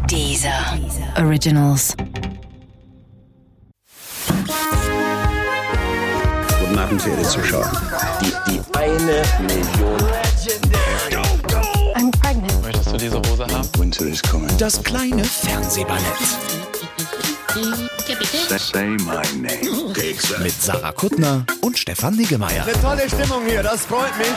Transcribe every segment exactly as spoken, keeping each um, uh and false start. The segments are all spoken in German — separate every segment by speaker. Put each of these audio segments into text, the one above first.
Speaker 1: Deezer Originals.
Speaker 2: Guten Abend, verehrte Zuschauer.
Speaker 3: Die, die eine Million.
Speaker 4: I'm pregnant.
Speaker 5: Möchtest du diese Hose haben?
Speaker 2: Winter is coming.
Speaker 6: Das kleine Fernsehballett.
Speaker 2: Say my name.
Speaker 6: Mit Sarah Kuttner und Stefan Niggemeier.
Speaker 7: Eine tolle Stimmung hier, das freut mich.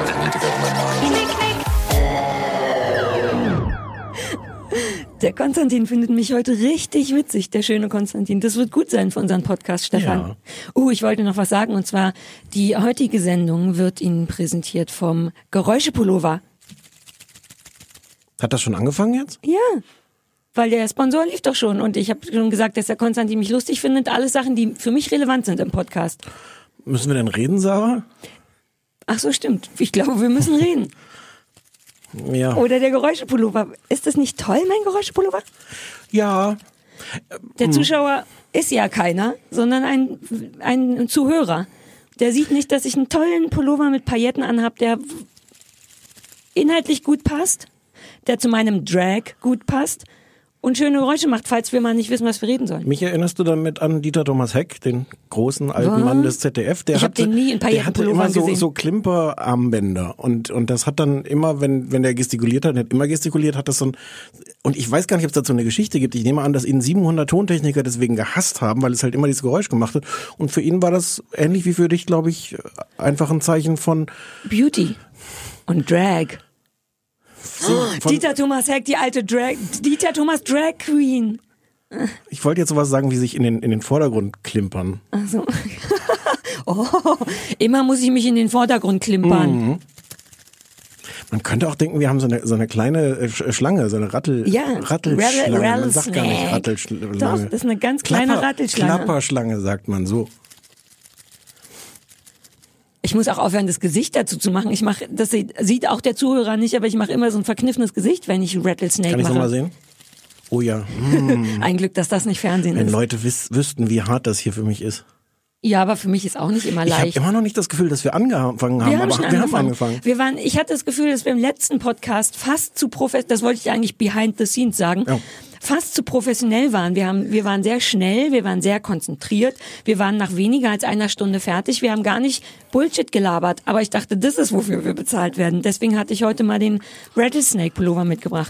Speaker 8: Der Konstantin findet mich heute richtig witzig, der schöne Konstantin. Das wird gut sein für unseren Podcast, Stefan.
Speaker 6: Ja.
Speaker 8: Oh, ich wollte noch was sagen, und zwar, die heutige Sendung wird Ihnen präsentiert vom Geräuschepullover.
Speaker 7: Hat das schon angefangen jetzt?
Speaker 8: Ja, weil der Sponsor lief doch schon, und ich habe schon gesagt, dass der Konstantin mich lustig findet. Alles Sachen, die für mich relevant sind im Podcast.
Speaker 7: Müssen wir denn reden, Sarah?
Speaker 8: Ach so, stimmt. Ich glaube, wir müssen reden.
Speaker 7: Ja.
Speaker 8: Oder der Geräuschepullover. Ist das nicht toll, mein Geräuschepullover?
Speaker 7: Ja.
Speaker 8: Der Zuschauer ist ja keiner, sondern ein, ein Zuhörer. Der sieht nicht, dass ich einen tollen Pullover mit Pailletten anhab, der inhaltlich gut passt, der zu meinem Drag gut passt und schöne Geräusche macht, falls wir mal nicht wissen, was wir reden sollen.
Speaker 7: Mich erinnerst du damit an Dieter Thomas Heck, den großen alten
Speaker 8: Was?
Speaker 7: Mann des Z D F? Der
Speaker 8: Ich hab
Speaker 7: hatte,
Speaker 8: den nie in
Speaker 7: der hatte
Speaker 8: Paillettenpullovern
Speaker 7: immer so,
Speaker 8: gesehen.
Speaker 7: so Klimperarmbänder, und und das hat dann immer, wenn wenn der gestikuliert hat, nicht immer gestikuliert, hat das so ein, und ich weiß gar nicht, ob es dazu eine Geschichte gibt. Ich nehme an, dass ihn siebenhundert Tontechniker deswegen gehasst haben, weil es halt immer dieses Geräusch gemacht hat. Und für ihn war das ähnlich wie für dich, glaube ich, einfach ein Zeichen von
Speaker 8: Beauty und Drag.
Speaker 7: So, von,
Speaker 8: Dieter Thomas Heck, die alte Drag, Dieter Thomas Drag Queen.
Speaker 7: ich wollte jetzt sowas sagen, wie sich in den in den Vordergrund klimpern.
Speaker 8: Ach so. Oh, immer muss ich mich in den Vordergrund klimpern.
Speaker 7: Mhm. Man könnte auch denken, wir haben so eine so eine kleine äh, Schlange, so eine Rattel
Speaker 8: Ja,
Speaker 7: Rattelschlange.
Speaker 8: Rattle-
Speaker 7: Man sagt gar nicht
Speaker 8: Rattlesnake.
Speaker 7: Rattelschlange.
Speaker 8: Doch, das ist eine ganz kleine
Speaker 7: Klapper,
Speaker 8: Rattelschlange.
Speaker 7: Klapperschlange sagt man so.
Speaker 8: Ich muss auch aufhören, das Gesicht dazu zu machen. Ich mache, das sieht, sieht auch der Zuhörer nicht, aber ich mache immer so ein verkniffenes Gesicht, wenn ich Rattlesnake
Speaker 7: Kann ich
Speaker 8: mache.
Speaker 7: noch mal sehen? Oh ja. Hm.
Speaker 8: Ein Glück, dass das nicht Fernsehen
Speaker 7: Wenn
Speaker 8: ist.
Speaker 7: Leute wiss, wüssten, wie hart das hier für mich ist.
Speaker 8: Ja, aber für mich ist auch nicht immer
Speaker 7: Ich habe
Speaker 8: leicht.
Speaker 7: immer noch nicht das Gefühl, dass wir angefangen haben,
Speaker 8: Wir haben
Speaker 7: aber
Speaker 8: schon
Speaker 7: wir
Speaker 8: angefangen.
Speaker 7: haben angefangen.
Speaker 8: Wir waren, ich hatte das Gefühl, dass wir im letzten Podcast fast zu professionell, das wollte ich eigentlich behind the scenes sagen,
Speaker 7: Ja.
Speaker 8: fast zu professionell waren. Wir haben, wir waren sehr schnell, wir waren sehr konzentriert, wir waren nach weniger als einer Stunde fertig, wir haben gar nicht Bullshit gelabert, aber ich dachte, das ist, wofür wir bezahlt werden. Deswegen hatte ich heute mal den Rattlesnake Pullover mitgebracht.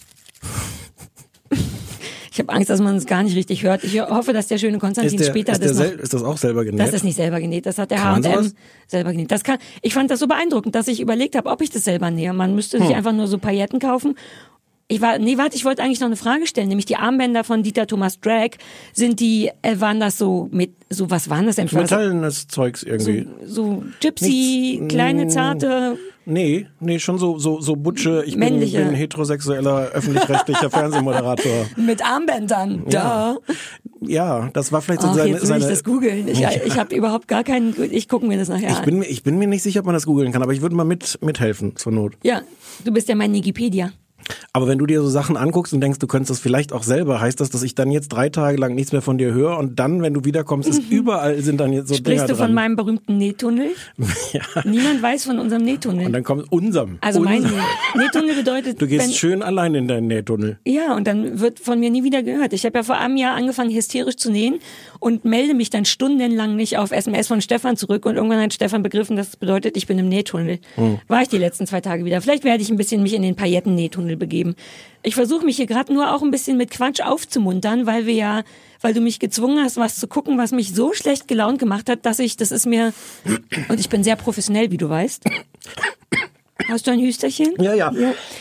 Speaker 8: Ich habe Angst, dass man es gar nicht richtig hört. Ich hoffe, dass der schöne Konstantin
Speaker 7: Ist, der,
Speaker 8: später
Speaker 7: ist, der
Speaker 8: das noch...
Speaker 7: sel- ist das auch selber genäht?
Speaker 8: Das ist nicht selber genäht, das hat der H
Speaker 7: Kann
Speaker 8: und
Speaker 7: man
Speaker 8: M
Speaker 7: sowas?
Speaker 8: selber genäht. Das kann, ich fand das so beeindruckend, dass ich überlegt habe, ob ich das selber nähe. Man müsste sich
Speaker 7: Hm.
Speaker 8: einfach nur so Pailletten kaufen. Ich war, nee, warte, ich wollte eigentlich noch eine Frage stellen, nämlich die Armbänder von Dieter Thomas Drag, sind die, äh, waren das so mit, so, was waren das denn für
Speaker 7: Metallenes Zeugs
Speaker 8: so,
Speaker 7: irgendwie.
Speaker 8: so Gypsy,
Speaker 7: Nichts,
Speaker 8: kleine,
Speaker 7: mm,
Speaker 8: zarte,
Speaker 7: Nee, nee, schon so so so Butsche. Ich bin,
Speaker 8: Männliche.
Speaker 7: bin heterosexueller öffentlich-rechtlicher Fernsehmoderator.
Speaker 8: mit Armbändern, da.
Speaker 7: Ja, das war vielleicht so
Speaker 8: Ach,
Speaker 7: seine
Speaker 8: jetzt will
Speaker 7: seine
Speaker 8: ich das googeln. Ich, ich habe überhaupt gar keinen, ich gucke mir das nachher
Speaker 7: Ich
Speaker 8: an.
Speaker 7: bin, mir- ich bin mir nicht sicher, ob man das googeln kann, aber ich würde mal mit mithelfen zur Not.
Speaker 8: Ja, du bist ja mein Wikipedia.
Speaker 7: Aber wenn du dir so Sachen anguckst und denkst, du könntest das vielleicht auch selber, heißt das, dass ich dann jetzt drei Tage lang nichts mehr von dir höre, und dann, wenn du wiederkommst, ist überall sind dann jetzt so
Speaker 8: Sprichst
Speaker 7: Dinger
Speaker 8: du von
Speaker 7: dran.
Speaker 8: meinem berühmten Nähtunnel?
Speaker 7: Ja.
Speaker 8: Niemand weiß von unserem Nähtunnel.
Speaker 7: Und dann kommt unserem.
Speaker 8: Also mein
Speaker 7: unserem.
Speaker 8: Nähtunnel bedeutet,
Speaker 7: Du gehst
Speaker 8: wenn,
Speaker 7: schön allein in deinen Nähtunnel.
Speaker 8: ja, und dann wird von mir nie wieder gehört. Ich habe ja vor einem Jahr angefangen, hysterisch zu nähen und melde mich dann stundenlang nicht auf S M S von Stefan zurück, und irgendwann hat Stefan begriffen, dass das bedeutet, ich bin im Nähtunnel.
Speaker 7: Hm.
Speaker 8: War ich die letzten zwei Tage wieder. Vielleicht werde ich ein bisschen mich in den Pailletten-Nähtunnel begeben. Ich versuche mich hier gerade nur auch ein bisschen mit Quatsch aufzumuntern, weil wir ja, weil du mich gezwungen hast, was zu gucken, was mich so schlecht gelaunt gemacht hat, dass ich, das ist mir, und ich bin sehr professionell, wie du weißt. Hast du ein Hüsterchen?
Speaker 7: Ja, ja.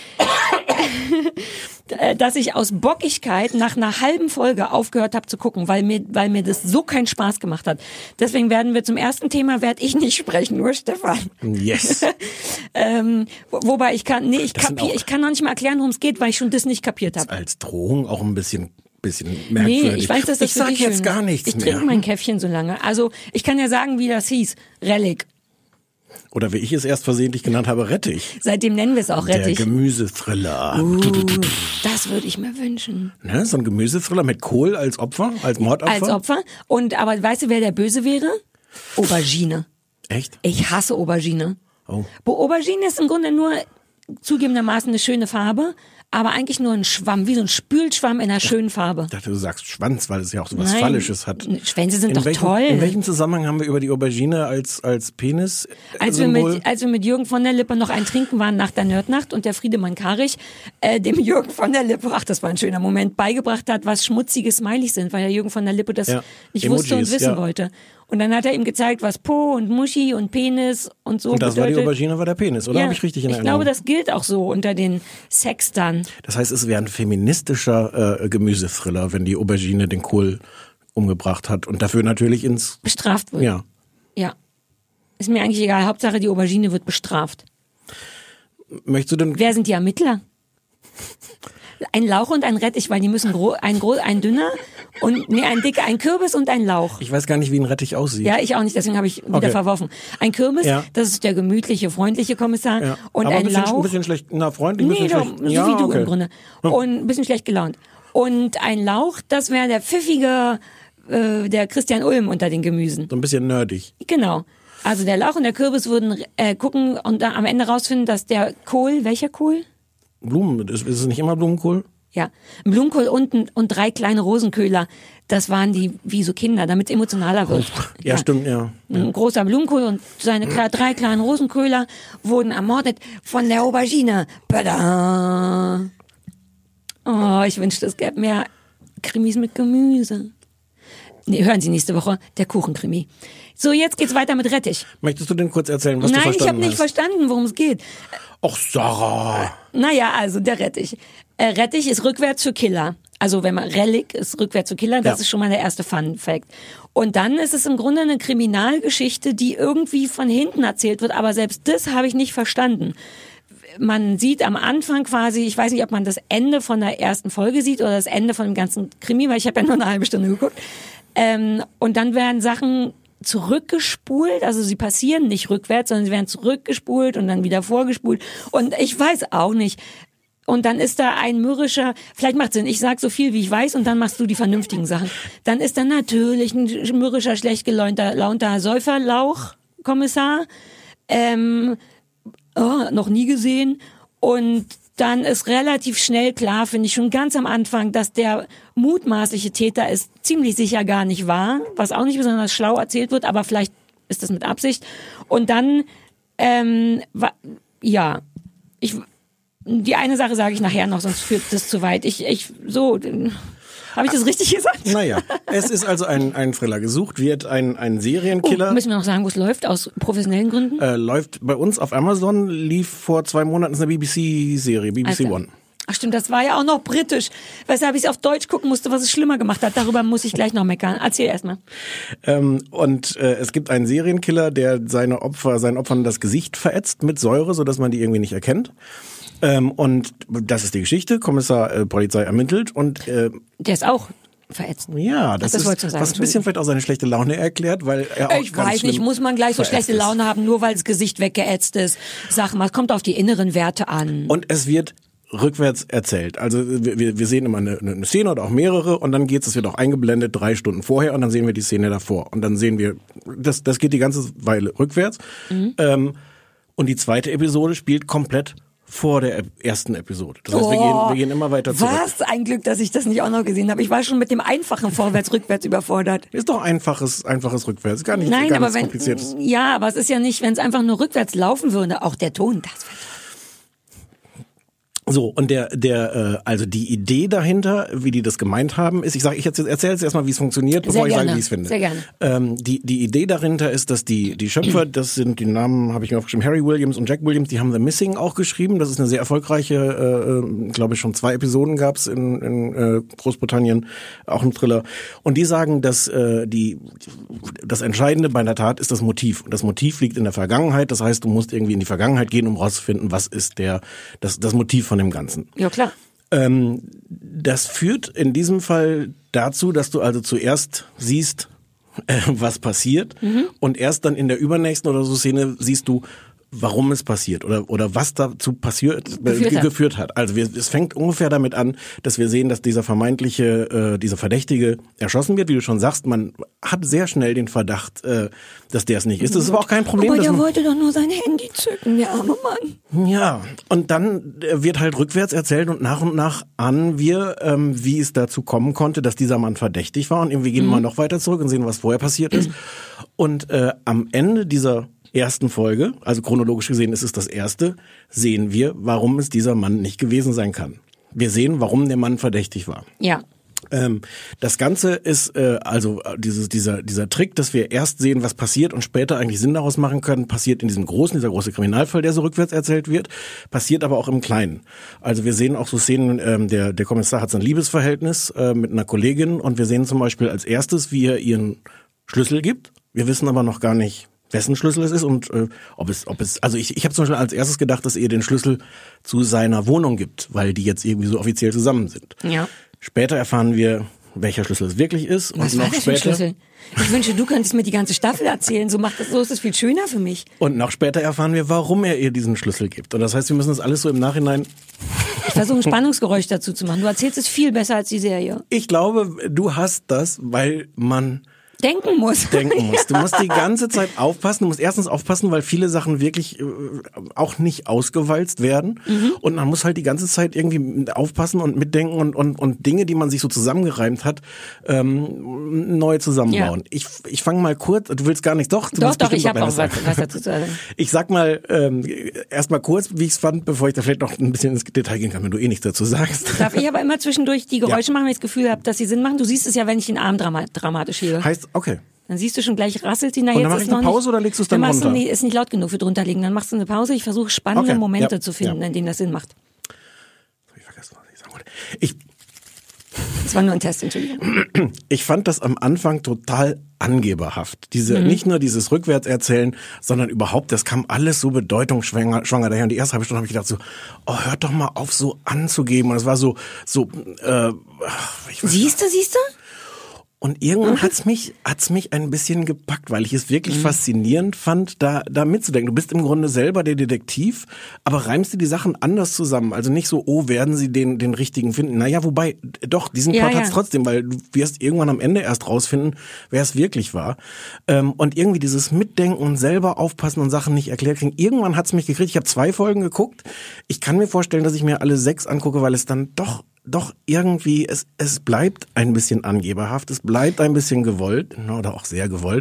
Speaker 8: Dass ich aus Bockigkeit nach einer halben Folge aufgehört habe zu gucken, weil mir, weil mir das so keinen Spaß gemacht hat. Deswegen werden wir zum ersten Thema, werde ich nicht sprechen, nur Stefan.
Speaker 7: Yes.
Speaker 8: ähm, wo, wobei ich kann, nee, ich,
Speaker 7: Das sind
Speaker 8: kapier,
Speaker 7: auch-
Speaker 8: ich kann noch nicht mal erklären, worum es geht, weil ich schon das nicht kapiert habe.
Speaker 7: Als Drohung auch ein bisschen bisschen merkwürdig.
Speaker 8: Nee, ich weiß, dass das
Speaker 7: ich
Speaker 8: für
Speaker 7: sag
Speaker 8: dich
Speaker 7: jetzt
Speaker 8: schön
Speaker 7: gar
Speaker 8: ist.
Speaker 7: nichts
Speaker 8: Ich
Speaker 7: mehr.
Speaker 8: trinke mein Käffchen so lange. Also ich kann ja sagen, wie das hieß. Relic.
Speaker 7: Oder wie ich es erst versehentlich genannt habe, Rettich.
Speaker 8: Seitdem nennen wir es auch
Speaker 7: Der
Speaker 8: Rettich.
Speaker 7: Gemüsethriller.
Speaker 8: Uh, das würde ich mir wünschen.
Speaker 7: Ne, so ein Gemüsethriller mit Kohl als Opfer, als Mordopfer.
Speaker 8: Als Opfer. Und aber weißt du, wer der Böse wäre? Aubergine.
Speaker 7: Echt?
Speaker 8: Ich hasse Aubergine.
Speaker 7: Oh.
Speaker 8: Bo Aubergine ist im Grunde nur zugegebenermaßen eine schöne Farbe, aber eigentlich nur ein Schwamm, wie so ein Spülschwamm in einer schönen Farbe.
Speaker 7: Ich dachte, du sagst Schwanz, weil es ja auch so was
Speaker 8: Nein,
Speaker 7: Phallisches hat.
Speaker 8: Schwänze sind
Speaker 7: in
Speaker 8: doch
Speaker 7: welchem,
Speaker 8: toll.
Speaker 7: In welchem Zusammenhang haben wir über die Aubergine als, als Penis
Speaker 8: Als wir, mit, als wir mit Jürgen von der Lippe noch ein Trinken waren nach der Nerdnacht und der Friedemann Karich äh, dem Jürgen von der Lippe, ach das war ein schöner Moment, beigebracht hat, was schmutzige Smileys sind, weil der Jürgen von der Lippe das
Speaker 7: ja.
Speaker 8: nicht
Speaker 7: Emojis,
Speaker 8: wusste und wissen
Speaker 7: ja.
Speaker 8: wollte. Und dann hat er ihm gezeigt, was Po und Muschi und Penis und so
Speaker 7: Und das
Speaker 8: bedeutet.
Speaker 7: war die Aubergine, war der Penis, oder?
Speaker 8: Ja,
Speaker 7: habe ich richtig in
Speaker 8: ich
Speaker 7: Erinnerung?
Speaker 8: glaube, das gilt auch so unter den Sextern.
Speaker 7: Das heißt, es wäre ein feministischer äh, Gemüsethriller, wenn die Aubergine den Kohl umgebracht hat und dafür natürlich ins...
Speaker 8: Bestraft wird.
Speaker 7: Ja.
Speaker 8: Ja. Ist mir eigentlich egal. Hauptsache, die Aubergine wird bestraft.
Speaker 7: Möchtest du denn...
Speaker 8: Wer sind die Ermittler? Ein Lauch und ein Rettich, weil die müssen gro- ein, gro- ein dünner und nee, ein dicker, ein Kürbis und ein Lauch.
Speaker 7: Ich weiß gar nicht, wie ein Rettich aussieht.
Speaker 8: Ja, ich auch nicht, deswegen habe ich wieder
Speaker 7: Okay.
Speaker 8: verworfen. Ein Kürbis,
Speaker 7: Ja.
Speaker 8: das ist der gemütliche, freundliche Kommissar.
Speaker 7: Ja.
Speaker 8: Und
Speaker 7: Aber
Speaker 8: ein
Speaker 7: ein bisschen,
Speaker 8: Lauch.
Speaker 7: ein bisschen schlecht, na freundlich, ein
Speaker 8: Nee,
Speaker 7: bisschen
Speaker 8: doch,
Speaker 7: schlecht.
Speaker 8: so
Speaker 7: ja,
Speaker 8: wie du
Speaker 7: okay.
Speaker 8: im Grunde. Und ein bisschen schlecht gelaunt. Und ein Lauch, das wäre der pfiffige, äh, der Christian Ulm unter den Gemüsen.
Speaker 7: So ein bisschen nerdig.
Speaker 8: Genau. Also der Lauch und der Kürbis würden äh, gucken und da am Ende rausfinden, dass der Kohl, welcher Kohl?
Speaker 7: Blumen, ist, ist es nicht immer Blumenkohl?
Speaker 8: Ja, ein Blumenkohl und, ein- und drei kleine Rosenköhler, das waren die wie so Kinder, damit es emotionaler wird.
Speaker 7: Ja, stimmt, ja.
Speaker 8: Ein großer Blumenkohl und seine kle- drei kleinen Rosenköhler wurden ermordet von der Aubergine. Pada! Oh, ich wünschte, es gäbe mehr Krimis mit Gemüse. Nee, hören Sie nächste Woche, der Kuchenkrimi. So, jetzt geht's weiter mit Rettich.
Speaker 7: Möchtest du denn kurz erzählen, was
Speaker 8: Nein,
Speaker 7: du
Speaker 8: ich
Speaker 7: verstanden
Speaker 8: habe nicht
Speaker 7: hast?
Speaker 8: verstanden, worum es geht.
Speaker 7: Och, Sarah.
Speaker 8: Naja, also der Rettich. Äh, Rettich ist rückwärts für Killer. Also wenn man Relic ist rückwärts für Killer, das
Speaker 7: Ja.
Speaker 8: ist schon mal der erste Fun Fact. Und dann ist es im Grunde eine Kriminalgeschichte, die irgendwie von hinten erzählt wird, aber selbst das habe ich nicht verstanden. Man sieht am Anfang quasi, ich weiß nicht, ob man das Ende von der ersten Folge sieht oder das Ende von dem ganzen Krimi, weil ich habe ja nur eine halbe Stunde geguckt. Ähm, und dann werden Sachen zurückgespult, also sie passieren nicht rückwärts, sondern sie werden zurückgespult und dann wieder vorgespult. Und ich weiß auch nicht. Und dann ist da ein mürrischer, vielleicht macht Sinn, ich sag so viel, wie ich weiß, und dann machst du die vernünftigen Sachen. Dann ist da natürlich ein mürrischer, schlecht gelaunter launter Säuferlauch-Kommissar, ähm, oh, noch nie gesehen. Und dann ist relativ schnell klar, finde ich schon ganz am Anfang, dass der mutmaßliche Täter es ziemlich sicher gar nicht war, was auch nicht besonders schlau erzählt wird, aber vielleicht ist das mit Absicht. Und dann, ähm, wa- ja, ich, die eine Sache sage ich nachher noch, sonst führt das zu weit. Ich, ich, so, habe ich das richtig gesagt?
Speaker 7: Naja, es ist also ein, ein Thriller. Gesucht wird ein, ein
Speaker 8: Oh,
Speaker 7: Serienkiller.
Speaker 8: müssen wir noch sagen, wo es läuft, aus professionellen Gründen?
Speaker 7: äh, läuft bei uns auf Amazon, lief vor zwei Monaten eine B B C-Serie, B B C
Speaker 8: Alter.
Speaker 7: One.
Speaker 8: Ach stimmt, das war ja auch noch britisch, weshalb ich es auf Deutsch gucken musste, was es schlimmer gemacht hat. Darüber muss ich gleich noch meckern. Erzähl erstmal.
Speaker 7: Ähm, und äh, es gibt einen Serienkiller, der seine Opfer, seinen Opfern das Gesicht verätzt mit Säure, sodass man die irgendwie nicht erkennt. Ähm, und das ist die Geschichte. Kommissar äh, Polizei ermittelt und äh,
Speaker 8: Der ist auch verätzt.
Speaker 7: ja, das,
Speaker 8: Ach, das wolltest du
Speaker 7: ist
Speaker 8: sagen,
Speaker 7: was ein bisschen vielleicht auch seine schlechte Laune erklärt, weil er auch
Speaker 8: Ich
Speaker 7: ganz
Speaker 8: weiß nicht,
Speaker 7: schlimm
Speaker 8: muss man gleich so
Speaker 7: verätzt
Speaker 8: schlechte
Speaker 7: ist.
Speaker 8: Laune haben, nur weil das Gesicht weggeätzt ist. Sag mal, es kommt auf die inneren Werte an.
Speaker 7: Und es wird rückwärts erzählt. Also wir, wir sehen immer eine, eine Szene oder auch mehrere und dann geht's, es wird auch eingeblendet drei Stunden vorher und dann sehen wir die Szene davor. Und dann sehen wir, das, das geht die ganze Weile rückwärts.
Speaker 8: Mhm.
Speaker 7: Ähm, und die zweite Episode spielt komplett vor der ersten Episode. Das heißt, wir,
Speaker 8: Oh,
Speaker 7: gehen, wir gehen immer weiter zurück.
Speaker 8: Was? Ein Glück, dass ich das nicht auch noch gesehen habe. Ich war schon mit dem einfachen Vorwärts-Rückwärts überfordert.
Speaker 7: Ist doch einfaches, einfaches Rückwärts. Gar nicht,
Speaker 8: Nein,
Speaker 7: gar
Speaker 8: aber
Speaker 7: nichts
Speaker 8: wenn,
Speaker 7: Kompliziertes.
Speaker 8: ja, aber es ist ja nicht, wenn es einfach nur rückwärts laufen würde, auch der Ton, das wäre
Speaker 7: So, und der, der, äh, also die Idee dahinter, wie die das gemeint haben, ist, ich sage, ich erzähle jetzt erstmal, wie es funktioniert, bevor
Speaker 8: Sehr
Speaker 7: ich
Speaker 8: gerne,
Speaker 7: sage, wie ich es finde.
Speaker 8: sehr gerne.
Speaker 7: Ähm, die, die Idee dahinter ist, dass die, die Schöpfer, das sind die Namen, habe ich mir aufgeschrieben, Harry Williams und Jack Williams, die haben The Missing auch geschrieben. Das ist eine sehr erfolgreiche, äh, glaube ich, schon zwei Episoden gab's in, in äh, Großbritannien, auch ein Thriller. Und die sagen, dass äh, die, das Entscheidende bei einer Tat ist das Motiv. Und das Motiv liegt in der Vergangenheit. Das heißt, du musst irgendwie in die Vergangenheit gehen, um rauszufinden, was ist der, das, das Motiv von dem Ganzen.
Speaker 8: ja klar.
Speaker 7: Ähm, das führt in diesem Fall dazu, dass du also zuerst siehst, äh, was passiert,
Speaker 8: Mhm.
Speaker 7: und erst dann in der übernächsten oder so Szene siehst du, warum es passiert oder oder was dazu passiert äh,
Speaker 8: Geführt hat.
Speaker 7: geführt hat. Also wir, es fängt ungefähr damit an, dass wir sehen, dass dieser vermeintliche, äh, dieser Verdächtige erschossen wird. Wie du schon sagst, man hat sehr schnell den Verdacht, äh, dass der es nicht ist. Das ist aber auch kein Problem.
Speaker 8: Aber
Speaker 7: dass
Speaker 8: der
Speaker 7: man,
Speaker 8: wollte doch nur sein Handy zücken, der arme Mann.
Speaker 7: ja, und dann äh, wird halt rückwärts erzählt und nach und nach ahnen wir, ähm, wie es dazu kommen konnte, dass dieser Mann verdächtig war. Und irgendwie gehen wir mal noch weiter zurück und sehen, was vorher passiert ist. Und äh, am Ende dieser ersten Folge, also chronologisch gesehen ist es das erste, sehen wir, warum es dieser Mann nicht gewesen sein kann. Wir sehen, warum der Mann verdächtig war.
Speaker 8: Ja.
Speaker 7: Ähm, das Ganze ist äh, also dieses dieser dieser Trick, dass wir erst sehen, was passiert und später eigentlich Sinn daraus machen können, passiert in diesem großen, dieser große Kriminalfall, der so rückwärts erzählt wird, passiert aber auch im Kleinen. Also wir sehen auch so Szenen, ähm, der der Kommissar hat so ein Liebesverhältnis äh, mit einer Kollegin und wir sehen zum Beispiel als erstes, wie er ihren Schlüssel gibt. Wir wissen aber noch gar nicht, wessen Schlüssel es ist und äh, ob es, ob es, also ich, ich habe zum Beispiel als erstes gedacht, dass er ihr den Schlüssel zu seiner Wohnung gibt, weil die jetzt irgendwie so offiziell zusammen sind.
Speaker 8: Ja.
Speaker 7: Später erfahren wir, welcher Schlüssel es wirklich ist.
Speaker 8: Was
Speaker 7: und
Speaker 8: war
Speaker 7: noch
Speaker 8: das für ein
Speaker 7: später,
Speaker 8: Schlüssel? Ich wünsche, du könntest mir die ganze Staffel erzählen. So macht das, so ist es viel schöner für mich.
Speaker 7: Und noch später erfahren wir, warum er ihr diesen Schlüssel gibt. Und das heißt, wir müssen das alles so im Nachhinein.
Speaker 8: Ich versuche ein Spannungsgeräusch dazu zu machen. Du erzählst es viel besser als die Serie.
Speaker 7: Ich glaube, du hast das, weil man
Speaker 8: Denken muss.
Speaker 7: denken musst. Du musst die ganze Zeit aufpassen. Du musst erstens aufpassen, weil viele Sachen wirklich äh, auch nicht ausgewalzt werden. Mhm. Und man muss halt die ganze Zeit irgendwie aufpassen und mitdenken und, und, und Dinge, die man sich so zusammengereimt hat, ähm, neu zusammenbauen. Ja. Ich, ich fange mal kurz, du willst gar nichts, doch? Du
Speaker 8: doch,
Speaker 7: willst
Speaker 8: doch, ich habe auch
Speaker 7: was,
Speaker 8: was, was dazu zu sagen.
Speaker 7: Ich sag mal ähm, erst mal kurz, wie ich es fand, bevor ich da vielleicht noch ein bisschen ins Detail gehen kann, wenn du eh nichts dazu sagst.
Speaker 8: Darf ich aber immer zwischendurch die Geräusche
Speaker 7: Ja.
Speaker 8: machen, wenn ich das Gefühl habe, dass sie Sinn machen? Du siehst es ja, wenn ich den Arm drama- dramatisch hebe.
Speaker 7: Heißt, okay.
Speaker 8: Dann siehst du schon gleich, rasselt sie. Na,
Speaker 7: Und
Speaker 8: jetzt
Speaker 7: dann mach
Speaker 8: ist
Speaker 7: ich eine
Speaker 8: noch
Speaker 7: Pause
Speaker 8: nicht,
Speaker 7: oder legst du es dann
Speaker 8: machst
Speaker 7: runter?
Speaker 8: Du, nee, ist nicht laut genug für drunter liegen. Dann machst du eine Pause. Ich versuche spannende
Speaker 7: Okay,
Speaker 8: Momente
Speaker 7: ja,
Speaker 8: zu finden,
Speaker 7: ja.
Speaker 8: in denen das Sinn macht.
Speaker 7: Ich vergessen, was ich sagen wollte. Ich,
Speaker 8: Das war nur ein Test, Entschuldigung.
Speaker 7: ich fand das am Anfang total angeberhaft. Diese, mhm. Nicht nur dieses Rückwärtserzählen, sondern überhaupt, das kam alles so bedeutungsschwanger schwanger daher. Und die erste halbe Stunde habe ich gedacht so, oh, hört doch mal auf, so anzugeben. Und es war so, so, äh, ich weiß
Speaker 8: Siehst du, siehst du?
Speaker 7: Und irgendwann hat's mich, hat's mich ein bisschen gepackt, weil ich es wirklich mhm. faszinierend fand, da, da mitzudenken. Du bist im Grunde selber der Detektiv, aber reimst dir die Sachen anders zusammen. Also nicht so, oh, werden sie den, den richtigen finden. Naja, wobei, doch, diesen
Speaker 8: ja,
Speaker 7: Plot
Speaker 8: ja.
Speaker 7: hat's trotzdem, weil du wirst irgendwann am Ende erst rausfinden, wer es wirklich war. Ähm, und irgendwie dieses Mitdenken und selber aufpassen und Sachen nicht erklärt kriegen. Irgendwann hat's mich gekriegt. Ich habe zwei Folgen geguckt. Ich kann mir vorstellen, dass ich mir alle sechs angucke, weil es dann doch Doch irgendwie, es, es bleibt ein bisschen angeberhaft, es bleibt ein bisschen gewollt, oder auch sehr gewollt.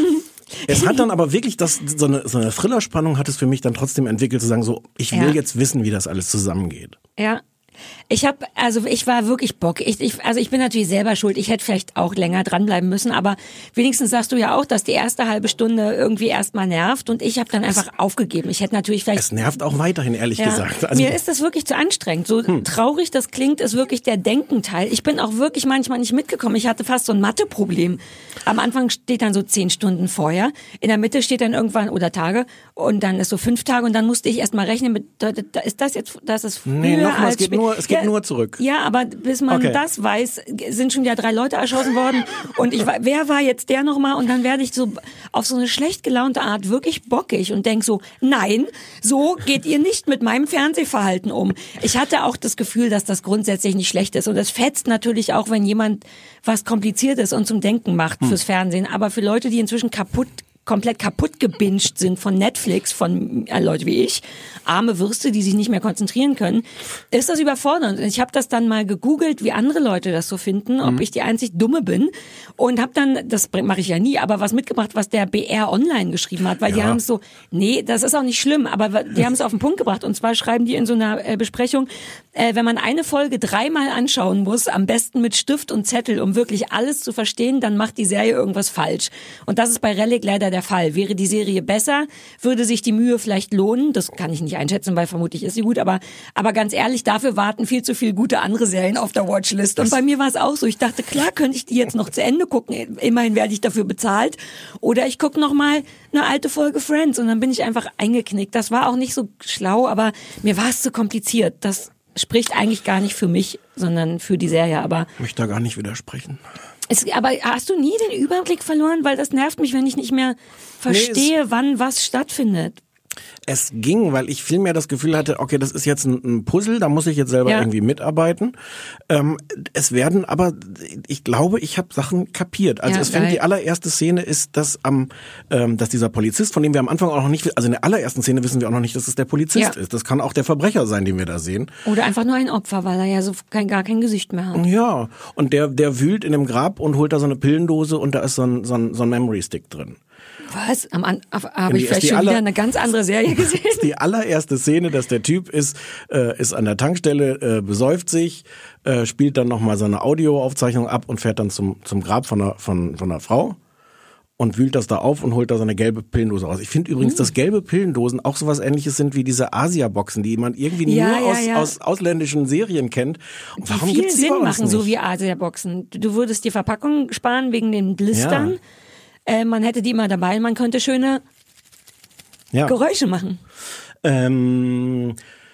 Speaker 7: Es hat dann aber wirklich das, so eine, so eine Thriller-Spannung hat es für mich dann trotzdem entwickelt, zu sagen so, ich will
Speaker 8: ja.
Speaker 7: jetzt wissen, wie das alles zusammengeht.
Speaker 8: Ja. Ich habe, also ich war wirklich Bock. Ich, ich, also ich bin natürlich selber schuld. Ich hätte vielleicht auch länger dranbleiben müssen, aber wenigstens sagst du ja auch, dass die erste halbe Stunde irgendwie erstmal nervt und ich habe dann einfach es, aufgegeben. Ich hätte natürlich vielleicht...
Speaker 7: Es nervt auch weiterhin, ehrlich
Speaker 8: ja,
Speaker 7: gesagt. Also,
Speaker 8: mir ist das wirklich zu anstrengend. So hm. traurig das klingt, ist wirklich der Denkenteil. Ich bin auch wirklich manchmal nicht mitgekommen. Ich hatte fast so ein Mathe-Problem. Am Anfang steht dann so zehn Stunden vorher, in der Mitte steht dann irgendwann, oder Tage, und dann ist so fünf Tage und dann musste ich erstmal rechnen mit, da, da, ist das jetzt, das ist früher
Speaker 7: nee, nochmal,
Speaker 8: als
Speaker 7: es geht nur, es geht
Speaker 8: ja,
Speaker 7: nur zurück.
Speaker 8: Ja, aber bis man
Speaker 7: okay.
Speaker 8: das weiß, sind schon wieder drei Leute erschossen worden und ich wer war jetzt der nochmal und dann werde ich so auf so eine schlecht gelaunte Art wirklich bockig und denk so, nein, so geht ihr nicht mit meinem Fernsehverhalten um. Ich hatte auch das Gefühl, dass das grundsätzlich nicht schlecht ist und es fetzt natürlich auch, wenn jemand was Kompliziertes und zum Denken macht fürs Fernsehen, aber für Leute, die inzwischen kaputt komplett kaputt gebinged sind von Netflix, von äh, Leute wie ich, arme Würste, die sich nicht mehr konzentrieren können, ist das überfordernd. Ich habe das dann mal gegoogelt, wie andere Leute das so finden, ob mhm. ich die einzig Dumme bin und habe dann, das mache ich ja nie, aber was mitgebracht, was der B R Online geschrieben hat, weil ja. die haben es so, nee, das ist auch nicht schlimm, aber die haben es auf den Punkt gebracht und zwar schreiben die in so einer äh, Besprechung, äh, wenn man eine Folge dreimal anschauen muss, am besten mit Stift und Zettel, um wirklich alles zu verstehen, dann macht die Serie irgendwas falsch. Und das ist bei Relic leider der Fall. Wäre die Serie besser, würde sich die Mühe vielleicht lohnen. Das kann ich nicht einschätzen, weil vermutlich ist sie gut. Aber, aber ganz ehrlich, dafür warten viel zu viele gute andere Serien auf der Watchlist. Und bei mir war es auch so. Ich dachte, klar, könnte ich die jetzt noch zu Ende gucken. Immerhin werde ich dafür bezahlt. Oder ich gucke noch mal eine alte Folge Friends. Und dann bin ich einfach eingeknickt. Das war auch nicht so schlau, aber mir war es zu kompliziert. Das spricht eigentlich gar nicht für mich, sondern für die Serie. Aber
Speaker 7: ich möchte da gar nicht widersprechen.
Speaker 8: Es, aber hast du nie den Überblick verloren? Weil das nervt mich, wenn ich nicht mehr verstehe, nee, wann was stattfindet.
Speaker 7: Es ging, weil ich viel mehr das Gefühl hatte, okay, das ist jetzt ein, ein Puzzle, da muss ich jetzt selber
Speaker 8: ja.
Speaker 7: irgendwie mitarbeiten. Ähm, es werden aber, ich glaube, ich habe Sachen kapiert. Also
Speaker 8: ja,
Speaker 7: es fängt,
Speaker 8: geil.
Speaker 7: die allererste Szene ist, dass am, ähm, dass dieser Polizist, von dem wir am Anfang auch noch nicht, also in der allerersten Szene wissen wir auch noch nicht, dass es der Polizist
Speaker 8: ja.
Speaker 7: ist. Das kann auch der Verbrecher sein, den wir da sehen.
Speaker 8: Oder einfach nur ein Opfer, weil er ja so kein, gar kein Gesicht mehr hat.
Speaker 7: Ja, und der, der wühlt in dem Grab und holt da so eine Pillendose und da ist so ein, so ein, so ein Memory Stick drin.
Speaker 8: Was? Am An- habe
Speaker 7: Die-
Speaker 8: ich vielleicht
Speaker 7: die
Speaker 8: schon
Speaker 7: aller-
Speaker 8: wieder eine ganz andere Serie gesehen?
Speaker 7: Das ist die allererste Szene, dass der Typ ist, äh, ist an der Tankstelle, äh, besäuft sich, äh, spielt dann nochmal seine Audioaufzeichnung ab und fährt dann zum, zum Grab von einer, von, von einer Frau und wühlt das da auf und holt da seine gelbe Pillendose raus. Ich finde übrigens,
Speaker 8: Mhm.
Speaker 7: dass gelbe Pillendosen auch sowas Ähnliches sind wie diese Asia-Boxen, die man irgendwie
Speaker 8: Ja,
Speaker 7: nur
Speaker 8: ja,
Speaker 7: aus,
Speaker 8: ja.
Speaker 7: aus ausländischen Serien kennt. Und warum
Speaker 8: die viel
Speaker 7: gibt's die
Speaker 8: Sinn
Speaker 7: bei uns
Speaker 8: machen,
Speaker 7: nicht?
Speaker 8: so wie Asia-Boxen. Du würdest die Verpackung sparen wegen den Blistern.
Speaker 7: Ja.
Speaker 8: Äh, man hätte die immer dabei, man könnte schöne
Speaker 7: Ja.
Speaker 8: Geräusche machen.
Speaker 7: Ähm,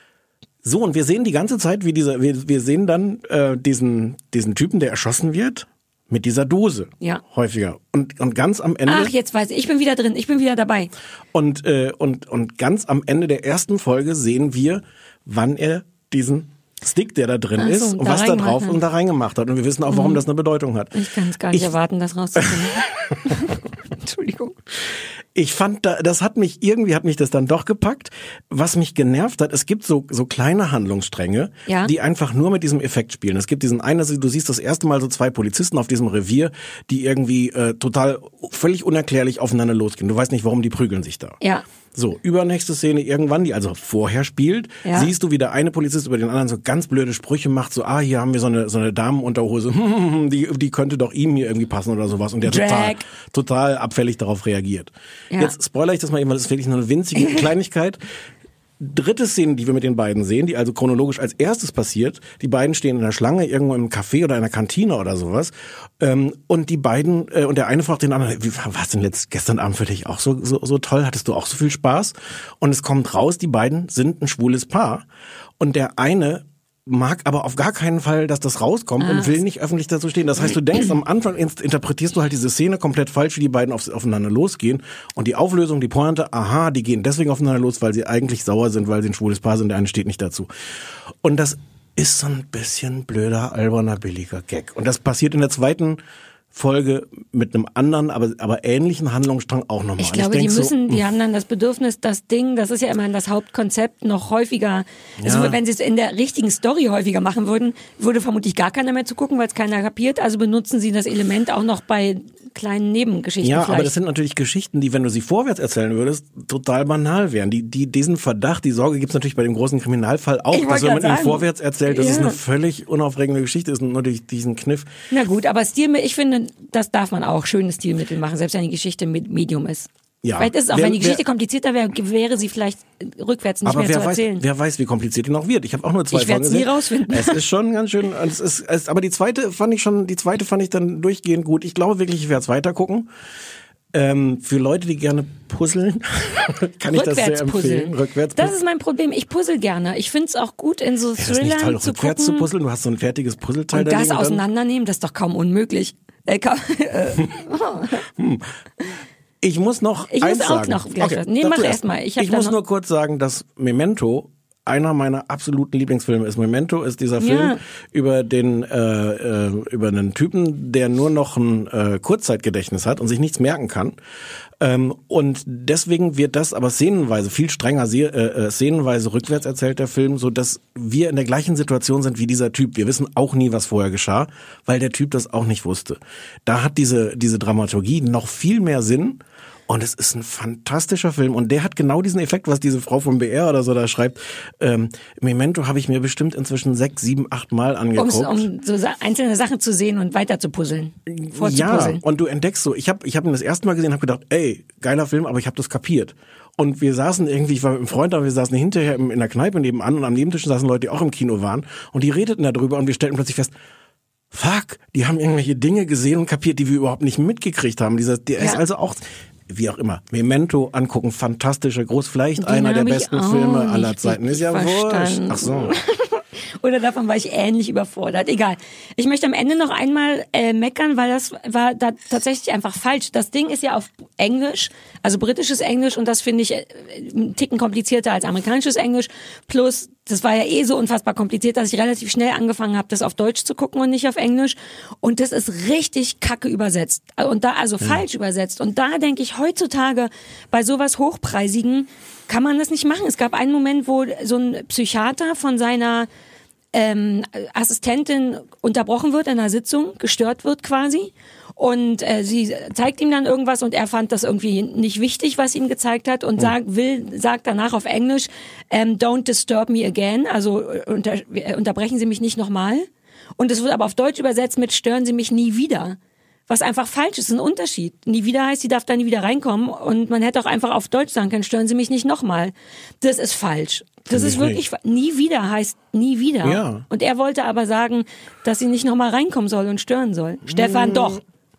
Speaker 7: so, und wir sehen die ganze Zeit, wie dieser, wir, wir sehen dann äh, diesen, diesen Typen, der erschossen wird, mit dieser Dose.
Speaker 8: Ja.
Speaker 7: Häufiger. Und, und ganz am Ende.
Speaker 8: Ach, jetzt weiß ich, ich bin wieder drin, ich bin wieder dabei.
Speaker 7: Und, äh, und, und ganz am Ende der ersten Folge sehen wir, wann er diesen Stick, der da drin
Speaker 8: Ach so,
Speaker 7: ist, und
Speaker 8: da
Speaker 7: was da
Speaker 8: reingemacht
Speaker 7: drauf
Speaker 8: hat.
Speaker 7: und da reingemacht hat. Und wir wissen auch, warum das eine Bedeutung hat.
Speaker 8: Ich kann es gar nicht
Speaker 7: Ich-
Speaker 8: erwarten, das rauszufinden. Entschuldigung.
Speaker 7: Ich fand, da, das hat mich, irgendwie hat mich das dann doch gepackt. Was mich genervt hat, es gibt so, so kleine Handlungsstränge,
Speaker 8: Ja.
Speaker 7: die einfach nur mit diesem Effekt spielen. Es gibt diesen einen, also du siehst das erste Mal so zwei Polizisten auf diesem Revier, die irgendwie äh, total, völlig unerklärlich aufeinander losgehen. Du weißt nicht, warum, die prügeln sich da.
Speaker 8: Ja.
Speaker 7: So, übernächste Szene irgendwann, die also vorher spielt,
Speaker 8: Ja.
Speaker 7: siehst du, wie der eine Polizist über den anderen so ganz blöde Sprüche macht, so, ah, hier haben wir so eine, so eine Damenunterhose, die, die könnte doch ihm hier irgendwie passen oder sowas. Und der
Speaker 8: Drag.
Speaker 7: total, total abfällig darauf reagiert.
Speaker 8: Ja.
Speaker 7: Jetzt spoilere ich das mal eben, weil das ist wirklich nur eine winzige Kleinigkeit. Dritte Szene, die wir mit den beiden sehen, die also chronologisch als erstes passiert. Die beiden stehen in der Schlange irgendwo im Café oder in einer Kantine oder sowas. Ähm, und die beiden, äh, und der eine fragt den anderen, wie war es denn letzt, gestern Abend für dich auch so, so, so toll? Hattest du auch so viel Spaß? Und es kommt raus, die beiden sind ein schwules Paar. Und der eine mag aber auf gar keinen Fall, dass das rauskommt und will nicht öffentlich dazu stehen. Das heißt, du denkst am Anfang, in- interpretierst du halt diese Szene komplett falsch, wie die beiden auf, aufeinander losgehen. Und die Auflösung, die Pointe, aha, die gehen deswegen aufeinander los, weil sie eigentlich sauer sind, weil sie ein schwules Paar sind, der eine steht nicht dazu. Und das ist so ein bisschen blöder, alberner, billiger Gag. Und das passiert in der zweiten Folge mit einem anderen, aber, aber ähnlichen Handlungsstrang auch nochmal.
Speaker 8: Ich glaube, die
Speaker 7: denk
Speaker 8: müssen,
Speaker 7: so,
Speaker 8: die haben dann das Bedürfnis, das Ding, das ist ja immer das Hauptkonzept, noch häufiger, also
Speaker 7: Ja.
Speaker 8: wenn sie es in der richtigen Story häufiger machen würden, würde vermutlich gar keiner mehr zu gucken, weil es keiner kapiert, also benutzen sie das Element auch noch bei kleinen Nebengeschichten
Speaker 7: Ja,
Speaker 8: vielleicht.
Speaker 7: aber das sind natürlich Geschichten, die, wenn du sie vorwärts erzählen würdest, total banal wären. Die, die, diesen Verdacht, die Sorge gibt's natürlich bei dem großen Kriminalfall auch,
Speaker 8: Ich wollte
Speaker 7: dass wenn man
Speaker 8: grad
Speaker 7: ihn
Speaker 8: sagen.
Speaker 7: vorwärts erzählt, dass es
Speaker 8: Ja.
Speaker 7: eine völlig unaufregende Geschichte ist und nur durch diesen Kniff.
Speaker 8: Na gut, aber Stilmittel, ich finde, das darf man auch, schöne Stilmittel machen, selbst wenn die Geschichte mit Medium ist.
Speaker 7: Ja.
Speaker 8: Vielleicht ist es auch,
Speaker 7: Wer-
Speaker 8: wenn die Geschichte
Speaker 7: wer-
Speaker 8: komplizierter wäre, wäre sie vielleicht rückwärts nicht
Speaker 7: Aber
Speaker 8: mehr
Speaker 7: wer
Speaker 8: zu
Speaker 7: weiß,
Speaker 8: erzählen.
Speaker 7: wer weiß, wie kompliziert die noch wird. Ich habe auch nur zwei
Speaker 8: Ich werd's
Speaker 7: Folgen
Speaker 8: nie
Speaker 7: gesehen.
Speaker 8: rausfinden.
Speaker 7: Es ist schon ganz schön, es ist, es, aber die zweite fand ich schon, die zweite fand ich dann durchgehend gut. Ich glaube wirklich, ich werde es weiter gucken. Ähm, für Leute, die gerne puzzeln, kann ich das sehr
Speaker 8: Rückwärts
Speaker 7: empfehlen.
Speaker 8: puzzeln.
Speaker 7: Rückwärts
Speaker 8: Das
Speaker 7: puzzeln.
Speaker 8: ist mein Problem. Ich puzzle gerne. Ich finde es auch gut, in so
Speaker 7: Ist das nicht toll,
Speaker 8: Thrillern zu
Speaker 7: rückwärts
Speaker 8: gucken.
Speaker 7: zu puzzeln? Du hast so ein fertiges Puzzleteil
Speaker 8: Und
Speaker 7: da
Speaker 8: das
Speaker 7: liegen und dann-
Speaker 8: auseinandernehmen, das ist doch kaum unmöglich. Äh, kaum, äh,
Speaker 7: Ich muss noch
Speaker 8: Ich
Speaker 7: eins
Speaker 8: muss auch
Speaker 7: sagen.
Speaker 8: noch gleich was- Nee,
Speaker 7: darf
Speaker 8: mach
Speaker 7: du
Speaker 8: erst mal. Ich hab
Speaker 7: ich
Speaker 8: da
Speaker 7: muss
Speaker 8: noch-
Speaker 7: nur kurz sagen, dass Memento einer meiner absoluten Lieblingsfilme ist. Memento ist dieser Film
Speaker 8: Ja.
Speaker 7: über den äh, äh, über einen Typen, der nur noch ein äh, Kurzzeitgedächtnis hat und sich nichts merken kann. Ähm, und deswegen wird das aber szenenweise viel strenger se- äh, äh, szenenweise rückwärts erzählt, der Film, so dass wir in der gleichen Situation sind wie dieser Typ. Wir wissen auch nie, was vorher geschah, weil der Typ das auch nicht wusste. Da hat diese diese Dramaturgie noch viel mehr Sinn. Und es ist ein fantastischer Film. Und der hat genau diesen Effekt, was diese Frau vom B R oder so da schreibt. Ähm, Memento habe ich mir bestimmt inzwischen sechs, sieben, acht Mal angeguckt.
Speaker 8: um, um so sa- einzelne Sachen zu sehen und weiter zu puzzeln.
Speaker 7: Ja,
Speaker 8: Vorzupuzzeln.
Speaker 7: und du entdeckst so, ich habe ich hab ihn das erste Mal gesehen und habe gedacht, ey, geiler Film, aber ich habe das kapiert. Und wir saßen irgendwie, ich war mit einem Freund da, wir saßen hinterher in der Kneipe nebenan und am Nebentisch saßen Leute, die auch im Kino waren. Und die redeten darüber und wir stellten plötzlich fest, fuck, die haben irgendwelche Dinge gesehen und kapiert, die wir überhaupt nicht mitgekriegt haben. Dieser, der
Speaker 8: Ja.
Speaker 7: ist also auch, wie auch immer, Memento angucken, fantastischer, groß, vielleicht
Speaker 8: Den
Speaker 7: einer der
Speaker 8: hab ich
Speaker 7: besten
Speaker 8: auch
Speaker 7: Filme
Speaker 8: nicht
Speaker 7: aller Zeiten. Ist ja
Speaker 8: wirklich
Speaker 7: wurscht.
Speaker 8: verstanden.
Speaker 7: Ach so.
Speaker 8: Oder davon war ich ähnlich überfordert. Egal. Ich möchte am Ende noch einmal äh, meckern, weil das war da tatsächlich einfach falsch. Das Ding ist ja auf Englisch, also britisches Englisch, und das finde ich äh, einen Ticken komplizierter als amerikanisches Englisch. Plus, das war ja eh so unfassbar kompliziert, dass ich relativ schnell angefangen habe, das auf Deutsch zu gucken und nicht auf Englisch. Und das ist richtig kacke übersetzt. Und da, also ja. falsch übersetzt. Und da denke ich, heutzutage bei sowas Hochpreisigen kann man das nicht machen. Es gab einen Moment, wo so ein Psychiater von seiner ähm, Assistentin unterbrochen wird in einer Sitzung, gestört wird quasi. Und äh, sie zeigt ihm dann irgendwas und er fand das irgendwie nicht wichtig, was sie ihm gezeigt hat, und sagt, will, sagt danach auf Englisch, ähm, don't disturb me again, also unter, unterbrechen Sie mich nicht nochmal. Und es wird aber auf Deutsch übersetzt mit stören Sie mich nie wieder. Was einfach falsch ist, ein Unterschied. Nie wieder heißt, sie darf da nie wieder reinkommen, und man hätte auch einfach auf Deutsch sagen können, stören Sie mich nicht nochmal. Das ist falsch. Das ist wirklich, nicht. Nie wieder heißt nie wieder.
Speaker 7: Ja.
Speaker 8: Und er wollte aber sagen, dass sie nicht nochmal reinkommen soll und stören soll. Hm. Stefan, doch.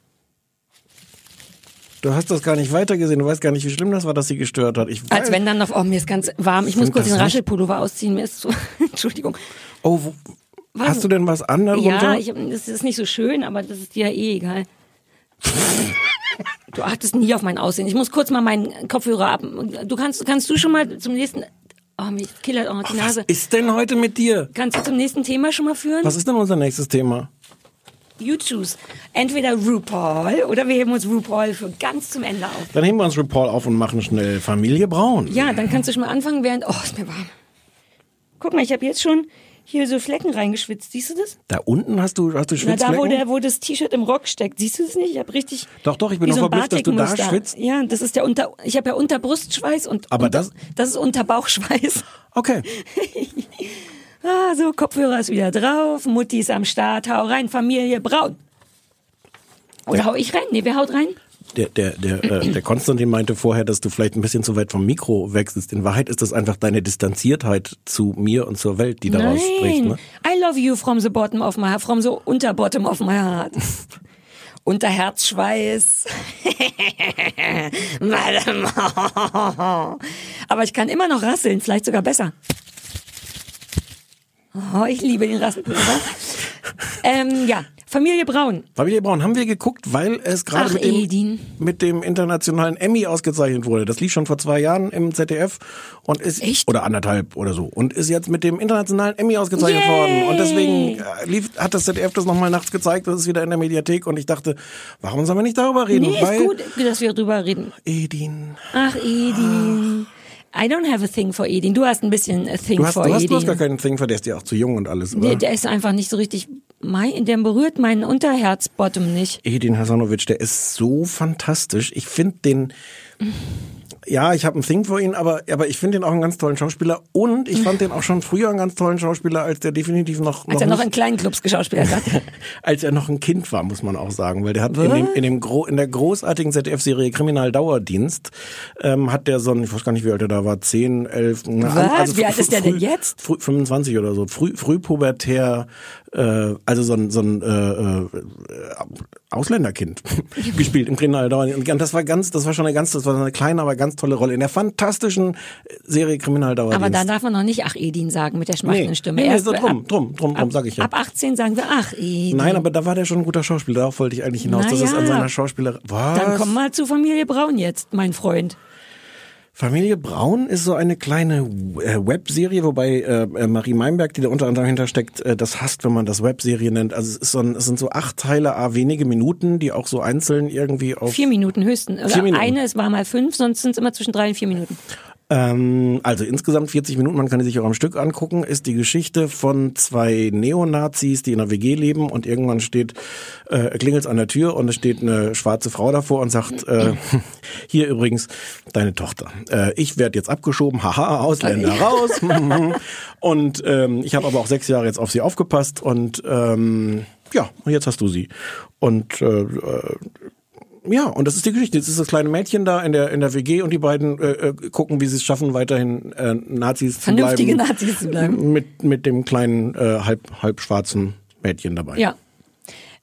Speaker 7: Du hast das gar nicht weitergesehen, du weißt gar nicht, wie schlimm das war, dass sie gestört hat. Ich weiß.
Speaker 8: Als wenn dann noch, oh, mir ist ganz warm, ich muss kurz den Raschelpullover ausziehen, mir ist so, Entschuldigung.
Speaker 7: Oh, wo, hast du denn was an darunter?
Speaker 8: Ja, ich, das ist nicht so schön, aber das ist dir ja eh egal. Du achtest nie auf mein Aussehen. Ich muss kurz mal meinen Kopfhörer ab. Du kannst, kannst du schon mal zum nächsten, oh, mich killert auch noch die Nase.
Speaker 7: Was ist denn heute mit dir?
Speaker 8: Kannst du zum nächsten Thema schon mal führen?
Speaker 7: Was ist denn unser nächstes Thema?
Speaker 8: You choose. Entweder RuPaul oder wir heben uns RuPaul für ganz zum Ende auf.
Speaker 7: Dann heben wir uns RuPaul auf und machen schnell Familie Braun.
Speaker 8: Ja, dann kannst du schon mal anfangen, während... Oh, ist mir warm. Guck mal, ich habe jetzt schon hier so Flecken reingeschwitzt. Siehst du das?
Speaker 7: Da unten hast du, hast du Schwitzflecken?
Speaker 8: Na, da, wo, der, wo das T-Shirt im Rock steckt. Siehst du das nicht? Ich habe richtig...
Speaker 7: Doch, doch, ich bin noch so verblüfft, dass du da schwitzt.
Speaker 8: Ja, das ist der unter... Ich habe ja Unterbrustschweiß und...
Speaker 7: Aber
Speaker 8: unter,
Speaker 7: das...
Speaker 8: Das ist Unterbauchschweiß.
Speaker 7: Okay.
Speaker 8: Ah, so, Kopfhörer ist wieder drauf, Mutti ist am Start, hau rein, Familie Braun. Oder ja. hau ich rein? Nee, wer haut rein?
Speaker 7: Der, der, der, äh, der Konstantin meinte vorher, dass du vielleicht ein bisschen zu weit vom Mikro wechselst. In Wahrheit ist das einfach deine Distanziertheit zu mir und zur Welt, die daraus
Speaker 8: Nein.
Speaker 7: spricht. Ne?
Speaker 8: I love you from the bottom of my heart, from the unter bottom of my heart. Unter Herzschweiß. Aber ich kann immer noch rasseln, vielleicht sogar besser. Oh, ich liebe den Rasselpulver. ähm, ja, Familie Braun.
Speaker 7: Familie Braun haben wir geguckt, weil es gerade mit dem, mit dem internationalen Emmy ausgezeichnet wurde. Das lief schon vor zwei Jahren im Z D F und ist
Speaker 8: Echt?
Speaker 7: oder anderthalb oder so und ist jetzt mit dem internationalen Emmy ausgezeichnet
Speaker 8: Yay.
Speaker 7: worden. Und deswegen lief, hat das Z D F das nochmal nachts gezeigt. Das ist wieder in der Mediathek und ich dachte, warum sollen wir nicht darüber reden?
Speaker 8: Nee,
Speaker 7: weil
Speaker 8: ist gut, dass wir darüber reden.
Speaker 7: Edin.
Speaker 8: Ach, Edin. I don't have a thing for Edin. Du hast ein bisschen a thing
Speaker 7: du hast,
Speaker 8: for
Speaker 7: du hast,
Speaker 8: Edin.
Speaker 7: Du hast gar keinen Thing for, der ist ja auch zu jung und alles, oder?
Speaker 8: Der, der ist einfach nicht so richtig, mein, der berührt meinen Unterherzbottom nicht.
Speaker 7: Edin Hasanovic, der ist so fantastisch. Ich finde den... Ja, ich habe ein Thing für ihn, aber aber ich finde ihn auch einen ganz tollen Schauspieler und ich fand den auch schon früher einen ganz tollen Schauspieler, als der definitiv noch...
Speaker 8: Als
Speaker 7: noch
Speaker 8: er noch
Speaker 7: nicht,
Speaker 8: in kleinen Clubs geschauspielert hat.
Speaker 7: Als er noch ein Kind war, muss man auch sagen, weil der hat in, dem, in, dem Gro, in der großartigen Z D F-Serie Kriminaldauerdienst ähm, hat der so ein, ich weiß gar nicht, wie alt er da war, zehn, elf...
Speaker 8: Was?
Speaker 7: Also
Speaker 8: wie alt ist der denn jetzt?
Speaker 7: Früh, fünfundzwanzig oder so, früh, frühpubertär, äh, also so ein, so ein äh, äh, Ausländerkind gespielt im Kriminaldauerdienst. Und das war ganz, das war schon eine ganz, das war eine kleine, aber ganz tolle Rolle in der fantastischen Serie Kriminaldauerdienst.
Speaker 8: Aber da darf man noch nicht Ach Edin sagen mit der schmachtenden
Speaker 7: nee,
Speaker 8: Stimme.
Speaker 7: Nee,
Speaker 8: Erst
Speaker 7: so drum,
Speaker 8: ab,
Speaker 7: drum, drum, drum, sag ich ja.
Speaker 8: Ab achtzehn sagen wir Ach Edin.
Speaker 7: Nein, aber da war der schon ein guter Schauspieler, darauf wollte ich eigentlich hinaus.
Speaker 8: Na
Speaker 7: das
Speaker 8: ja.
Speaker 7: ist an seiner Schauspieler. Was?
Speaker 8: Dann komm mal zu Familie Braun jetzt, mein Freund.
Speaker 7: Familie Braun ist so eine kleine äh, Webserie, wobei äh, Marie Meinberg, die da unter anderem hintersteckt, äh, das hasst, wenn man das Webserie nennt. Also es ist so ein, es sind so acht Teile, a wenige Minuten, die auch so einzeln irgendwie auf...
Speaker 8: Vier Minuten höchstens. Oder
Speaker 7: vier Minuten.
Speaker 8: Eine, es war mal fünf, sonst sind es immer zwischen drei und vier Minuten.
Speaker 7: Ähm, also insgesamt vierzig Minuten, man kann die sich auch am Stück angucken, ist die Geschichte von zwei Neonazis, die in einer W G leben und irgendwann steht, äh, klingelt's an der Tür und es steht eine schwarze Frau davor und sagt, äh, hier übrigens deine Tochter. Äh, ich werde jetzt abgeschoben, haha, Ausländer raus. Und ähm, ich habe aber auch sechs Jahre jetzt auf sie aufgepasst und ähm, ja, und jetzt hast du sie. Und äh, äh, ja, und das ist die Geschichte. Jetzt ist das kleine Mädchen da in der in der W G und die beiden äh, gucken, wie sie es schaffen, weiterhin äh, Nazis zu bleiben.
Speaker 8: Vernünftige Nazis zu bleiben.
Speaker 7: Mit mit dem kleinen äh, halb halb schwarzen Mädchen dabei.
Speaker 8: Ja.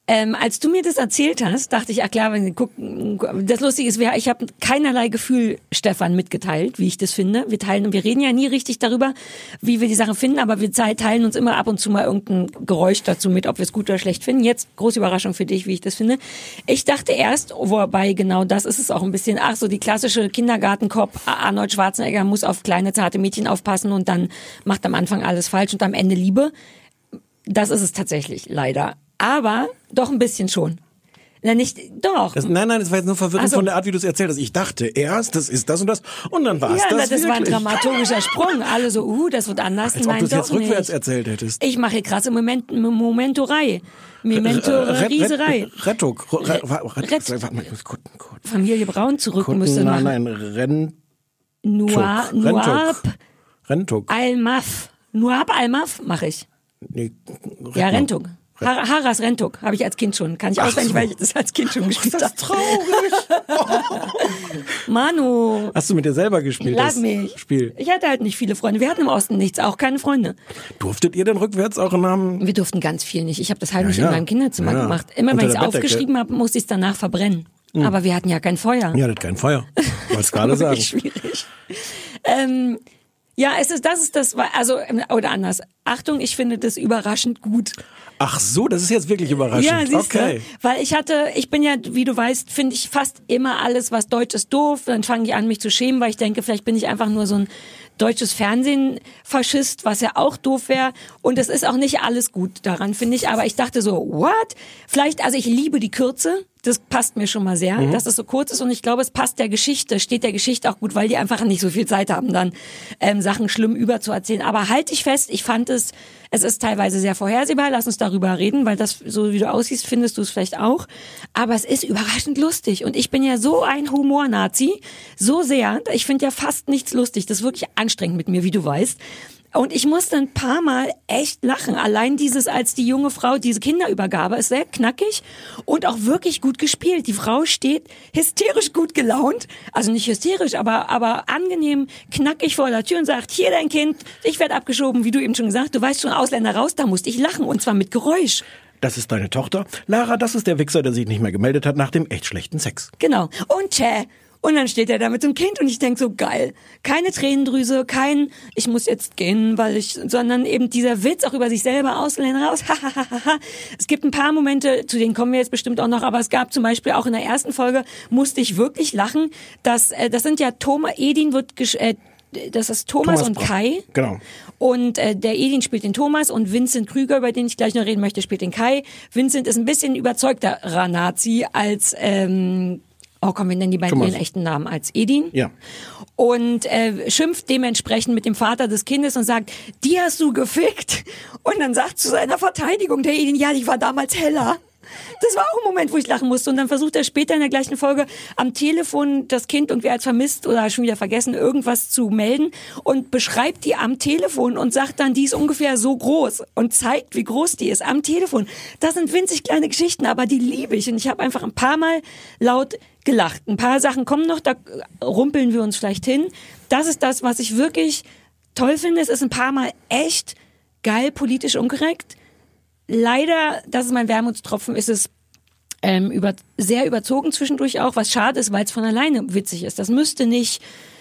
Speaker 8: Ähm, als du mir das erzählt hast, dachte ich, ach klar, wenn, guck, das Lustige ist, ich habe keinerlei Gefühl Stefan mitgeteilt, wie ich das finde. Wir teilen und wir reden ja nie richtig darüber, wie wir die Sache finden, aber wir teilen uns immer ab und zu mal irgendein Geräusch dazu mit, ob wir es gut oder schlecht finden. Jetzt große Überraschung für dich, wie ich das finde. Ich dachte erst, wobei genau das ist es auch ein bisschen, ach so die klassische Kindergartenkopf, Arnold Schwarzenegger muss auf kleine zarte Mädchen aufpassen und dann macht am Anfang alles falsch und am Ende Liebe. Das ist es tatsächlich, leider. Aber doch ein bisschen schon. Na nicht, doch.
Speaker 7: Das, nein, nein, das war jetzt nur verwirrend
Speaker 8: Also,
Speaker 7: von der Art, wie du es erzählt hast. Ich dachte erst, das ist das und das und dann war es
Speaker 8: ja,
Speaker 7: das
Speaker 8: das
Speaker 7: wirklich.
Speaker 8: war ein dramaturgischer Sprung. Alle so, uh, das wird anders.
Speaker 7: Als
Speaker 8: Nein,
Speaker 7: ob du es
Speaker 8: doch
Speaker 7: jetzt rückwärts
Speaker 8: nicht.
Speaker 7: erzählt hättest.
Speaker 8: Ich mache krasse Moment, Momentorei. Mementorieserei.
Speaker 7: Rettung.
Speaker 8: Rett-
Speaker 7: Warte mal, ich muss Kutten, Kutten.
Speaker 8: Familie Braun zurück
Speaker 7: Kutten,
Speaker 8: müsste
Speaker 7: nein,
Speaker 8: machen.
Speaker 7: nein, Rentuk.
Speaker 8: Noir, Noir,
Speaker 7: Rentuk.
Speaker 8: Almaf. Noir, Almaf mache ich.
Speaker 7: Nee,
Speaker 8: Ja,
Speaker 7: Rentuk.
Speaker 8: Rentuk. Har- Haras Rentuk habe ich als Kind schon. Kann ich
Speaker 7: Ach
Speaker 8: auswendig,
Speaker 7: so.
Speaker 8: weil ich das als Kind schon gespielt
Speaker 7: Das
Speaker 8: habe.
Speaker 7: ist traurig.
Speaker 8: Manu,
Speaker 7: Hast du mit dir selber gespielt?
Speaker 8: lass
Speaker 7: das
Speaker 8: mich.
Speaker 7: Spiel.
Speaker 8: Ich hatte halt nicht viele Freunde. Wir hatten im Osten nichts, auch keine Freunde.
Speaker 7: Durftet ihr denn rückwärts eure Namen?
Speaker 8: Wir durften ganz viel nicht. Ich habe das heimlich
Speaker 7: Ja, ja.
Speaker 8: in meinem Kinderzimmer
Speaker 7: Ja.
Speaker 8: gemacht. Immer
Speaker 7: Unter
Speaker 8: wenn ich es
Speaker 7: der Bettdecke.
Speaker 8: aufgeschrieben habe, musste ich es danach verbrennen. Aber wir hatten ja kein Feuer.
Speaker 7: Ihr hattet kein Feuer. Wollt's gerade sagen.
Speaker 8: Wirklich schwierig. Ähm, ja, es ist, das ist das, also, oder anders. Achtung, ich finde das überraschend gut.
Speaker 7: Ach so, das ist jetzt wirklich überraschend.
Speaker 8: Ja, siehst
Speaker 7: okay.
Speaker 8: du? Weil ich hatte, ich bin ja, wie du weißt, finde ich fast immer alles, was deutsch ist, doof. Dann fange ich an, mich zu schämen, weil ich denke, vielleicht bin ich einfach nur so ein deutsches Fernsehen-Faschist, was ja auch doof wäre. Und es ist auch nicht alles gut daran, finde ich. Aber ich dachte so, what? Vielleicht, also ich liebe die Kürze. Das passt mir schon mal sehr, mhm. dass es so kurz ist. Und ich glaube, es passt der Geschichte, steht der Geschichte auch gut, weil die einfach nicht so viel Zeit haben, dann ähm, Sachen schlimm überzuerzählen. Aber halt dich fest, ich fand es, es ist teilweise sehr vorhersehbar. Lass uns darüber reden, weil das, so wie du aussiehst, findest du es vielleicht auch. Aber es ist überraschend lustig. Und ich bin ja so ein Humor-Nazi, so sehr. Ich finde ja fast nichts lustig. Das ist wirklich anstrengend mit mir, wie du weißt. Und ich musste ein paar Mal echt lachen. Allein dieses, als die junge Frau diese Kinderübergabe ist sehr knackig und auch wirklich gut gespielt. Die Frau steht hysterisch gut gelaunt, also nicht hysterisch, aber aber angenehm knackig vor der Tür und sagt, hier dein Kind, ich werde abgeschoben, wie du eben schon gesagt, du weißt schon, Ausländer raus, da musste ich lachen und zwar mit Geräusch.
Speaker 7: Das ist deine Tochter. Lara, das ist der Wichser, der sich nicht mehr gemeldet hat nach dem echt schlechten Sex.
Speaker 8: Genau. Und tschä. Und dann steht er da mit dem Kind und ich denk so, geil. Keine Tränendrüse, kein, ich muss jetzt gehen, weil ich, sondern eben dieser Witz auch über sich selber, Ausländer raus, Es gibt ein paar Momente, zu denen kommen wir jetzt bestimmt auch noch, aber es gab zum Beispiel auch in der ersten Folge, musste ich wirklich lachen, dass, äh, das sind ja Thomas, Edin wird, gesch- äh, das ist Thomas,
Speaker 7: Thomas
Speaker 8: und
Speaker 7: Brach.
Speaker 8: Kai.
Speaker 7: Genau.
Speaker 8: Und äh, der Edin spielt den Thomas und Vincent Krüger, über den ich gleich noch reden möchte, spielt den Kai. Vincent ist ein bisschen überzeugterer Nazi als, ähm, oh komm, wir nennen die beiden
Speaker 7: Thomas.
Speaker 8: ihren echten Namen, als Edin.
Speaker 7: Ja.
Speaker 8: Und äh, schimpft dementsprechend mit dem Vater des Kindes und sagt, die hast du gefickt. Und dann sagt zu seiner Verteidigung der Edin, ja, ich war damals heller. Das war auch ein Moment, wo ich lachen musste. Und dann versucht er später in der gleichen Folge am Telefon das Kind irgendwie als vermisst oder schon wieder vergessen, irgendwas zu melden und beschreibt die am Telefon und sagt dann, die ist ungefähr so groß und zeigt, wie groß die ist am Telefon. Das sind winzig kleine Geschichten, aber die liebe ich. Und ich habe einfach ein paar Mal laut gelacht. Ein paar Sachen kommen noch, da rumpeln wir uns vielleicht hin. Das ist das, was ich wirklich toll finde. Es ist ein paar Mal echt geil, politisch unkorrekt. Leider, das ist mein Wermutstropfen, ist es ähm, über, sehr überzogen zwischendurch auch, was schade ist, weil es von alleine witzig ist. Das müsste nicht,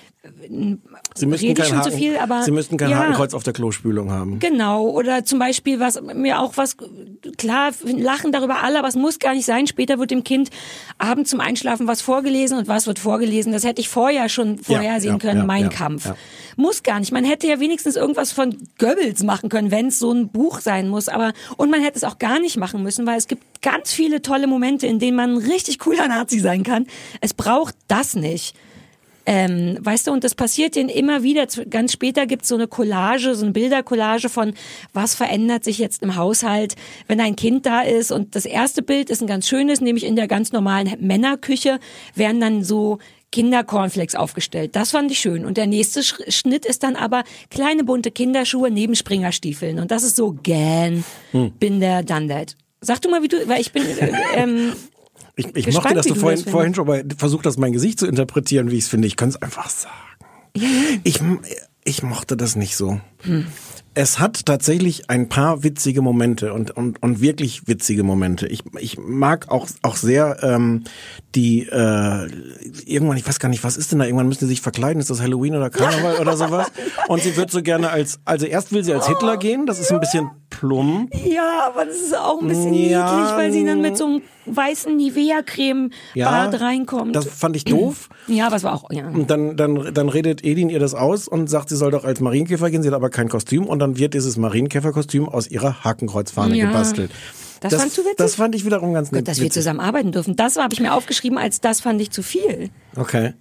Speaker 7: Sie müssten
Speaker 8: rede ich
Speaker 7: kein
Speaker 8: schon zu
Speaker 7: Haken,
Speaker 8: viel, aber
Speaker 7: Sie müssten kein
Speaker 8: ja.
Speaker 7: Hakenkreuz auf der Klospülung haben.
Speaker 8: Genau, oder zum Beispiel, was mir auch was, klar, lachen darüber alle, aber es muss gar nicht sein. Später wird dem Kind abends zum Einschlafen was vorgelesen und was wird vorgelesen. Das hätte ich vorher schon vorhersehen
Speaker 7: ja,
Speaker 8: können,
Speaker 7: ja,
Speaker 8: Mein
Speaker 7: ja,
Speaker 8: Kampf.
Speaker 7: ja.
Speaker 8: Muss gar nicht. Man hätte ja wenigstens irgendwas von Goebbels machen können, wenn es so ein Buch sein muss. Aber und man hätte es auch gar nicht machen müssen, weil es gibt ganz viele tolle Momente, in denen man ein richtig cooler Nazi sein kann. Es braucht das nicht. Ähm, weißt du, und das passiert denen immer wieder. Ganz später gibt's so eine Collage, so eine Bildercollage von, was verändert sich jetzt im Haushalt, wenn ein Kind da ist. Und das erste Bild ist ein ganz schönes, nämlich in der ganz normalen Männerküche werden dann so Kindercornflakes aufgestellt. Das fand ich schön. Und der nächste Schnitt ist dann aber kleine bunte Kinderschuhe neben Springerstiefeln. Und das ist so, gähn, hm. bin der done that. Sag du mal, wie du, weil ich bin... Äh, ähm,
Speaker 7: Ich, ich
Speaker 8: Gespannt,
Speaker 7: mochte, dass
Speaker 8: wie
Speaker 7: du
Speaker 8: du
Speaker 7: vorhin,
Speaker 8: das
Speaker 7: vorhin schon mal versucht hast, mein Gesicht zu interpretieren, wie ich es finde. Ich kann es einfach sagen.
Speaker 8: Ja, ja.
Speaker 7: Ich, ich mochte das nicht so. Hm. Es hat tatsächlich ein paar witzige Momente und und und wirklich witzige Momente. Ich ich mag auch auch sehr ähm, die äh, irgendwann, ich weiß gar nicht, was ist denn da? Irgendwann müssen sie sich verkleiden. Ist das Halloween oder Karneval oder sowas? Und sie wird so gerne als, also erst will sie als Hitler gehen. Das ist ein bisschen plump.
Speaker 8: Ja, aber das ist auch ein bisschen
Speaker 7: Ja.
Speaker 8: niedlich, weil sie dann mit so einem weißen Nivea-Creme-Bad
Speaker 7: Ja,
Speaker 8: reinkommt.
Speaker 7: Das fand ich doof.
Speaker 8: Ja, aber es war auch, ja.
Speaker 7: Und dann, dann, dann redet Edin ihr das aus und sagt, sie soll doch als Marienkäfer gehen, sie hat aber kein Kostüm und dann wird dieses Marienkäferkostüm aus ihrer Hakenkreuzfahne
Speaker 8: Ja.
Speaker 7: gebastelt.
Speaker 8: Das fandst du witzig?
Speaker 7: Das fand ich wiederum ganz nett.
Speaker 8: Gott, dass wir
Speaker 7: witzig.
Speaker 8: zusammen arbeiten dürfen. Das habe ich mir aufgeschrieben, als das fand ich zu viel.
Speaker 7: Okay.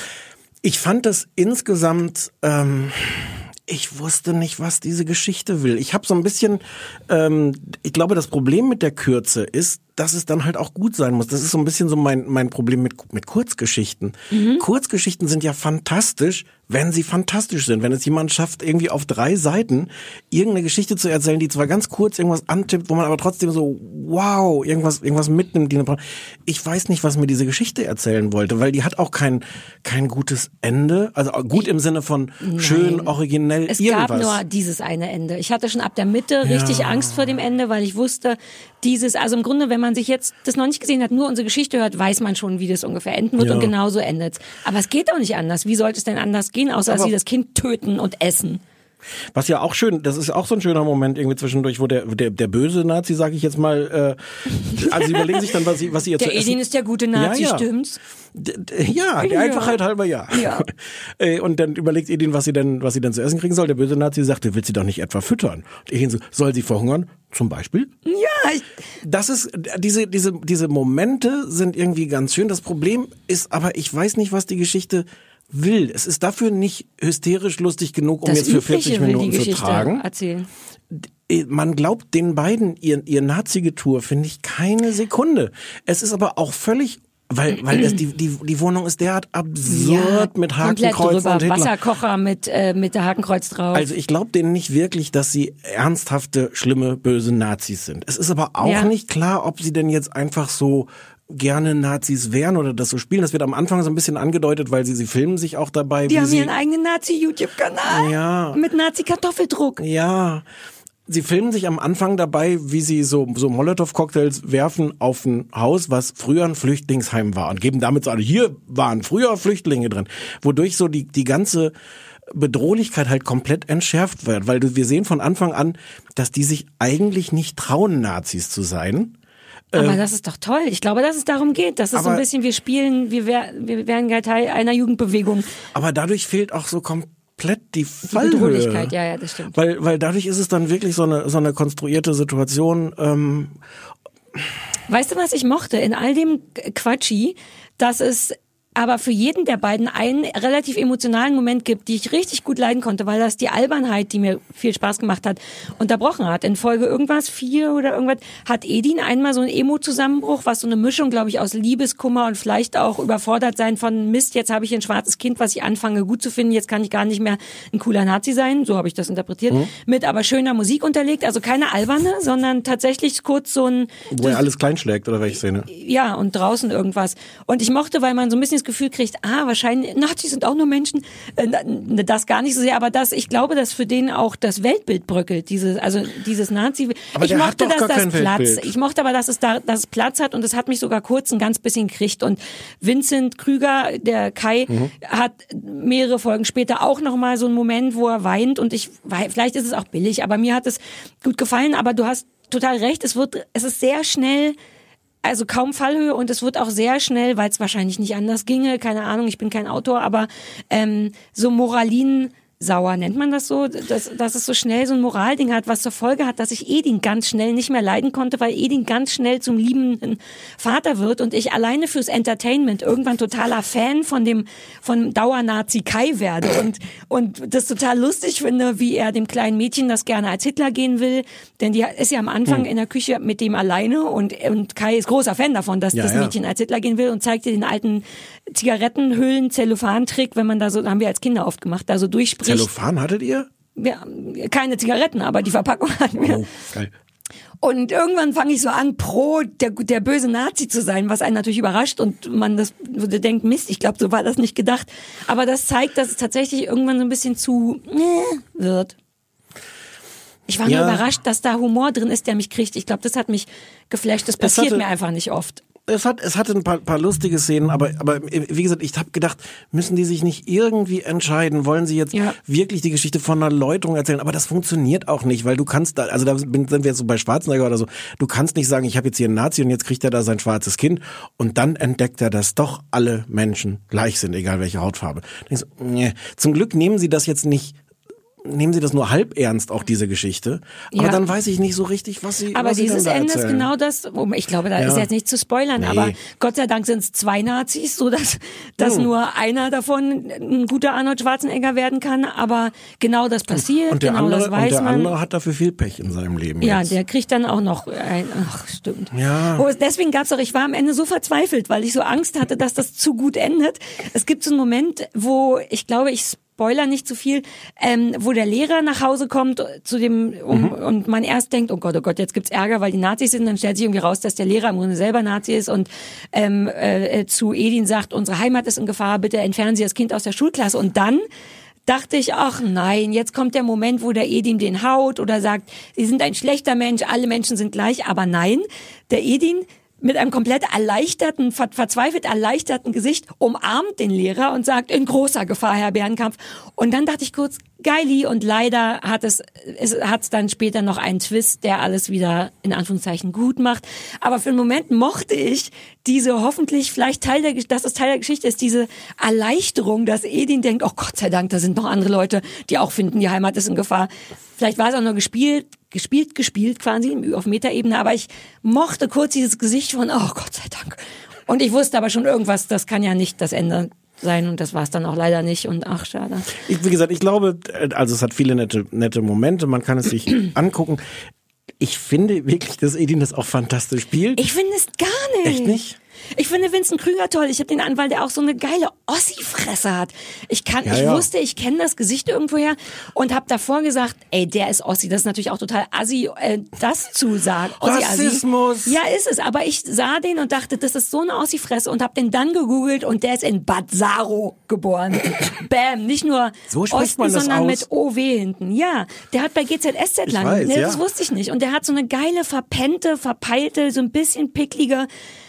Speaker 7: Ich fand das insgesamt, ähm, ich wusste nicht, was diese Geschichte will. Ich habe so ein bisschen, ähm, ich glaube, das Problem mit der Kürze ist, dass es dann halt auch gut sein muss. Das ist so ein bisschen so mein mein Problem mit mit Kurzgeschichten. Mhm. Kurzgeschichten sind ja fantastisch, wenn sie fantastisch sind. Wenn es jemand schafft, irgendwie auf drei Seiten irgendeine Geschichte zu erzählen, die zwar ganz kurz irgendwas antippt, wo man aber trotzdem so, wow, irgendwas irgendwas mitnimmt. Die eine, ich weiß nicht, was mir diese Geschichte erzählen wollte, weil die hat auch kein kein gutes Ende. Also gut im Sinne von schön,
Speaker 8: Nein.
Speaker 7: originell,
Speaker 8: Es
Speaker 7: irgendwas.
Speaker 8: gab nur dieses eine Ende. Ich hatte schon ab der Mitte richtig
Speaker 7: Ja.
Speaker 8: Angst vor dem Ende, weil ich wusste, dieses, also im Grunde, wenn man sich jetzt das noch nicht gesehen hat, nur unsere Geschichte hört, weiß man schon, wie das ungefähr enden wird
Speaker 7: Ja.
Speaker 8: und genauso endet's. Aber es geht auch nicht anders. Wie sollte es denn anders gehen, außer dass
Speaker 7: Aber-
Speaker 8: sie das Kind töten und essen?
Speaker 7: Was ja auch schön, das ist auch so ein schöner Moment irgendwie zwischendurch, wo der der, der böse Nazi, sage ich jetzt mal, äh, also sie überlegen sich dann, was sie was sie jetzt
Speaker 8: Der
Speaker 7: zu essen.
Speaker 8: Edin ist der gute Nazi,
Speaker 7: Ja, ja.
Speaker 8: stimmt's?
Speaker 7: D- d- Ja, der
Speaker 8: Ja.
Speaker 7: Einfachheit halber ja.
Speaker 8: Ja.
Speaker 7: Äh, Und dann überlegt Edin, was sie denn, was sie denn zu essen kriegen soll. Der böse Nazi sagt, du willst sie doch nicht etwa füttern. Und Edin so, soll sie verhungern? Zum Beispiel?
Speaker 8: Ja, ich,
Speaker 7: Das ist, diese, diese, diese Momente sind irgendwie ganz schön. Das Problem ist aber, ich weiß nicht, was die Geschichte will. Es ist dafür nicht hysterisch lustig genug, um
Speaker 8: das
Speaker 7: jetzt für
Speaker 8: Übliche
Speaker 7: vierzig
Speaker 8: will die
Speaker 7: Minuten zu
Speaker 8: Geschichte
Speaker 7: tragen.
Speaker 8: erzählen.
Speaker 7: Man glaubt den beiden, ihr, ihr Nazi-Getue, finde ich, keine Sekunde. Es ist aber auch völlig, weil, weil es die, die, die Wohnung ist derart absurd mit
Speaker 8: komplett
Speaker 7: Hakenkreuz
Speaker 8: drüber,
Speaker 7: und Hitler.
Speaker 8: Wasserkocher mit, äh, mit der Hakenkreuz drauf.
Speaker 7: Also ich glaube denen nicht wirklich, dass sie ernsthafte, schlimme, böse Nazis sind. Es ist aber auch
Speaker 8: Ja.
Speaker 7: nicht klar, ob sie denn jetzt einfach so gerne Nazis wären oder das so spielen. Das wird am Anfang so ein bisschen angedeutet, weil sie, sie filmen sich auch dabei.
Speaker 8: die
Speaker 7: wie
Speaker 8: haben
Speaker 7: sie,
Speaker 8: ihren eigenen Nazi-YouTube-Kanal.
Speaker 7: Ja.
Speaker 8: Mit Nazi-Kartoffeldruck.
Speaker 7: Ja, sie filmen sich am Anfang dabei, wie sie so, so Molotow-Cocktails werfen auf ein Haus, was früher ein Flüchtlingsheim war und geben damit so an, hier waren früher Flüchtlinge drin, wodurch so die, die ganze Bedrohlichkeit halt komplett entschärft wird, weil du, wir sehen von Anfang an, dass die sich eigentlich nicht trauen, Nazis zu sein.
Speaker 8: Aber das ist doch toll. Ich glaube, dass es darum geht. Das ist so ein
Speaker 7: aber-
Speaker 8: bisschen, wir spielen, wir, wär, wir wären ja Teil einer Jugendbewegung.
Speaker 7: Aber dadurch fehlt auch so komplett die
Speaker 8: Die
Speaker 7: Fallhöhe.
Speaker 8: Bedrohlichkeit, ja, ja, das stimmt.
Speaker 7: Weil, weil dadurch ist es dann wirklich so eine, so eine konstruierte Situation. Ähm,
Speaker 8: Weißt du, was ich mochte in all dem Quatschi, dass es aber für jeden der beiden einen relativ emotionalen Moment gibt, die ich richtig gut leiden konnte, weil das die Albernheit, die mir viel Spaß gemacht hat, unterbrochen hat. In Folge irgendwas, vier oder irgendwas, hat Edin einmal so einen Emo-Zusammenbruch, was so eine Mischung, glaube ich, aus Liebeskummer und vielleicht auch überfordert sein von Mist, jetzt habe ich ein schwarzes Kind, was ich anfange gut zu finden, jetzt kann ich gar nicht mehr ein cooler Nazi sein, so habe ich das interpretiert, mhm. mit aber schöner Musik unterlegt, also keine alberne, sondern tatsächlich kurz so ein...
Speaker 7: wo er alles kleinschlägt, oder welche Szene?
Speaker 8: Ja, und draußen irgendwas. Und ich mochte, weil man so ein bisschen das Gefühl kriegt, ah, wahrscheinlich, Nazis sind auch nur Menschen, äh, das gar nicht so sehr, aber das, ich glaube, dass für den auch das Weltbild bröckelt, dieses, also dieses Nazi.
Speaker 7: Aber
Speaker 8: ich
Speaker 7: der
Speaker 8: mochte,
Speaker 7: hat doch
Speaker 8: dass
Speaker 7: gar
Speaker 8: das
Speaker 7: kein
Speaker 8: Platz,
Speaker 7: Weltbild.
Speaker 8: ich mochte aber, dass es da, dass es Platz hat und es hat mich sogar kurz ein ganz bisschen gekriegt und Vincent Krüger, der Kai, mhm. hat mehrere Folgen später auch nochmal so einen Moment, wo er weint und ich, vielleicht ist es auch billig, aber mir hat es gut gefallen, aber du hast total recht, es wird, es ist sehr schnell, also kaum Fallhöhe und es wird auch sehr schnell, weil es wahrscheinlich nicht anders ginge, keine Ahnung, ich bin kein Autor, aber ähm, so Moralin sauer, nennt man das so, dass, dass es so schnell so ein Moralding hat, was zur Folge hat, dass ich Edin ganz schnell nicht mehr leiden konnte, weil Edin ganz schnell zum liebenden Vater wird und ich alleine fürs Entertainment irgendwann totaler Fan von dem von Dauernazi Kai werde und und das total lustig finde, wie er dem kleinen Mädchen, das gerne als Hitler gehen will, denn die ist ja am Anfang in der Küche mit dem alleine und und Kai ist großer Fan davon, dass
Speaker 7: ja,
Speaker 8: das
Speaker 7: ja.
Speaker 8: Mädchen als Hitler gehen will und zeigt ihr den alten Zigarettenhüllen Zellophan-Trick, wenn man da so, haben wir als Kinder oft gemacht, da so durchspricht.
Speaker 7: Zellophan hattet ihr?
Speaker 8: Ja, keine Zigaretten, aber die Verpackung hatten wir.
Speaker 7: Oh, geil.
Speaker 8: Und irgendwann fange ich so an, pro der, der böse Nazi zu sein, was einen natürlich überrascht und man das denkt, Mist, ich glaube, so war das nicht gedacht. Aber das zeigt, dass es tatsächlich irgendwann so ein bisschen zu äh, wird. Ich war
Speaker 7: Ja.
Speaker 8: nur überrascht, dass da Humor drin ist, der mich kriegt. Ich glaube, das hat mich geflasht. Das passiert
Speaker 7: hatte-
Speaker 8: mir einfach nicht oft.
Speaker 7: Es hat, es hatte ein paar, paar lustige Szenen, aber, aber wie gesagt, ich habe gedacht, müssen die sich nicht irgendwie entscheiden? Wollen sie jetzt
Speaker 8: Ja.
Speaker 7: wirklich die Geschichte von einer Läuterung erzählen? Aber das funktioniert auch nicht, weil du kannst da, also da bin- sind wir jetzt so bei Schwarzenegger oder so, du kannst nicht sagen, ich habe jetzt hier einen Nazi und jetzt kriegt er da sein schwarzes Kind und dann entdeckt er, dass doch alle Menschen gleich sind, egal welche Hautfarbe. Denkst du, nee. Zum Glück nehmen sie das jetzt nicht, nehmen sie das nur halb ernst, auch diese Geschichte. Aber
Speaker 8: Ja.
Speaker 7: dann weiß ich nicht so richtig, was sie
Speaker 8: Aber
Speaker 7: was sie
Speaker 8: dieses
Speaker 7: dann da
Speaker 8: Ende ist
Speaker 7: erzählen.
Speaker 8: genau das, um- ich glaube, da
Speaker 7: Ja.
Speaker 8: ist jetzt nicht zu spoilern,
Speaker 7: Nee.
Speaker 8: aber Gott sei Dank sind es zwei Nazis, so dass, dass
Speaker 7: Hm.
Speaker 8: nur einer davon ein guter Arnold Schwarzenegger werden kann, aber genau das passiert,
Speaker 7: Und der,
Speaker 8: genau
Speaker 7: andere,
Speaker 8: das weiß
Speaker 7: und der
Speaker 8: man.
Speaker 7: andere hat dafür viel Pech in seinem Leben.
Speaker 8: Ja,
Speaker 7: jetzt.
Speaker 8: der kriegt dann auch noch ein, ach, stimmt.
Speaker 7: Ja.
Speaker 8: Oh, deswegen gab's doch, ich war am Ende so verzweifelt, weil ich so Angst hatte, dass das zu gut endet. Es gibt so einen Moment, wo, ich glaube, ich Spoiler nicht zu viel, ähm, wo der Lehrer nach Hause kommt zu dem um,
Speaker 7: Mhm.
Speaker 8: und man erst denkt, oh Gott, oh Gott, jetzt gibt's Ärger, weil die Nazis sind, dann stellt sich irgendwie raus, dass der Lehrer im Grunde selber Nazi ist und ähm, äh, zu Edin sagt, unsere Heimat ist in Gefahr, bitte entfernen Sie das Kind aus der Schulklasse. Und dann dachte ich, ach nein, jetzt kommt der Moment, wo der Edin den haut oder sagt, Sie sind ein schlechter Mensch, alle Menschen sind gleich. Aber nein, der Edin mit einem komplett erleichterten, ver verzweifelt erleichterten Gesicht umarmt den Lehrer und sagt, in großer Gefahr, Herr Bärenkampf. Und dann dachte ich kurz, geili, und leider hat es, es hat's dann später noch einen Twist, der alles wieder in Anführungszeichen gut macht. Aber für einen Moment mochte ich diese hoffentlich vielleicht Teil der, dass es Teil der Geschichte ist, diese Erleichterung, dass Edin denkt, oh Gott sei Dank, da sind noch andere Leute, die auch finden, die Heimat ist in Gefahr. Vielleicht war es auch nur gespielt, gespielt, gespielt quasi auf Metaebene, aber ich mochte kurz dieses Gesicht von, oh Gott sei Dank. Und ich wusste aber schon irgendwas, das kann ja nicht das Ende sein, und das war es dann auch leider nicht, und ach, schade.
Speaker 7: Ich, wie gesagt, ich glaube, also es hat viele nette, nette Momente, man kann es sich angucken. Ich finde wirklich, dass Edin das auch fantastisch spielt.
Speaker 8: Ich finde es gar nicht.
Speaker 7: Echt nicht?
Speaker 8: Ich finde Vincent Krüger toll. Ich habe den an, weil der auch so eine geile Ossi-Fresse hat. Ich kann,
Speaker 7: Ja,
Speaker 8: ich
Speaker 7: ja.
Speaker 8: wusste, ich kenne das Gesicht irgendwoher und habe davor gesagt, ey, der ist Ossi. Das ist natürlich auch total assi, äh, das zu sagen. Ossi-Assi.
Speaker 7: Rassismus.
Speaker 8: Ja, ist es. Aber ich sah den und dachte, das ist so eine Ossi-Fresse, und habe den dann gegoogelt, und der ist in Bad Saro geboren. Bam. Nicht nur
Speaker 7: So spricht
Speaker 8: Osten,
Speaker 7: man das
Speaker 8: sondern
Speaker 7: aus?
Speaker 8: mit O W hinten. Ja, der hat bei G Z S Z
Speaker 7: Ich
Speaker 8: lang.
Speaker 7: weiß,
Speaker 8: Nee,
Speaker 7: ja.
Speaker 8: das wusste ich nicht. Und der hat so eine geile, verpennte, verpeilte, so ein bisschen picklige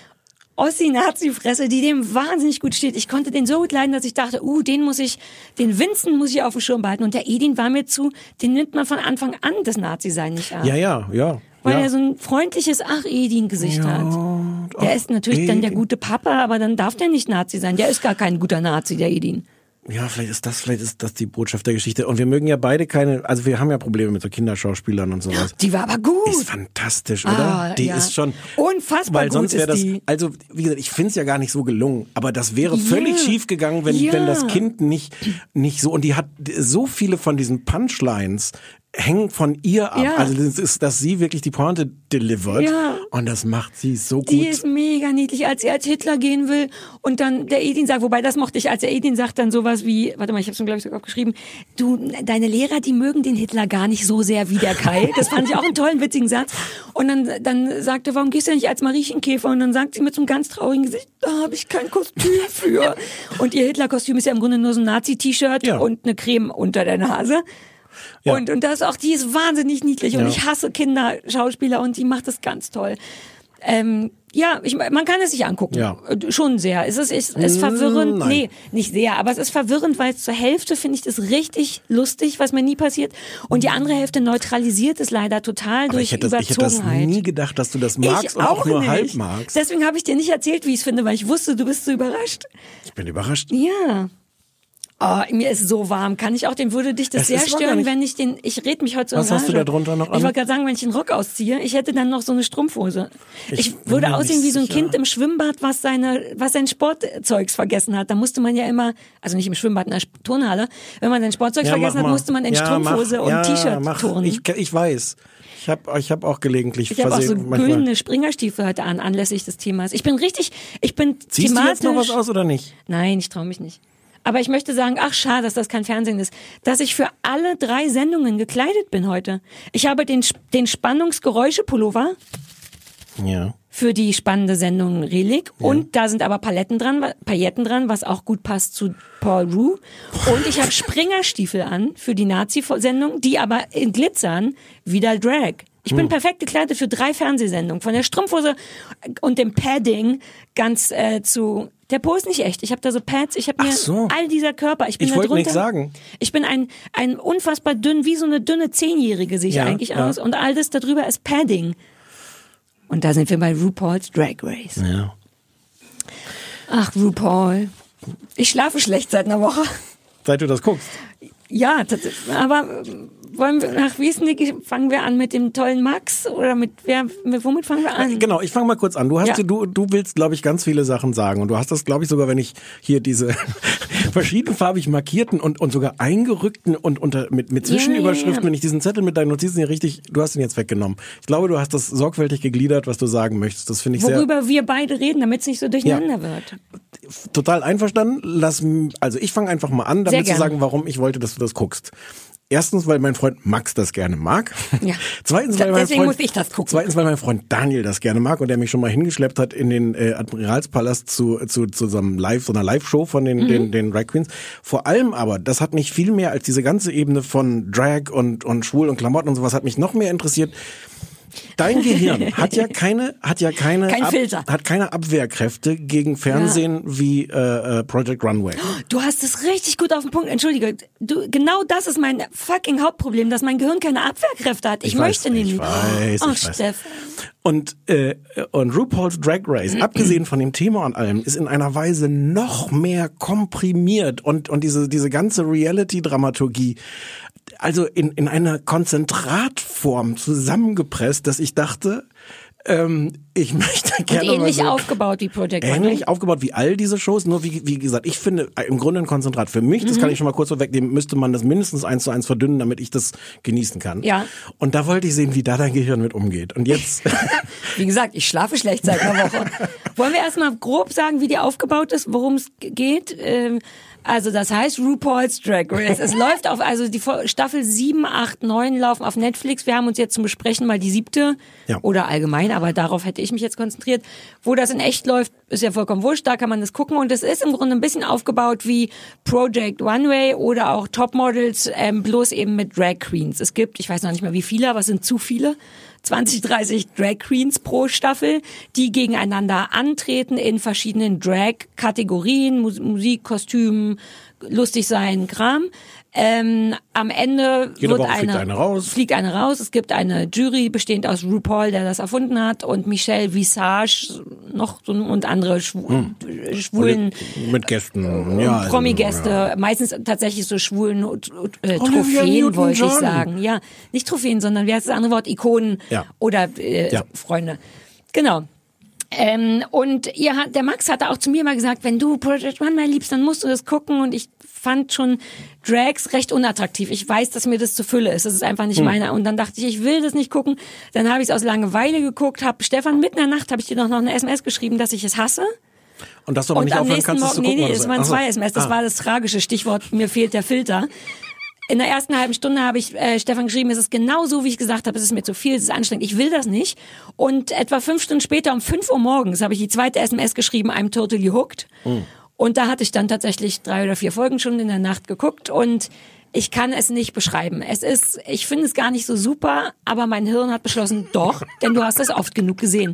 Speaker 8: Ossi-Nazi-Fresse, die dem wahnsinnig gut steht. Ich konnte den so gut leiden, dass ich dachte, uh, den muss ich, den Vincent muss ich auf dem Schirm behalten. Und der Edin war mir zu, den nimmt man von Anfang an das Nazi-Sein nicht an.
Speaker 7: Ja, ja, ja.
Speaker 8: Weil
Speaker 7: ja.
Speaker 8: er so ein freundliches Ach-Edin-Gesicht hat. Der ist natürlich dann der
Speaker 7: Edin.
Speaker 8: gute Papa, aber dann darf der nicht Nazi sein. Der ist gar kein guter Nazi, der Edin.
Speaker 7: Ja, vielleicht ist das, vielleicht ist das die Botschaft der Geschichte. Und wir mögen ja beide keine, also wir haben ja Probleme mit so Kinderschauspielern und sowas.
Speaker 8: Die war aber gut.
Speaker 7: Ist fantastisch, oder?
Speaker 8: Ah,
Speaker 7: die
Speaker 8: ja.
Speaker 7: ist schon
Speaker 8: Unfassbar
Speaker 7: weil sonst
Speaker 8: gut
Speaker 7: wäre das,
Speaker 8: ist die.
Speaker 7: also wie gesagt, ich finde es ja gar nicht so gelungen, aber das wäre
Speaker 8: Ja.
Speaker 7: völlig schief gegangen, wenn
Speaker 8: Ja.
Speaker 7: wenn das Kind nicht nicht so, und die hat so viele von diesen Punchlines hängen von ihr ab.
Speaker 8: Ja.
Speaker 7: Also das ist, dass sie wirklich die Pointe delivert,
Speaker 8: Ja.
Speaker 7: und das macht sie so
Speaker 8: Die
Speaker 7: gut.
Speaker 8: ist mega niedlich, als sie als Hitler gehen will und dann der Edin sagt, wobei das mochte ich, als der Edin sagt dann sowas wie, warte mal, ich habe es glaube ich sogar aufgeschrieben, du, deine Lehrer, die mögen den Hitler gar nicht so sehr wie der Kai. Das fand ich auch einen tollen, witzigen Satz. Und dann, dann sagte, warum gehst du nicht als Mariechenkäfer? Und dann sagt sie mit so einem ganz traurigen Gesicht, da habe ich kein Kostüm für. Und ihr Hitler-Kostüm ist ja im Grunde nur so ein Nazi-T-Shirt
Speaker 7: Ja.
Speaker 8: und eine Creme unter der Nase.
Speaker 7: Ja.
Speaker 8: Und, und das auch, die ist wahnsinnig niedlich, und
Speaker 7: Ja.
Speaker 8: ich hasse Kinderschauspieler, und die macht das ganz toll. Ähm, ja, ich, man kann es sich angucken.
Speaker 7: Ja.
Speaker 8: Äh, Schon sehr. Es ist, es ist verwirrend.
Speaker 7: Nein.
Speaker 8: Nee, nicht sehr, aber es ist verwirrend, weil zur Hälfte finde ich das richtig lustig, was mir nie passiert. Und die andere Hälfte neutralisiert es leider total
Speaker 7: Aber
Speaker 8: durch
Speaker 7: ich hätte, das, ich hätte das
Speaker 8: Überzogenheit.
Speaker 7: nie gedacht, dass du das magst
Speaker 8: ich
Speaker 7: und auch nur
Speaker 8: nicht.
Speaker 7: halb magst.
Speaker 8: Deswegen habe ich dir nicht erzählt, wie ich es finde, weil ich wusste, du bist so überrascht.
Speaker 7: Ich bin überrascht.
Speaker 8: Ja. Oh, mir ist so warm. Kann ich auch den, würde dich das
Speaker 7: Es
Speaker 8: sehr
Speaker 7: ist gar
Speaker 8: stören,
Speaker 7: nicht-
Speaker 8: wenn ich den, ich red mich heute so
Speaker 7: Was
Speaker 8: in
Speaker 7: hast du
Speaker 8: Rage.
Speaker 7: da drunter noch an?
Speaker 8: Ich wollte gerade sagen, wenn ich den Rock ausziehe, ich hätte dann noch so eine Strumpfhose. Ich,
Speaker 7: Ich bin
Speaker 8: würde
Speaker 7: mir
Speaker 8: aussehen
Speaker 7: nicht
Speaker 8: wie so ein
Speaker 7: sicher.
Speaker 8: Kind im Schwimmbad, was seine, was sein Sportzeugs vergessen hat. Da musste man ja immer, also nicht im Schwimmbad, in der Turnhalle, wenn man sein Sportzeug
Speaker 7: Ja,
Speaker 8: vergessen
Speaker 7: mach
Speaker 8: hat,
Speaker 7: mal.
Speaker 8: musste man in
Speaker 7: Ja,
Speaker 8: Strumpfhose
Speaker 7: mach.
Speaker 8: und
Speaker 7: Ja,
Speaker 8: T-Shirt
Speaker 7: mach.
Speaker 8: turnen.
Speaker 7: Ich, ich weiß. Ich habe ich hab auch gelegentlich
Speaker 8: Ich habe auch so
Speaker 7: versehen- manchmal-
Speaker 8: güldene Springerstiefel heute an, anlässlich des Themas. Ich bin richtig, ich bin
Speaker 7: Ziehst du
Speaker 8: thematisch.
Speaker 7: jetzt noch was aus oder nicht?
Speaker 8: Nein, ich traue mich nicht. Aber ich möchte sagen, ach schade, dass das kein Fernsehen ist, dass ich für alle drei Sendungen gekleidet bin heute. Ich habe den, den Spannungsgeräusche-Pullover
Speaker 7: Ja.
Speaker 8: für die spannende Sendung Relic.
Speaker 7: Ja.
Speaker 8: Und da sind aber Paletten dran, Pailletten dran, was auch gut passt zu Paul Roux. Und ich habe Springerstiefel an für die Nazi-Sendung, die aber in Glitzern wieder Drag. Ich bin hm. perfekt gekleidet für drei Fernsehsendungen. Von der Strumpfhose und dem Padding ganz äh, zu... Der Po ist nicht echt. Ich habe da so Pads. Ich habe mir
Speaker 7: so.
Speaker 8: all dieser Körper. Ich bin
Speaker 7: Ich
Speaker 8: da
Speaker 7: wollte
Speaker 8: drunter.
Speaker 7: nichts sagen.
Speaker 8: Ich bin ein ein unfassbar dünn, wie so eine dünne Zehnjährige sehe ich
Speaker 7: Ja,
Speaker 8: eigentlich
Speaker 7: ja.
Speaker 8: aus. Und all das darüber ist Padding. Und da sind wir bei RuPaul's Drag Race.
Speaker 7: Ja.
Speaker 8: Ach, RuPaul. Ich schlafe schlecht seit einer Woche.
Speaker 7: Seit du das guckst.
Speaker 8: Ja, das, aber wollen wir, ach, wie ist denn die, fangen wir an mit dem tollen Max oder mit wer, mit, womit fangen wir an?
Speaker 7: Genau, ich fange mal kurz an. Du hast,
Speaker 8: Ja.
Speaker 7: du, du willst, glaube ich, ganz viele Sachen sagen und du hast das, glaube ich, sogar, wenn ich hier diese verschiedenfarbig markierten und und sogar eingerückten und unter mit mit Zwischenüberschriften,
Speaker 8: Ja, ja, ja.
Speaker 7: wenn ich diesen Zettel mit deinen Notizen hier richtig, du hast ihn jetzt weggenommen. Ich glaube, du hast das sorgfältig gegliedert, was du sagen möchtest. Das finde ich sehr
Speaker 8: Worüber wir beide reden, damit es nicht so durcheinander wird.
Speaker 7: total einverstanden. Lass, m- also ich fange einfach mal an, damit
Speaker 8: Sehr
Speaker 7: zu
Speaker 8: gerne.
Speaker 7: sagen, warum ich wollte, dass du das guckst. Erstens, weil mein Freund Max das gerne mag.
Speaker 8: Ja.
Speaker 7: Zweitens, weil mein
Speaker 8: Deswegen
Speaker 7: Freund,
Speaker 8: muss ich das gucken.
Speaker 7: Zweitens, weil mein Freund Daniel das gerne mag und der mich schon mal hingeschleppt hat in den äh, Admiralspalast zu zu zu so einem Live, so einer Live-Show von den,
Speaker 8: Mhm.
Speaker 7: den den Drag Queens. Vor allem aber, das hat mich viel mehr als diese ganze Ebene von Drag und und Schwul und Klamotten und sowas hat mich noch mehr interessiert. Dein Gehirn hat ja keine, hat ja keine,
Speaker 8: Kein
Speaker 7: Ab,
Speaker 8: Filter.
Speaker 7: hat keine Abwehrkräfte gegen Fernsehen wie äh, äh, Project Runway.
Speaker 8: Du hast es richtig gut auf den Punkt. Entschuldige, du, genau das ist mein fucking Hauptproblem, dass mein Gehirn keine Abwehrkräfte hat. Ich,
Speaker 7: Ich weiß,
Speaker 8: möchte nämlich.
Speaker 7: ich weiß,
Speaker 8: oh,
Speaker 7: ich weiß.
Speaker 8: Steff.
Speaker 7: Und äh, und RuPaul's Drag Race, abgesehen von dem Thema und allem, ist in einer Weise noch mehr komprimiert und und diese diese ganze Reality-Dramaturgie, also in in einer Konzentratform zusammengepresst, dass ich dachte, ähm, ich möchte
Speaker 8: Und
Speaker 7: gerne
Speaker 8: ähnlich
Speaker 7: mal so
Speaker 8: aufgebaut wie Project Runway.
Speaker 7: ähnlich aufgebaut wie all diese Shows, nur wie, wie gesagt, ich finde äh, im Grunde ein Konzentrat. Für mich, das
Speaker 8: Mhm.
Speaker 7: kann ich schon mal kurz vorwegnehmen, müsste man das mindestens eins zu eins verdünnen, damit ich das genießen kann.
Speaker 8: Ja.
Speaker 7: Und da wollte ich sehen, wie da dein Gehirn mit umgeht. Und jetzt,
Speaker 8: Wie gesagt, ich schlafe schlecht seit einer Woche. Wollen wir erstmal grob sagen, wie die aufgebaut ist, worum es geht? Ähm, also das heißt RuPaul's Drag Race. Es läuft auf, also die Fo- Staffel sieben, acht, neun laufen auf Netflix. Wir haben uns jetzt zum Besprechen mal die siebte
Speaker 7: Ja.
Speaker 8: oder allgemein, aber darauf hätte ich mich jetzt konzentriert. Wo das in echt läuft, ist ja vollkommen wurscht, da kann man das gucken. Und es ist im Grunde ein bisschen aufgebaut wie Project Runway oder auch Topmodels, ähm, bloß eben mit Drag Queens. Es gibt, ich weiß noch nicht mal wie viele, aber es sind zu viele. zwanzig, dreißig Drag Queens pro Staffel, die gegeneinander antreten in verschiedenen Drag-Kategorien, Mus- Musik, Kostüm, lustig sein, Kram. Ähm, am Ende
Speaker 7: Jede
Speaker 8: wird
Speaker 7: Woche fliegt
Speaker 8: eine,
Speaker 7: eine raus.
Speaker 8: fliegt eine raus. Es gibt eine Jury bestehend aus RuPaul, der das erfunden hat, und Michelle Visage noch so, und andere Schwu
Speaker 7: Hm.
Speaker 8: schwulen
Speaker 7: mit Gästen, ja. also,
Speaker 8: Promi-Gäste,
Speaker 7: ja.
Speaker 8: meistens tatsächlich so schwulen äh,
Speaker 7: Olivia
Speaker 8: Trophäen, wollte ich
Speaker 7: Newton-John.
Speaker 8: sagen. Ja, nicht Trophäen, sondern wie heißt das andere Wort? Ikonen
Speaker 7: Ja.
Speaker 8: oder äh,
Speaker 7: Ja.
Speaker 8: Freunde. Genau. Ähm, und ihr hat, der Max hatte auch zu mir mal gesagt, wenn du Project Runway liebst, dann musst du das gucken. Und ich fand schon Drags recht unattraktiv. Ich weiß, dass mir das zu Fülle ist. Das ist einfach nicht
Speaker 7: Hm.
Speaker 8: meiner. Und dann dachte ich, ich will das nicht gucken. Dann habe ich es aus Langeweile geguckt. Hab Stefan mitten in der Nacht habe ich dir doch noch eine S M S geschrieben, dass ich es hasse.
Speaker 7: Und dass du aber
Speaker 8: Und
Speaker 7: nicht
Speaker 8: am
Speaker 7: aufhören
Speaker 8: nächsten
Speaker 7: kannst, es zu
Speaker 8: Morgen, nee,
Speaker 7: gucken.
Speaker 8: nee,
Speaker 7: oder
Speaker 8: es
Speaker 7: so.
Speaker 8: waren
Speaker 7: Ach so.
Speaker 8: zwei S M S. Das
Speaker 7: Ah.
Speaker 8: war das tragische Stichwort, mir fehlt der Filter. In der ersten halben Stunde habe ich äh, Stefan geschrieben, es ist genau so, wie ich gesagt habe, es ist mir zu viel, es ist anstrengend, ich will das nicht. Und etwa fünf Stunden später, um fünf Uhr morgens, habe ich die zweite S M S geschrieben, I'm totally hooked.
Speaker 7: Mhm.
Speaker 8: Und da hatte ich dann tatsächlich drei oder vier Folgen schon in der Nacht geguckt und ich kann es nicht beschreiben. Es ist, ich finde es gar nicht so super, aber mein Hirn hat beschlossen, doch, denn du hast es oft genug gesehen.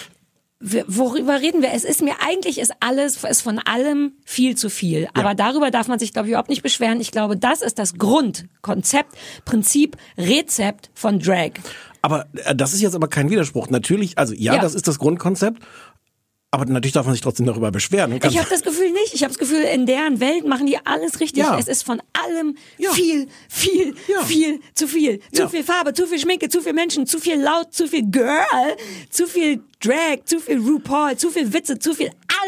Speaker 8: Wir- Worüber reden wir? Es ist mir eigentlich ist alles, ist von allem viel zu viel. Aber darüber darf man sich, glaube ich, überhaupt nicht beschweren. Ich glaube, das ist das Grundkonzept, Prinzip, Rezept von Drag.
Speaker 7: Aber äh, das ist jetzt aber kein Widerspruch. Natürlich, also ja,
Speaker 8: Ja.
Speaker 7: das ist das Grundkonzept. Aber natürlich darf man sich trotzdem darüber beschweren.
Speaker 8: Ich habe das Gefühl nicht. Ich habe das Gefühl, in deren Welt machen die alles richtig.
Speaker 7: Ja.
Speaker 8: Es ist von allem
Speaker 7: Ja.
Speaker 8: viel, viel,
Speaker 7: Ja.
Speaker 8: viel, zu viel. Zu
Speaker 7: Ja.
Speaker 8: viel Farbe, zu viel Schminke, zu viel Menschen, zu viel Laut, zu viel Girl, zu viel Drag, zu viel RuPaul, zu viel Witze, zu viel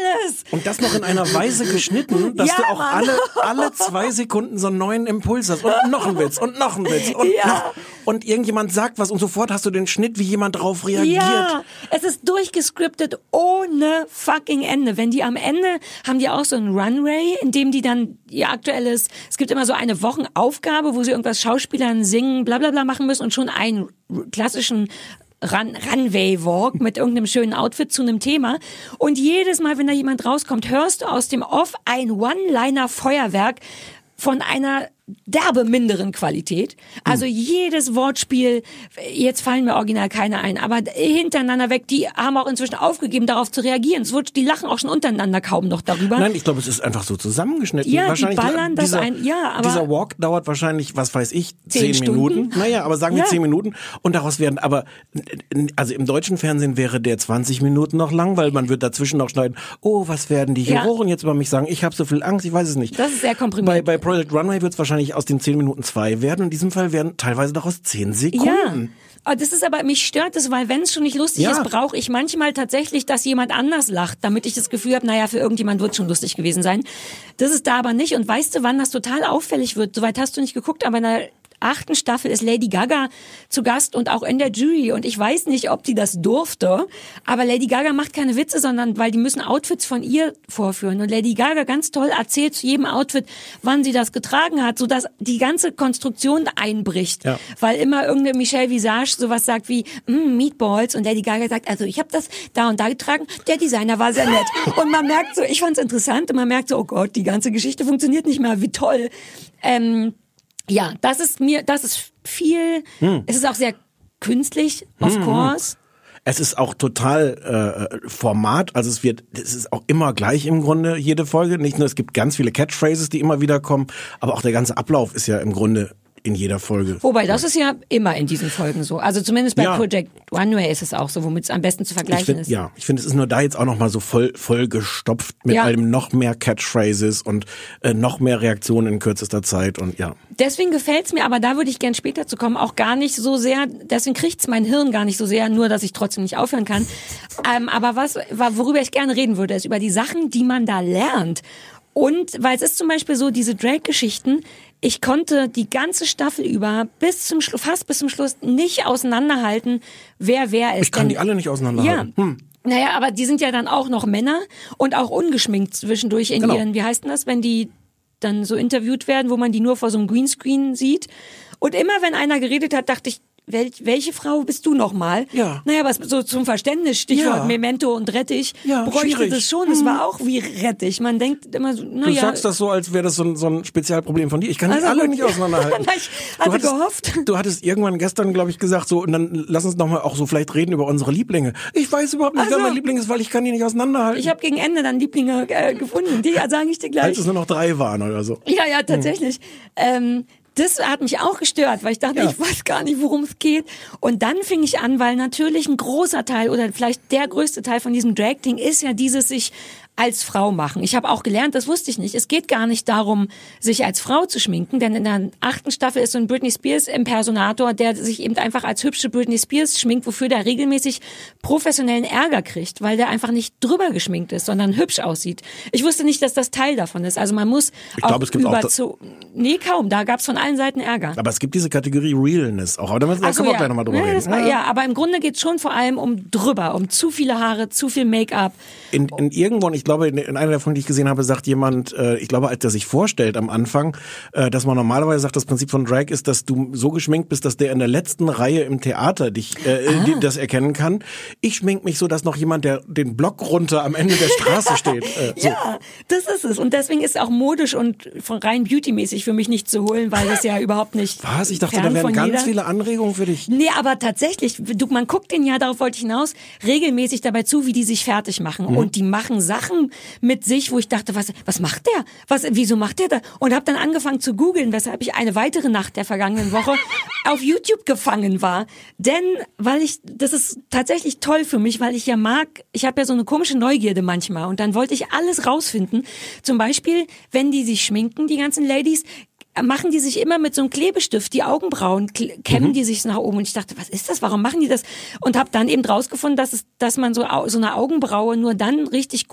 Speaker 8: alles.
Speaker 7: Und das noch in einer Weise geschnitten, dass
Speaker 8: Ja,
Speaker 7: du auch
Speaker 8: Mann.
Speaker 7: alle, alle zwei Sekunden so einen neuen Impuls hast. Und noch ein Witz und noch ein Witz und
Speaker 8: Ja.
Speaker 7: noch. Und irgendjemand sagt was und sofort hast du den Schnitt, wie jemand drauf reagiert.
Speaker 8: Ja, es ist durchgescriptet ohne fucking Ende. Wenn die am Ende, haben die auch so einen Runway, in dem die dann ihr aktuelles, es gibt immer so eine Wochenaufgabe, wo sie irgendwas Schauspielern singen, bla bla bla machen müssen und schon einen klassischen Run, Runway-Walk mit irgendeinem schönen Outfit zu einem Thema. Und jedes Mal, wenn da jemand rauskommt, hörst du aus dem Off ein One-Liner-Feuerwerk von einer derbe minderen Qualität. Also jedes Wortspiel, jetzt fallen mir original keine ein, aber hintereinander weg, die haben auch inzwischen aufgegeben, darauf zu reagieren. Es wird, die lachen auch schon untereinander kaum noch darüber.
Speaker 7: Nein, ich glaube, es ist einfach so zusammengeschnitten.
Speaker 8: Ja, die
Speaker 7: wahrscheinlich
Speaker 8: ballern das
Speaker 7: dieser,
Speaker 8: ein- ja, aber-
Speaker 7: dieser Walk dauert wahrscheinlich, was weiß ich, zehn,
Speaker 8: Zehn
Speaker 7: Minuten.
Speaker 8: Stunden?
Speaker 7: Naja, aber sagen wir
Speaker 8: Ja.
Speaker 7: zehn Minuten. Und daraus werden, aber, also im deutschen Fernsehen wäre der zwanzig Minuten noch lang, weil man wird dazwischen noch schneiden, oh, was werden die
Speaker 8: Ja.
Speaker 7: Juroren jetzt über mich sagen? Ich habe so viel Angst, ich weiß es nicht.
Speaker 8: Das ist sehr komprimiert.
Speaker 7: Bei, bei Project Runway wird es wahrscheinlich aus den zehn Minuten zwei werden. In diesem Fall werden teilweise daraus zehn Sekunden.
Speaker 8: Ja, aber das ist aber, mich stört es, weil wenn es schon nicht lustig
Speaker 7: Ja.
Speaker 8: ist, brauche ich manchmal tatsächlich, dass jemand anders lacht, damit ich das Gefühl habe, naja, für irgendjemand wird schon lustig gewesen sein. Das ist da aber nicht. Und weißt du, wann das total auffällig wird? Soweit hast du nicht geguckt, aber in der achten Staffel ist Lady Gaga zu Gast und auch in der Jury. Und ich weiß nicht, ob die das durfte, aber Lady Gaga macht keine Witze, sondern weil die müssen Outfits von ihr vorführen. Und Lady Gaga ganz toll erzählt zu jedem Outfit, wann sie das getragen hat, sodass die ganze Konstruktion einbricht.
Speaker 7: Ja.
Speaker 8: Weil immer irgendeine Michelle Visage sowas sagt wie mm, Meatballs und Lady Gaga sagt, also ich habe das da und da getragen, der Designer war sehr nett. Und man merkt so, ich fand's interessant und man merkt so, oh Gott, die ganze Geschichte funktioniert nicht mehr, wie toll. Ähm, Ja, das ist mir, das ist viel,
Speaker 7: Hm.
Speaker 8: es ist auch sehr künstlich, of course.
Speaker 7: Es ist auch total äh, Format, also es wird, es ist auch immer gleich im Grunde, jede Folge. Nicht nur, es gibt ganz viele Catchphrases, die immer wieder kommen, aber auch der ganze Ablauf ist ja im Grunde in jeder Folge.
Speaker 8: Wobei, das ist ja immer in diesen Folgen so. Also zumindest bei
Speaker 7: Ja.
Speaker 8: Project Runway ist es auch so, womit es am besten zu
Speaker 7: Ich
Speaker 8: vergleichen
Speaker 7: find,
Speaker 8: ist.
Speaker 7: ja, ich finde, es ist nur da jetzt auch noch mal so voll, voll gestopft mit
Speaker 8: Ja.
Speaker 7: allem noch mehr Catchphrases und äh, noch mehr Reaktionen in kürzester Zeit und ja.
Speaker 8: Deswegen gefällt's mir, aber da würde ich gern später zu kommen, auch gar nicht so sehr, deswegen kriegt's mein Hirn gar nicht so sehr, nur dass ich trotzdem nicht aufhören kann. Ähm, aber was, worüber ich gerne reden würde, ist über die Sachen, die man da lernt. Und, weil es ist zum Beispiel so, diese Drake-Geschichten, ich konnte die ganze Staffel über bis zum Schluss, fast bis zum Schluss nicht auseinanderhalten, wer wer ist.
Speaker 7: Ich kann
Speaker 8: Denn-
Speaker 7: die alle nicht auseinanderhalten.
Speaker 8: Ja.
Speaker 7: Hm.
Speaker 8: Naja, aber die sind ja dann auch noch Männer und auch ungeschminkt zwischendurch in
Speaker 7: Genau.
Speaker 8: ihren, wie heißt denn das, wenn die dann so interviewt werden, wo man die nur vor so einem Greenscreen sieht. Und immer wenn einer geredet hat, dachte ich, Welch, welche Frau bist du nochmal?
Speaker 7: Ja.
Speaker 8: Naja, aber so zum Verständnis, Stichwort
Speaker 7: Ja.
Speaker 8: Memento und Rettich,
Speaker 7: Ja,
Speaker 8: bräuchte
Speaker 7: schwierig.
Speaker 8: das schon. Es war auch wie Rettich. Man denkt immer so,
Speaker 7: Du
Speaker 8: naja.
Speaker 7: sagst das so, als wäre das so ein, so ein Spezialproblem von dir. Ich kann die
Speaker 8: Also
Speaker 7: alle
Speaker 8: gut.
Speaker 7: nicht auseinanderhalten.
Speaker 8: Ich hatte
Speaker 7: du hattest,
Speaker 8: gehofft.
Speaker 7: Du hattest irgendwann gestern, glaube ich, gesagt, so, und dann lass uns noch mal auch so vielleicht reden über unsere Lieblinge. Ich weiß überhaupt nicht,
Speaker 8: Also,
Speaker 7: wer mein Liebling ist, weil ich kann die nicht auseinanderhalten.
Speaker 8: Ich habe gegen Ende dann Lieblinge äh, gefunden. Die sage ich dir gleich.
Speaker 7: als es nur noch drei waren oder so.
Speaker 8: Ja, ja, tatsächlich. Ähm, das hat mich auch gestört, weil ich dachte,
Speaker 7: Ja.
Speaker 8: ich weiß gar nicht, worum es geht. Und dann fing ich an, weil natürlich ein großer Teil oder vielleicht der größte Teil von diesem Drag-Ding ist ja dieses sich als Frau machen. Ich habe auch gelernt, das wusste ich nicht. Es geht gar nicht darum, sich als Frau zu schminken, denn in der achten Staffel ist so ein Britney Spears Impersonator, der sich eben einfach als hübsche Britney Spears schminkt, wofür der regelmäßig professionellen Ärger kriegt, weil der einfach nicht drüber geschminkt ist, sondern hübsch aussieht. Ich wusste nicht, dass das Teil davon ist. Also man muss
Speaker 7: Ich
Speaker 8: auch
Speaker 7: glaub, es gibt auch
Speaker 8: über
Speaker 7: da-
Speaker 8: zu, nee, kaum. Da gab's von allen Seiten Ärger.
Speaker 7: Aber es gibt diese Kategorie Realness auch. Aber da müssen wir
Speaker 8: Ach so,
Speaker 7: können wir auch
Speaker 8: ja.
Speaker 7: gleich nochmal drüber
Speaker 8: ja,
Speaker 7: reden.
Speaker 8: das war, ja, aber im Grunde geht's schon vor allem um drüber, um zu viele Haare, zu viel Make-up.
Speaker 7: In, in irgendwo, und ich glaube, in, in einer der Folgen, die ich gesehen habe, sagt jemand, äh, ich glaube, als er sich vorstellt am Anfang, äh, dass man normalerweise sagt, das Prinzip von Drag ist, dass du so geschminkt bist, dass der in der letzten Reihe im Theater dich äh,
Speaker 8: Ah.
Speaker 7: die, das erkennen kann. Ich schmink mich so, dass noch jemand, der den Block runter am Ende der Straße steht. Äh, so.
Speaker 8: Ja, das ist es. Und deswegen ist es auch modisch und von rein beautymäßig für mich nicht zu holen, weil das ja überhaupt nicht.
Speaker 7: Was? Ich dachte,
Speaker 8: fern
Speaker 7: da wären
Speaker 8: von
Speaker 7: ganz
Speaker 8: jeder-
Speaker 7: viele Anregungen für dich.
Speaker 8: Nee, aber tatsächlich, du, man guckt den ja, darauf wollte ich hinaus, regelmäßig dabei zu, wie die sich fertig machen.
Speaker 7: Mhm.
Speaker 8: Und die machen Sachen mit sich, wo ich dachte, was, was macht der? Was, wieso macht der da? Und habe dann angefangen zu googeln, weshalb ich eine weitere Nacht der vergangenen Woche auf YouTube gefangen war. Denn, weil ich, das ist tatsächlich toll für mich, weil ich ja mag, ich habe ja so eine komische Neugierde manchmal. Und dann wollte ich alles rausfinden. Zum Beispiel, wenn die sich schminken, die ganzen Ladies, machen die sich immer mit so einem Klebestift die Augenbrauen, kl- kämmen die sich nach oben und ich dachte, was ist das, warum machen die das? Und habe dann eben rausgefunden, dass es, dass man so, au- so eine Augenbraue nur dann richtig gut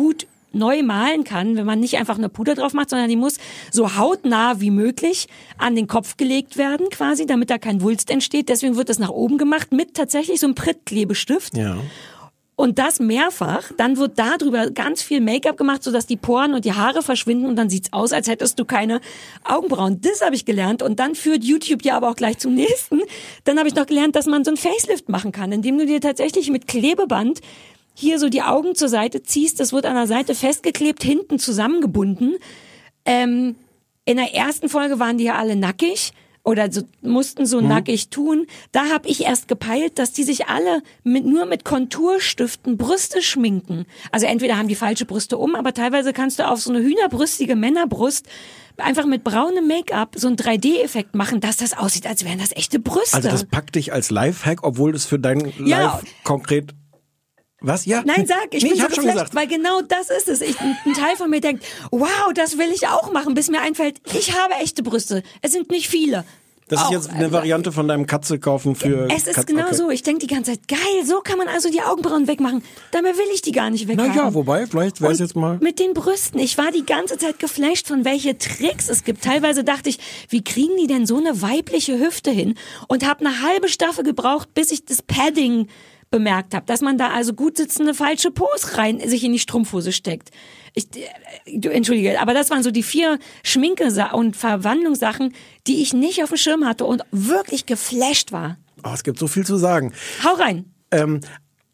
Speaker 8: neu malen kann, wenn man nicht einfach eine Puder drauf macht, sondern die muss so hautnah wie möglich an den Kopf gelegt werden quasi, damit da kein Wulst entsteht. Deswegen wird das nach oben gemacht mit tatsächlich so einem Prittklebestift.
Speaker 7: Ja.
Speaker 8: Und das mehrfach, dann wird da drüber ganz viel Make-up gemacht, sodass die Poren und die Haare verschwinden und dann sieht's aus, als hättest du keine Augenbrauen. Das habe ich gelernt und dann führt YouTube ja aber auch gleich zum nächsten. Dann habe ich noch gelernt, dass man so ein Facelift machen kann, indem du dir tatsächlich mit Klebeband hier so die Augen zur Seite ziehst. Das wird an der Seite festgeklebt, hinten zusammengebunden. Ähm, in der ersten Folge waren die ja alle nackig. Oder so, mussten so mhm. nackig tun. Da habe ich erst gepeilt, dass die sich alle mit, nur mit Konturstiften Brüste schminken. Also entweder haben die falsche Brüste um, aber teilweise kannst du auf so eine hühnerbrüstige Männerbrust einfach mit braunem Make-up so einen drei D Effekt machen, dass das aussieht, als wären das echte Brüste.
Speaker 7: Also das packt dich als Lifehack, obwohl das für dein
Speaker 8: ja.
Speaker 7: Live konkret... Was? Ja?
Speaker 8: Nein, sag, ich
Speaker 7: nee,
Speaker 8: bin
Speaker 7: ich
Speaker 8: so
Speaker 7: hab schon
Speaker 8: geflasht,
Speaker 7: gesagt.
Speaker 8: weil genau das ist es. Ich, ein Teil von mir denkt, wow, das will ich auch machen, bis mir einfällt, ich habe echte Brüste. Es sind nicht viele.
Speaker 7: Das ist
Speaker 8: auch,
Speaker 7: jetzt eine
Speaker 8: also,
Speaker 7: Variante von deinem Katze kaufen für...
Speaker 8: Es ist
Speaker 7: Kat-
Speaker 8: genau
Speaker 7: okay.
Speaker 8: so. Ich denke die ganze Zeit, geil, so kann man also die Augenbrauen wegmachen. Dabei will ich die gar nicht weghaben.
Speaker 7: Na ja, wobei, vielleicht wäre es
Speaker 8: Und
Speaker 7: jetzt mal...
Speaker 8: mit den Brüsten. Ich war die ganze Zeit geflasht von welche Tricks es gibt. Teilweise dachte ich, wie kriegen die denn so eine weibliche Hüfte hin? Und habe eine halbe Staffel gebraucht, bis ich das Padding bemerkt habe, dass man da also gut sitzende falsche Pose rein sich in die Strumpfhose steckt. Ich, du, entschuldige, aber das waren so die vier Schminke- und Verwandlungssachen, die ich nicht auf dem Schirm hatte und wirklich geflasht war.
Speaker 7: Oh, es gibt so viel zu sagen.
Speaker 8: Hau rein.
Speaker 7: Ähm,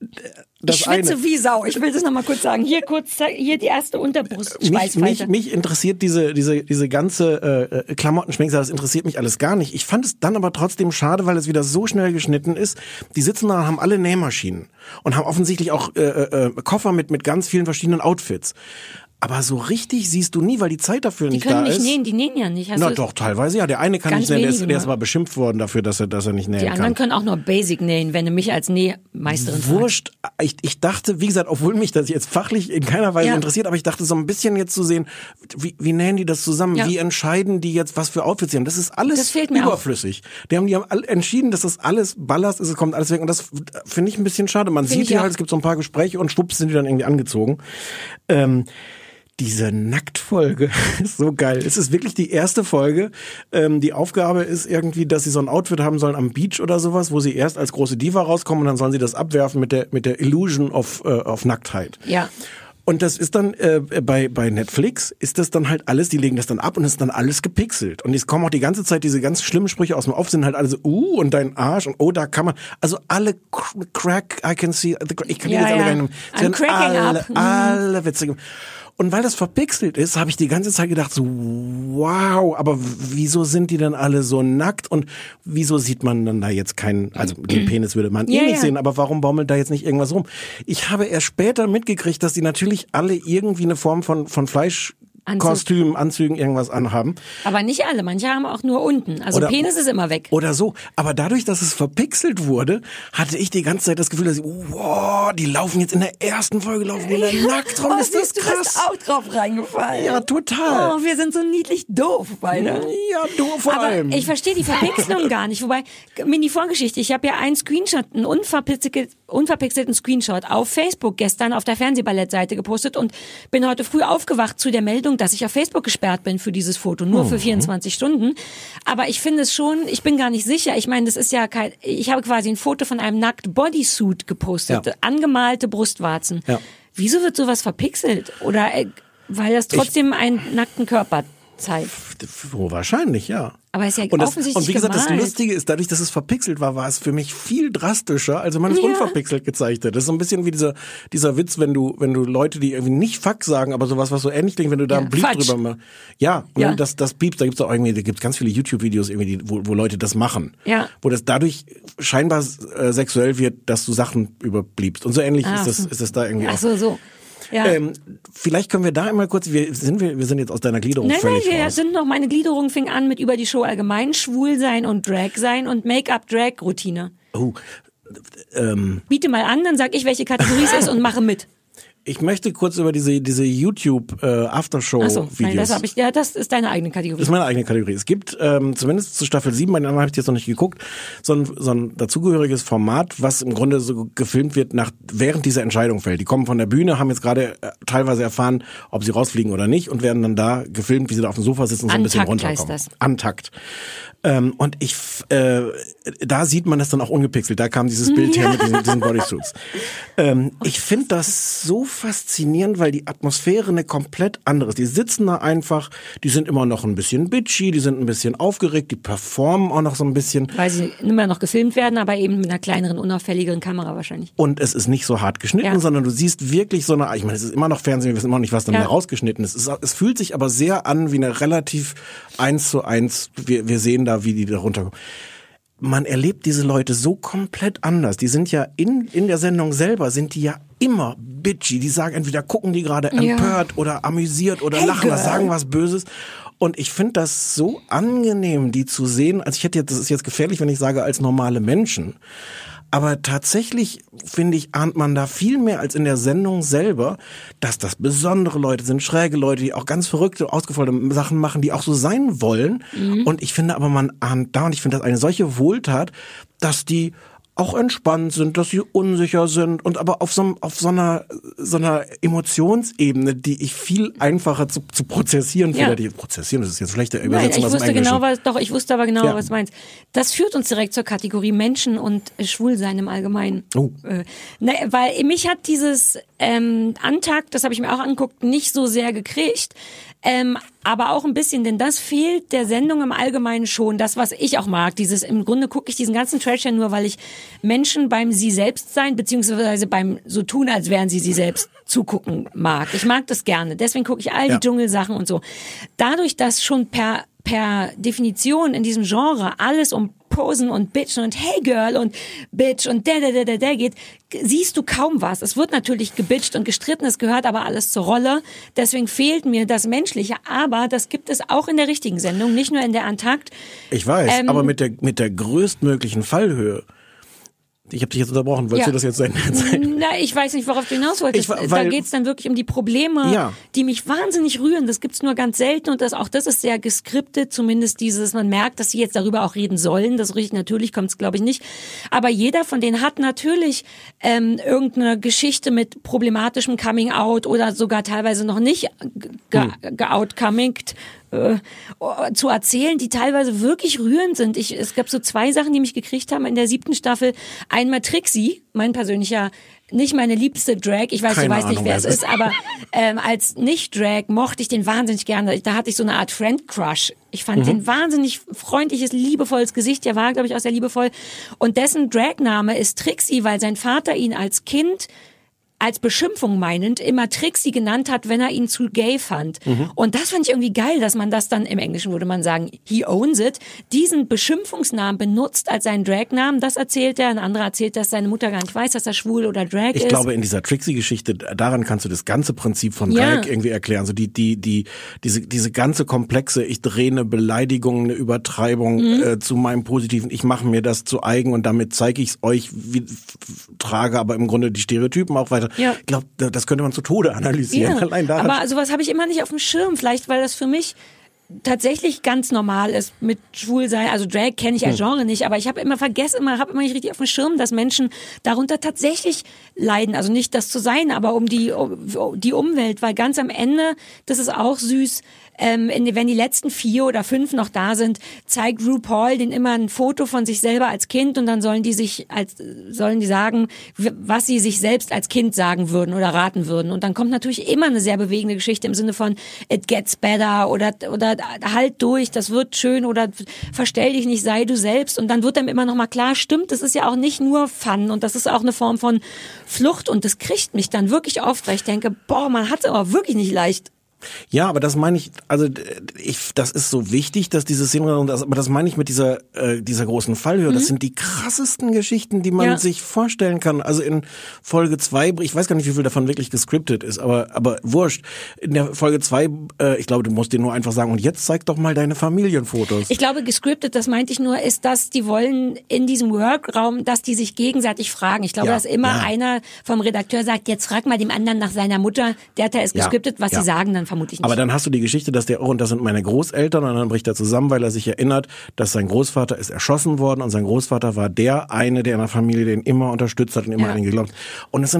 Speaker 7: das
Speaker 8: ich schwitze
Speaker 7: eine.
Speaker 8: wie Sau. Ich will das nochmal kurz sagen. Hier kurz, hier die erste
Speaker 7: Mich,
Speaker 8: Unterbrustschweißfalte.
Speaker 7: mich, mich interessiert diese diese diese ganze äh, Klamottenschminksache, das interessiert mich alles gar nicht. Ich fand es dann aber trotzdem schade, weil es wieder so schnell geschnitten ist. Die sitzen da, haben alle Nähmaschinen und haben offensichtlich auch äh, äh, Koffer mit mit ganz vielen verschiedenen Outfits. Aber so richtig siehst du nie, weil die Zeit dafür
Speaker 8: die
Speaker 7: nicht da
Speaker 8: können
Speaker 7: ist.
Speaker 8: nicht nähen, die nähen ja nicht. Hast
Speaker 7: Na
Speaker 8: du
Speaker 7: doch, teilweise ja. Der eine kann
Speaker 8: Ganz
Speaker 7: nicht nähen, der ist,
Speaker 8: wenige
Speaker 7: der ist
Speaker 8: nur.
Speaker 7: aber beschimpft worden dafür, dass er, dass er nicht nähen
Speaker 8: Die
Speaker 7: kann.
Speaker 8: anderen können auch nur Basic nähen, wenn du mich als Nähmeisterin fragst.
Speaker 7: Wurscht. Ich, ich dachte, wie gesagt, obwohl mich das jetzt fachlich in keiner Weise
Speaker 8: Ja.
Speaker 7: interessiert, aber ich dachte so ein bisschen jetzt zu sehen, wie, wie nähen die das zusammen?
Speaker 8: Ja.
Speaker 7: Wie entscheiden die jetzt, was für Outfits sie haben? Das ist alles
Speaker 8: Das fehlt mir
Speaker 7: überflüssig. Die haben, die haben alle entschieden, dass das alles Ballast ist, es kommt alles weg. Und das finde ich ein bisschen schade. Man
Speaker 8: Find
Speaker 7: sieht
Speaker 8: ich
Speaker 7: ja
Speaker 8: auch.
Speaker 7: halt, es gibt so ein paar Gespräche und schwupps sind die dann irgendwie angezogen. Ähm, Diese Nacktfolge ist so geil. Es ist wirklich die erste Folge. Ähm, die Aufgabe ist irgendwie, dass sie so ein Outfit haben sollen am Beach oder sowas, wo sie erst als große Diva rauskommen und dann sollen sie das abwerfen mit der mit der Illusion of, äh, of Nacktheit.
Speaker 8: Ja.
Speaker 7: Und das ist dann äh, bei bei Netflix ist das dann halt alles, die legen das dann ab und es ist dann alles gepixelt. Und es kommen auch die ganze Zeit diese ganz schlimmen Sprüche aus dem Off, sind halt alle so, uh, und dein Arsch und oh, da kann man, also alle Crack, I can see, the, ich kann die
Speaker 8: Ja,
Speaker 7: jetzt alle
Speaker 8: ja.
Speaker 7: gar nicht
Speaker 8: I'm
Speaker 7: mehr,
Speaker 8: cracking
Speaker 7: alle,
Speaker 8: up. Mhm.
Speaker 7: alle witzige. Und weil das verpixelt ist, habe ich die ganze Zeit gedacht, so wow, aber wieso sind die denn alle so nackt und wieso sieht man dann da jetzt keinen, also den Penis würde man
Speaker 8: Ja,
Speaker 7: eh nicht
Speaker 8: ja.
Speaker 7: sehen, aber warum baumelt da jetzt nicht irgendwas rum? Ich habe erst später mitgekriegt, dass die natürlich alle irgendwie eine Form von, von Fleisch Kostüm, Anzügen, irgendwas anhaben.
Speaker 8: Aber nicht alle, manche haben auch nur unten. Also
Speaker 7: Oder-
Speaker 8: Penis ist immer weg.
Speaker 7: Oder so. Aber dadurch, dass es verpixelt wurde, hatte ich die ganze Zeit das Gefühl, dass ich, wow, die laufen jetzt in der ersten Folge, laufen die da nackt rum.
Speaker 8: Oh,
Speaker 7: Ist das
Speaker 8: siehst du,
Speaker 7: krass?
Speaker 8: bist auch drauf reingefallen.
Speaker 7: Ja, total.
Speaker 8: Oh, wir sind so niedlich doof beide.
Speaker 7: Ja, du vor
Speaker 8: Aber
Speaker 7: allem.
Speaker 8: ich verstehe die Verpixelung gar nicht. Wobei, Mini-Vorgeschichte, ich habe ja einen Screenshot, einen unverpixelt, unverpixelten Screenshot auf Facebook gestern auf der Fernsehballettseite gepostet und bin heute früh aufgewacht zu der Meldung, dass ich auf Facebook gesperrt bin für dieses Foto, nur für vierundzwanzig Stunden. Aber ich finde es schon, ich bin gar nicht sicher. Ich meine, das ist ja kein, ich habe quasi ein Foto von einem nackt Bodysuit gepostet,
Speaker 7: Ja.
Speaker 8: angemalte Brustwarzen.
Speaker 7: Ja.
Speaker 8: Wieso wird sowas verpixelt? Oder äh, weil das trotzdem einen nackten Körper zeigt?
Speaker 7: Oh, wahrscheinlich, ja.
Speaker 8: Aber es ist ja
Speaker 7: Und, das,
Speaker 8: offensichtlich
Speaker 7: und wie gesagt,
Speaker 8: gemalt.
Speaker 7: das Lustige ist, dadurch, dass es verpixelt war, war es für mich viel drastischer, als wenn man es
Speaker 8: Ja.
Speaker 7: unverpixelt gezeigt hat. Das ist so ein bisschen wie dieser, dieser Witz, wenn du, wenn du Leute, die irgendwie nicht Fuck sagen, aber sowas, was so ähnlich klingt, wenn du da
Speaker 8: Ja,
Speaker 7: einen Blieb
Speaker 8: Fatsch.
Speaker 7: drüber machst. Ja,
Speaker 8: Ja.
Speaker 7: Ne, das, das piepst, da gibt's auch irgendwie, da gibt's ganz viele YouTube-Videos irgendwie, die, wo, wo Leute das machen.
Speaker 8: Ja.
Speaker 7: Wo das dadurch scheinbar äh, sexuell wird, dass du Sachen überbliebst. Und so ähnlich
Speaker 8: Ah,
Speaker 7: ist das,
Speaker 8: so.
Speaker 7: ist das da irgendwie
Speaker 8: Ach
Speaker 7: auch.
Speaker 8: so, so. Ja.
Speaker 7: Ähm, vielleicht können wir da einmal kurz, wir sind, wir, wir sind jetzt aus deiner Gliederung
Speaker 8: Nein, nein,
Speaker 7: völlig
Speaker 8: wir
Speaker 7: raus.
Speaker 8: sind noch, meine Gliederung fing an mit über die Show allgemein, schwul sein und Drag sein und Make-up-Drag-Routine.
Speaker 7: Oh, ähm,
Speaker 8: Biete mal an, dann sag ich, welche Kategorie es ist und mache mit.
Speaker 7: ich möchte kurz über diese diese YouTube äh, Aftershow
Speaker 8: Achso, nein,
Speaker 7: Videos.
Speaker 8: das habe ich, ja, das ist deine eigene Kategorie.
Speaker 7: Das ist meine eigene Kategorie. Es gibt ähm, zumindest zu Staffel sieben, bei den anderen habe ich jetzt noch nicht geguckt, so ein, so ein dazugehöriges Format, was im Grunde so gefilmt wird, nach während diese Entscheidung fällt. Die kommen von der Bühne, haben jetzt gerade äh, teilweise erfahren, ob sie rausfliegen oder nicht und werden dann da gefilmt, wie sie da auf dem Sofa sitzen und so ein bisschen runterkommen. Heißt das. Antakt. Ähm, und ich, äh, da sieht man das dann auch ungepixelt. Da kam dieses Bild her mit diesen, diesen Bodysuits. Ähm, ich finde das so faszinierend, weil die Atmosphäre eine komplett andere ist. Die sitzen da einfach, die sind immer noch ein bisschen bitchy, die sind ein bisschen aufgeregt, die performen auch noch so ein bisschen. Weil
Speaker 8: sie immer noch gefilmt werden, aber eben mit einer kleineren, unauffälligeren Kamera wahrscheinlich.
Speaker 7: Und es ist nicht so hart geschnitten, ja. sondern du siehst wirklich so eine, ich meine, es ist immer noch Fernsehen, wir wissen immer noch nicht, was dann ja. da rausgeschnitten ist. Es, ist. es fühlt sich aber sehr an wie eine relativ eins zu eins, wir, wir sehen da, wie die da runterkommen. Man erlebt diese Leute so komplett anders. Die sind ja in, in der Sendung selber, sind die ja immer bitchy. Die sagen entweder, gucken die gerade empört ja. oder amüsiert oder hey lachen, was sagen was Böses. Und ich finde das so angenehm, die zu sehen. Also ich hätte jetzt, das ist jetzt gefährlich, wenn ich sage, als normale Menschen. Aber tatsächlich, finde ich, ahnt man da viel mehr als in der Sendung selber, dass das besondere Leute sind, schräge Leute, die auch ganz verrückte, ausgefallene Sachen machen, die auch so sein wollen. Mhm. Und ich finde aber, man ahnt da, und ich finde das eine solche Wohltat, dass die auch entspannt sind, dass sie unsicher sind und aber auf so, auf so einer, so einer Emotionsebene, die ich viel einfacher zu, zu prozessieren finde. Ja. Die prozessieren, das ist jetzt schlechte Übersetzung.
Speaker 8: Nein, ich wusste genau, was, doch, ich wusste aber genau, ja. was du meinst. Das führt uns direkt zur Kategorie Menschen und Schwulsein im Allgemeinen. Oh. Äh, ne, weil mich hat dieses ähm, Antakt, das habe ich mir auch angeguckt, nicht so sehr gekriegt. Ähm, aber auch ein bisschen, denn das fehlt der Sendung im Allgemeinen schon, das, was ich auch mag. Dieses, im Grunde gucke ich diesen ganzen Trash ja nur, weil ich Menschen beim sie selbst sein, beziehungsweise beim so tun, als wären sie sie selbst zugucken mag. Ich mag das gerne. Deswegen gucke ich all die ja. Dschungelsachen und so. Dadurch, dass schon per per Definition in diesem Genre alles um Posen und Bitchen und Hey Girl und Bitch und der, der, der, der, der geht, siehst du kaum was. Es wird natürlich gebitcht und gestritten, es gehört aber alles zur Rolle. Deswegen fehlt mir das Menschliche, aber das gibt es auch in der richtigen Sendung, nicht nur in der Antakt.
Speaker 7: Ich weiß, ähm, aber mit der, mit der größtmöglichen Fallhöhe. Ich habe dich jetzt unterbrochen. Wolltest ja. du das jetzt sein?
Speaker 8: Na, ich weiß nicht, worauf du hinaus wolltest. Ich, da geht's dann wirklich um die Probleme, ja. die mich wahnsinnig rühren. Das gibt's nur ganz selten und das auch das ist sehr geskriptet. Zumindest dieses, man merkt, dass sie jetzt darüber auch reden sollen. Das richtig natürlich kommt's, glaube ich, nicht. Aber jeder von denen hat natürlich ähm, irgendeine Geschichte mit problematischem Coming Out oder sogar teilweise noch nicht ge- hm. geoutcominged. Äh, zu erzählen, die teilweise wirklich rührend sind. Ich, es gab so zwei Sachen, die mich gekriegt haben in der siebten Staffel. Einmal Trixie, mein persönlicher, nicht meine liebste Drag, ich weiß, Keine du weißt Ahnung, nicht, wer es ist, aber ähm, als Nicht-Drag mochte ich den wahnsinnig gerne. Da hatte ich so eine Art Friend-Crush. Ich fand mhm. den wahnsinnig freundliches, liebevolles Gesicht. Der war, glaube ich, auch sehr liebevoll. Und dessen Dragname ist Trixie, weil sein Vater ihn als Kind als Beschimpfung meinend immer Trixie genannt hat, wenn er ihn zu gay fand. Mhm. Und das fand ich irgendwie geil, dass man das dann, im Englischen würde man sagen, he owns it, diesen Beschimpfungsnamen benutzt als seinen Dragnamen. Das erzählt er. Ein anderer erzählt, dass seine Mutter gar nicht weiß, dass er schwul oder Drag
Speaker 7: ich ist. Ich glaube, in dieser Trixie-Geschichte, daran kannst du das ganze Prinzip von Drag ja. irgendwie erklären. So die, die, die, diese, diese ganze komplexe, ich drehe eine Beleidigung, eine Übertreibung mhm. äh, zu meinem Positiven. Ich mache mir das zu eigen und damit zeige ich es euch, wie, f- trage aber im Grunde die Stereotypen auch weiter. Ja. Ich glaube, das könnte man zu Tode analysieren.
Speaker 8: Ja.
Speaker 7: Allein daran.
Speaker 8: Aber sowas habe ich immer nicht auf dem Schirm. Vielleicht, weil das für mich tatsächlich ganz normal ist mit Schwulsein. Also Drag kenne ich als Genre nicht, aber ich habe immer vergessen, immer habe immer nicht richtig auf dem Schirm, dass Menschen darunter tatsächlich leiden. Also nicht das zu sein, aber um die um die Umwelt, weil ganz am Ende, das ist auch süß. Ähm, in, wenn die letzten vier oder fünf noch da sind, zeigt RuPaul denen immer ein Foto von sich selber als Kind und dann sollen die sich als sollen die sagen, was sie sich selbst als Kind sagen würden oder raten würden. Und dann kommt natürlich immer eine sehr bewegende Geschichte im Sinne von it gets better oder oder halt durch, das wird schön oder verstell dich nicht, sei du selbst. Und dann wird einem immer noch mal klar, stimmt, das ist ja auch nicht nur Fun und das ist auch eine Form von Flucht und das kriegt mich dann wirklich oft, weil ich denke, boah, man hat es aber wirklich nicht leicht.
Speaker 7: Ja, aber das meine ich, also ich, das ist so wichtig, dass diese Szenen, aber das meine ich mit dieser äh, dieser großen Fallhöhe. Mhm. Das sind die krassesten Geschichten, die man ja. sich vorstellen kann. Also in Folge zwei, ich weiß gar nicht, wie viel davon wirklich gescriptet ist, aber aber wurscht. In der Folge zwei, äh, ich glaube, du musst dir nur einfach sagen, und jetzt zeig doch mal deine Familienfotos.
Speaker 8: Ich glaube, gescriptet, das meinte ich nur, ist, dass die wollen in diesem Workraum, dass die sich gegenseitig fragen. Ich glaube, ja. dass immer ja. einer vom Redakteur sagt, jetzt frag mal dem anderen nach seiner Mutter, der Teil ist gescriptet, was ja. sie sagen, dann vermutlich nicht.
Speaker 7: Aber dann hast du die Geschichte, dass der, oh, und das sind meine Großeltern, und dann bricht er zusammen, weil er sich erinnert, dass sein Großvater ist erschossen worden und sein Großvater war der eine, der in der Familie den immer unterstützt hat und immer ja. an ihn geglaubt. Und es sind halt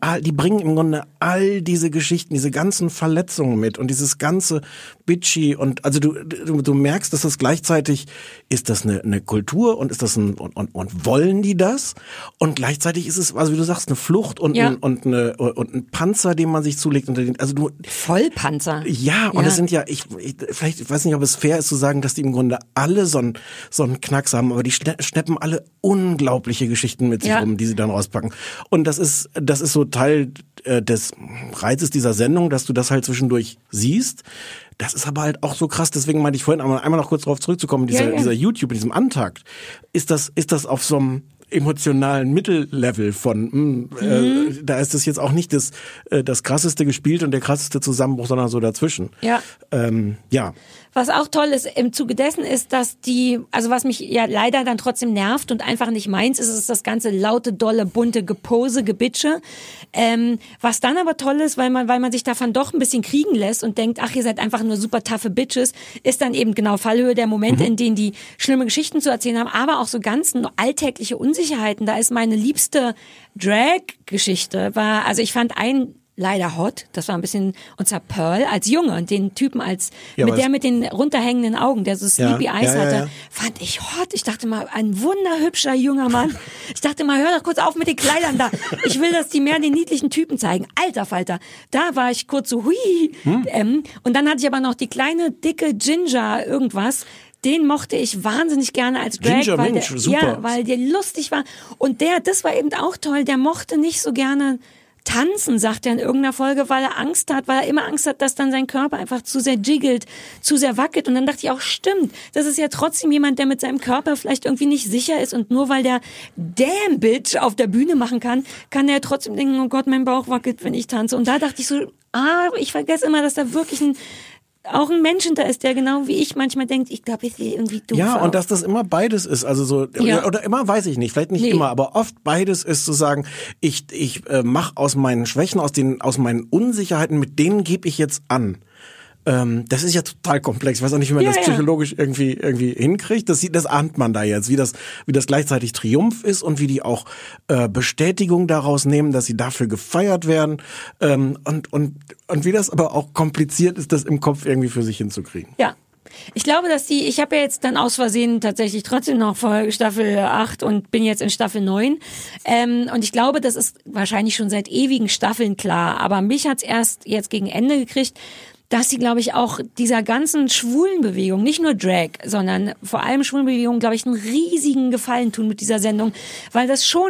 Speaker 7: all, die bringen im Grunde all diese Geschichten, diese ganzen Verletzungen mit und dieses ganze Bitchy und also du, du, du merkst, dass das gleichzeitig, ist das eine, eine Kultur und ist das ein, und, und, und wollen die das? Und gleichzeitig ist es, also wie du sagst, eine Flucht und,
Speaker 8: ja.
Speaker 7: ein, und, eine, und ein Panzer, den man sich zulegt. Unter den, also du,
Speaker 8: Vollpanzer.
Speaker 7: Ja, und
Speaker 8: ja.
Speaker 7: das sind ja, ich, ich, vielleicht, ich weiß nicht, ob es fair ist zu sagen, dass die im Grunde alle so einen, so einen Knacks haben, aber die schleppen alle unglaubliche Geschichten mit sich
Speaker 8: ja.
Speaker 7: rum, die sie dann rauspacken. Und das ist, das ist so Teil äh, des Reizes dieser Sendung, dass du das halt zwischendurch siehst. Das ist aber halt auch so krass, deswegen meinte ich vorhin einmal, einmal noch kurz darauf zurückzukommen, dieser,
Speaker 8: ja, ja.
Speaker 7: dieser YouTube, in diesem Antakt, ist das, ist das auf so einem emotionalen Mittellevel von, mh, mhm. äh, da ist das jetzt auch nicht das, äh, das krasseste gespielt und der krasseste Zusammenbruch, sondern so dazwischen.
Speaker 8: Ja.
Speaker 7: Ähm, ja.
Speaker 8: Was auch toll ist im Zuge dessen ist, dass die, also was mich ja leider dann trotzdem nervt und einfach nicht meins ist, ist das ganze laute, dolle, bunte Gepose, Gebitsche. Ähm, was dann aber toll ist, weil man, weil man sich davon doch ein bisschen kriegen lässt und denkt, ach, ihr seid einfach nur super taffe Bitches, ist dann eben genau Fallhöhe der Momente, mhm. in denen die schlimme Geschichten zu erzählen haben, aber auch so ganz alltägliche Unsicherheiten. Da ist meine liebste Drag-Geschichte, war, also ich fand ein leider hot, das war ein bisschen, und zwar Pearl als Junge und den Typen als, ja, mit der mit den runterhängenden Augen, der so Sleepy
Speaker 7: ja,
Speaker 8: Eyes
Speaker 7: ja, ja,
Speaker 8: hatte,
Speaker 7: ja.
Speaker 8: fand ich hot. Ich dachte mal, ein wunderhübscher junger Mann. Ich dachte mal, hör doch kurz auf mit den Kleidern da. Ich will, dass die mehr den niedlichen Typen zeigen. Alter Falter. Da war ich kurz so, hui. Hm. Ähm, und dann hatte ich aber noch die kleine, dicke Ginger irgendwas. Den mochte ich wahnsinnig gerne als Drag,
Speaker 7: Ginger
Speaker 8: weil
Speaker 7: Minch,
Speaker 8: der,
Speaker 7: super.
Speaker 8: ja, weil der lustig war. Und der, das war eben auch toll, der mochte nicht so gerne tanzen, sagt er in irgendeiner Folge, weil er Angst hat, weil er immer Angst hat, dass dann sein Körper einfach zu sehr jiggelt, zu sehr wackelt. Und dann dachte ich auch, stimmt, das ist ja trotzdem jemand, der mit seinem Körper vielleicht irgendwie nicht sicher ist. Und nur weil der Damn Bitch auf der Bühne machen kann, kann der trotzdem denken, oh Gott, mein Bauch wackelt, wenn ich tanze. Und da dachte ich so, ah, ich vergesse immer, dass da wirklich ein auch ein Mensch hinter ist, der genau wie ich manchmal denkt, ich glaube, ich sehe irgendwie doof
Speaker 7: Ja,
Speaker 8: aus.
Speaker 7: und dass das immer beides ist, also so,
Speaker 8: Ja.
Speaker 7: oder immer weiß ich nicht, vielleicht nicht
Speaker 8: Nee.
Speaker 7: immer, aber oft beides ist zu sagen, ich ich äh, mache aus meinen Schwächen, aus den aus meinen Unsicherheiten, mit denen gebe ich jetzt an. Ähm, das ist ja total komplex. Ich weiß auch nicht, wie man
Speaker 8: Ja,
Speaker 7: das
Speaker 8: ja.
Speaker 7: psychologisch irgendwie irgendwie hinkriegt. Das sieht, das ahnt man da jetzt, wie das wie das gleichzeitig Triumph ist und wie die auch äh, Bestätigung daraus nehmen, dass sie dafür gefeiert werden ähm, und und und wie das aber auch kompliziert ist, das im Kopf irgendwie für sich hinzukriegen.
Speaker 8: Ja. Ich glaube, dass die, ich habe ja jetzt dann aus Versehen tatsächlich trotzdem noch Folge Staffel acht und bin jetzt in Staffel neun. Ähm, und ich glaube, das ist wahrscheinlich schon seit ewigen Staffeln klar. Aber mich hat's erst jetzt gegen Ende gekriegt, dass sie, glaube ich, auch dieser ganzen schwulen Bewegung, nicht nur Drag, sondern vor allem schwulen Bewegung, glaube ich, einen riesigen Gefallen tun mit dieser Sendung, weil das schon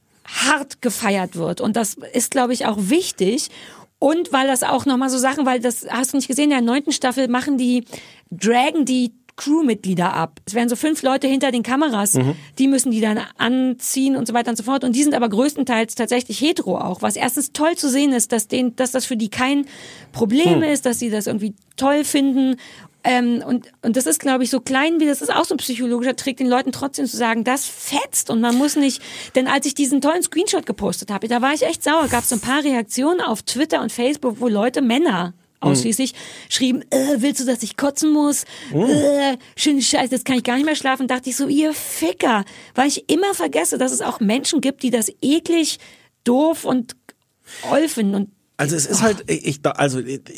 Speaker 8: hart gefeiert wird. Und das ist, glaube ich, auch wichtig. Und weil das auch nochmal so Sachen, weil das hast du nicht gesehen, in der neunten Staffel machen die, dragen die Crewmitglieder ab. Es werden so fünf Leute hinter den Kameras, mhm. die müssen die dann anziehen und so weiter und so fort. Und die sind aber größtenteils tatsächlich hetero auch, was erstens toll zu sehen ist, dass, denen, dass das für die kein Problem mhm. ist, dass sie das irgendwie toll finden. Ähm, und, und das ist, glaube ich, so klein wie das ist, auch so ein psychologischer Trick, den Leuten trotzdem zu sagen, das fetzt und man muss nicht, denn als ich diesen tollen Screenshot gepostet habe, da war ich echt sauer, gab es so ein paar Reaktionen auf Twitter und Facebook, wo Leute, Männer ausschließlich, mhm. schrieben, äh, willst du, dass ich kotzen muss? Mhm. Äh, schöne Scheiße, jetzt kann ich gar nicht mehr schlafen. Dachte ich so, ihr Ficker, weil ich immer vergesse, dass es auch Menschen gibt, die das eklig, doof und oll finden. Und
Speaker 7: also es ist halt, ich, also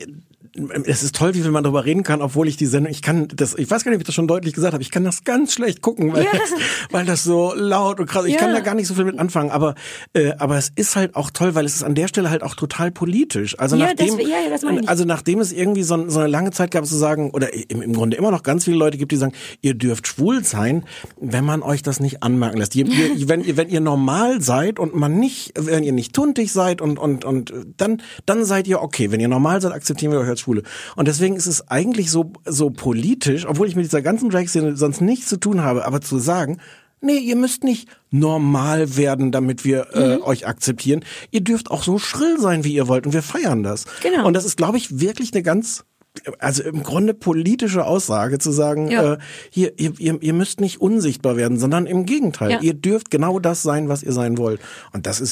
Speaker 7: es ist toll, wie viel man darüber reden kann, obwohl ich die Sendung, ich kann das, ich weiß gar nicht, ob ich das schon deutlich gesagt habe, ich kann das ganz schlecht gucken, weil,
Speaker 8: ja.
Speaker 7: das, weil das so laut und krass, ich
Speaker 8: ja.
Speaker 7: kann da gar nicht so viel mit anfangen, aber äh, aber es ist halt auch toll, weil es ist an der Stelle halt auch total politisch. Also
Speaker 8: ja,
Speaker 7: nachdem,
Speaker 8: das, ja, das meine ich.
Speaker 7: also nachdem es irgendwie so, so eine lange Zeit gab zu sagen, oder im, im Grunde immer noch ganz viele Leute gibt, die sagen, ihr dürft schwul sein, wenn man euch das nicht anmerken lässt. Ihr, ihr, wenn ihr wenn ihr normal seid und man nicht, wenn ihr nicht tuntig seid und und und dann dann seid ihr okay. Wenn ihr normal seid, akzeptieren wir euch als Schwule. Und deswegen ist es eigentlich so so politisch, obwohl ich mit dieser ganzen Drag-Szene sonst nichts zu tun habe, aber zu sagen, nee, ihr müsst nicht normal werden, damit wir äh, mhm. euch akzeptieren. Ihr dürft auch so schrill sein, wie ihr wollt, und wir feiern das.
Speaker 8: Genau.
Speaker 7: Und das ist, glaube ich, wirklich eine ganz, also im Grunde politische Aussage, zu sagen,
Speaker 8: ja.
Speaker 7: äh, hier, ihr, ihr, ihr müsst nicht unsichtbar werden, sondern im Gegenteil.
Speaker 8: Ja.
Speaker 7: Ihr dürft genau das sein, was ihr sein wollt. Und das ist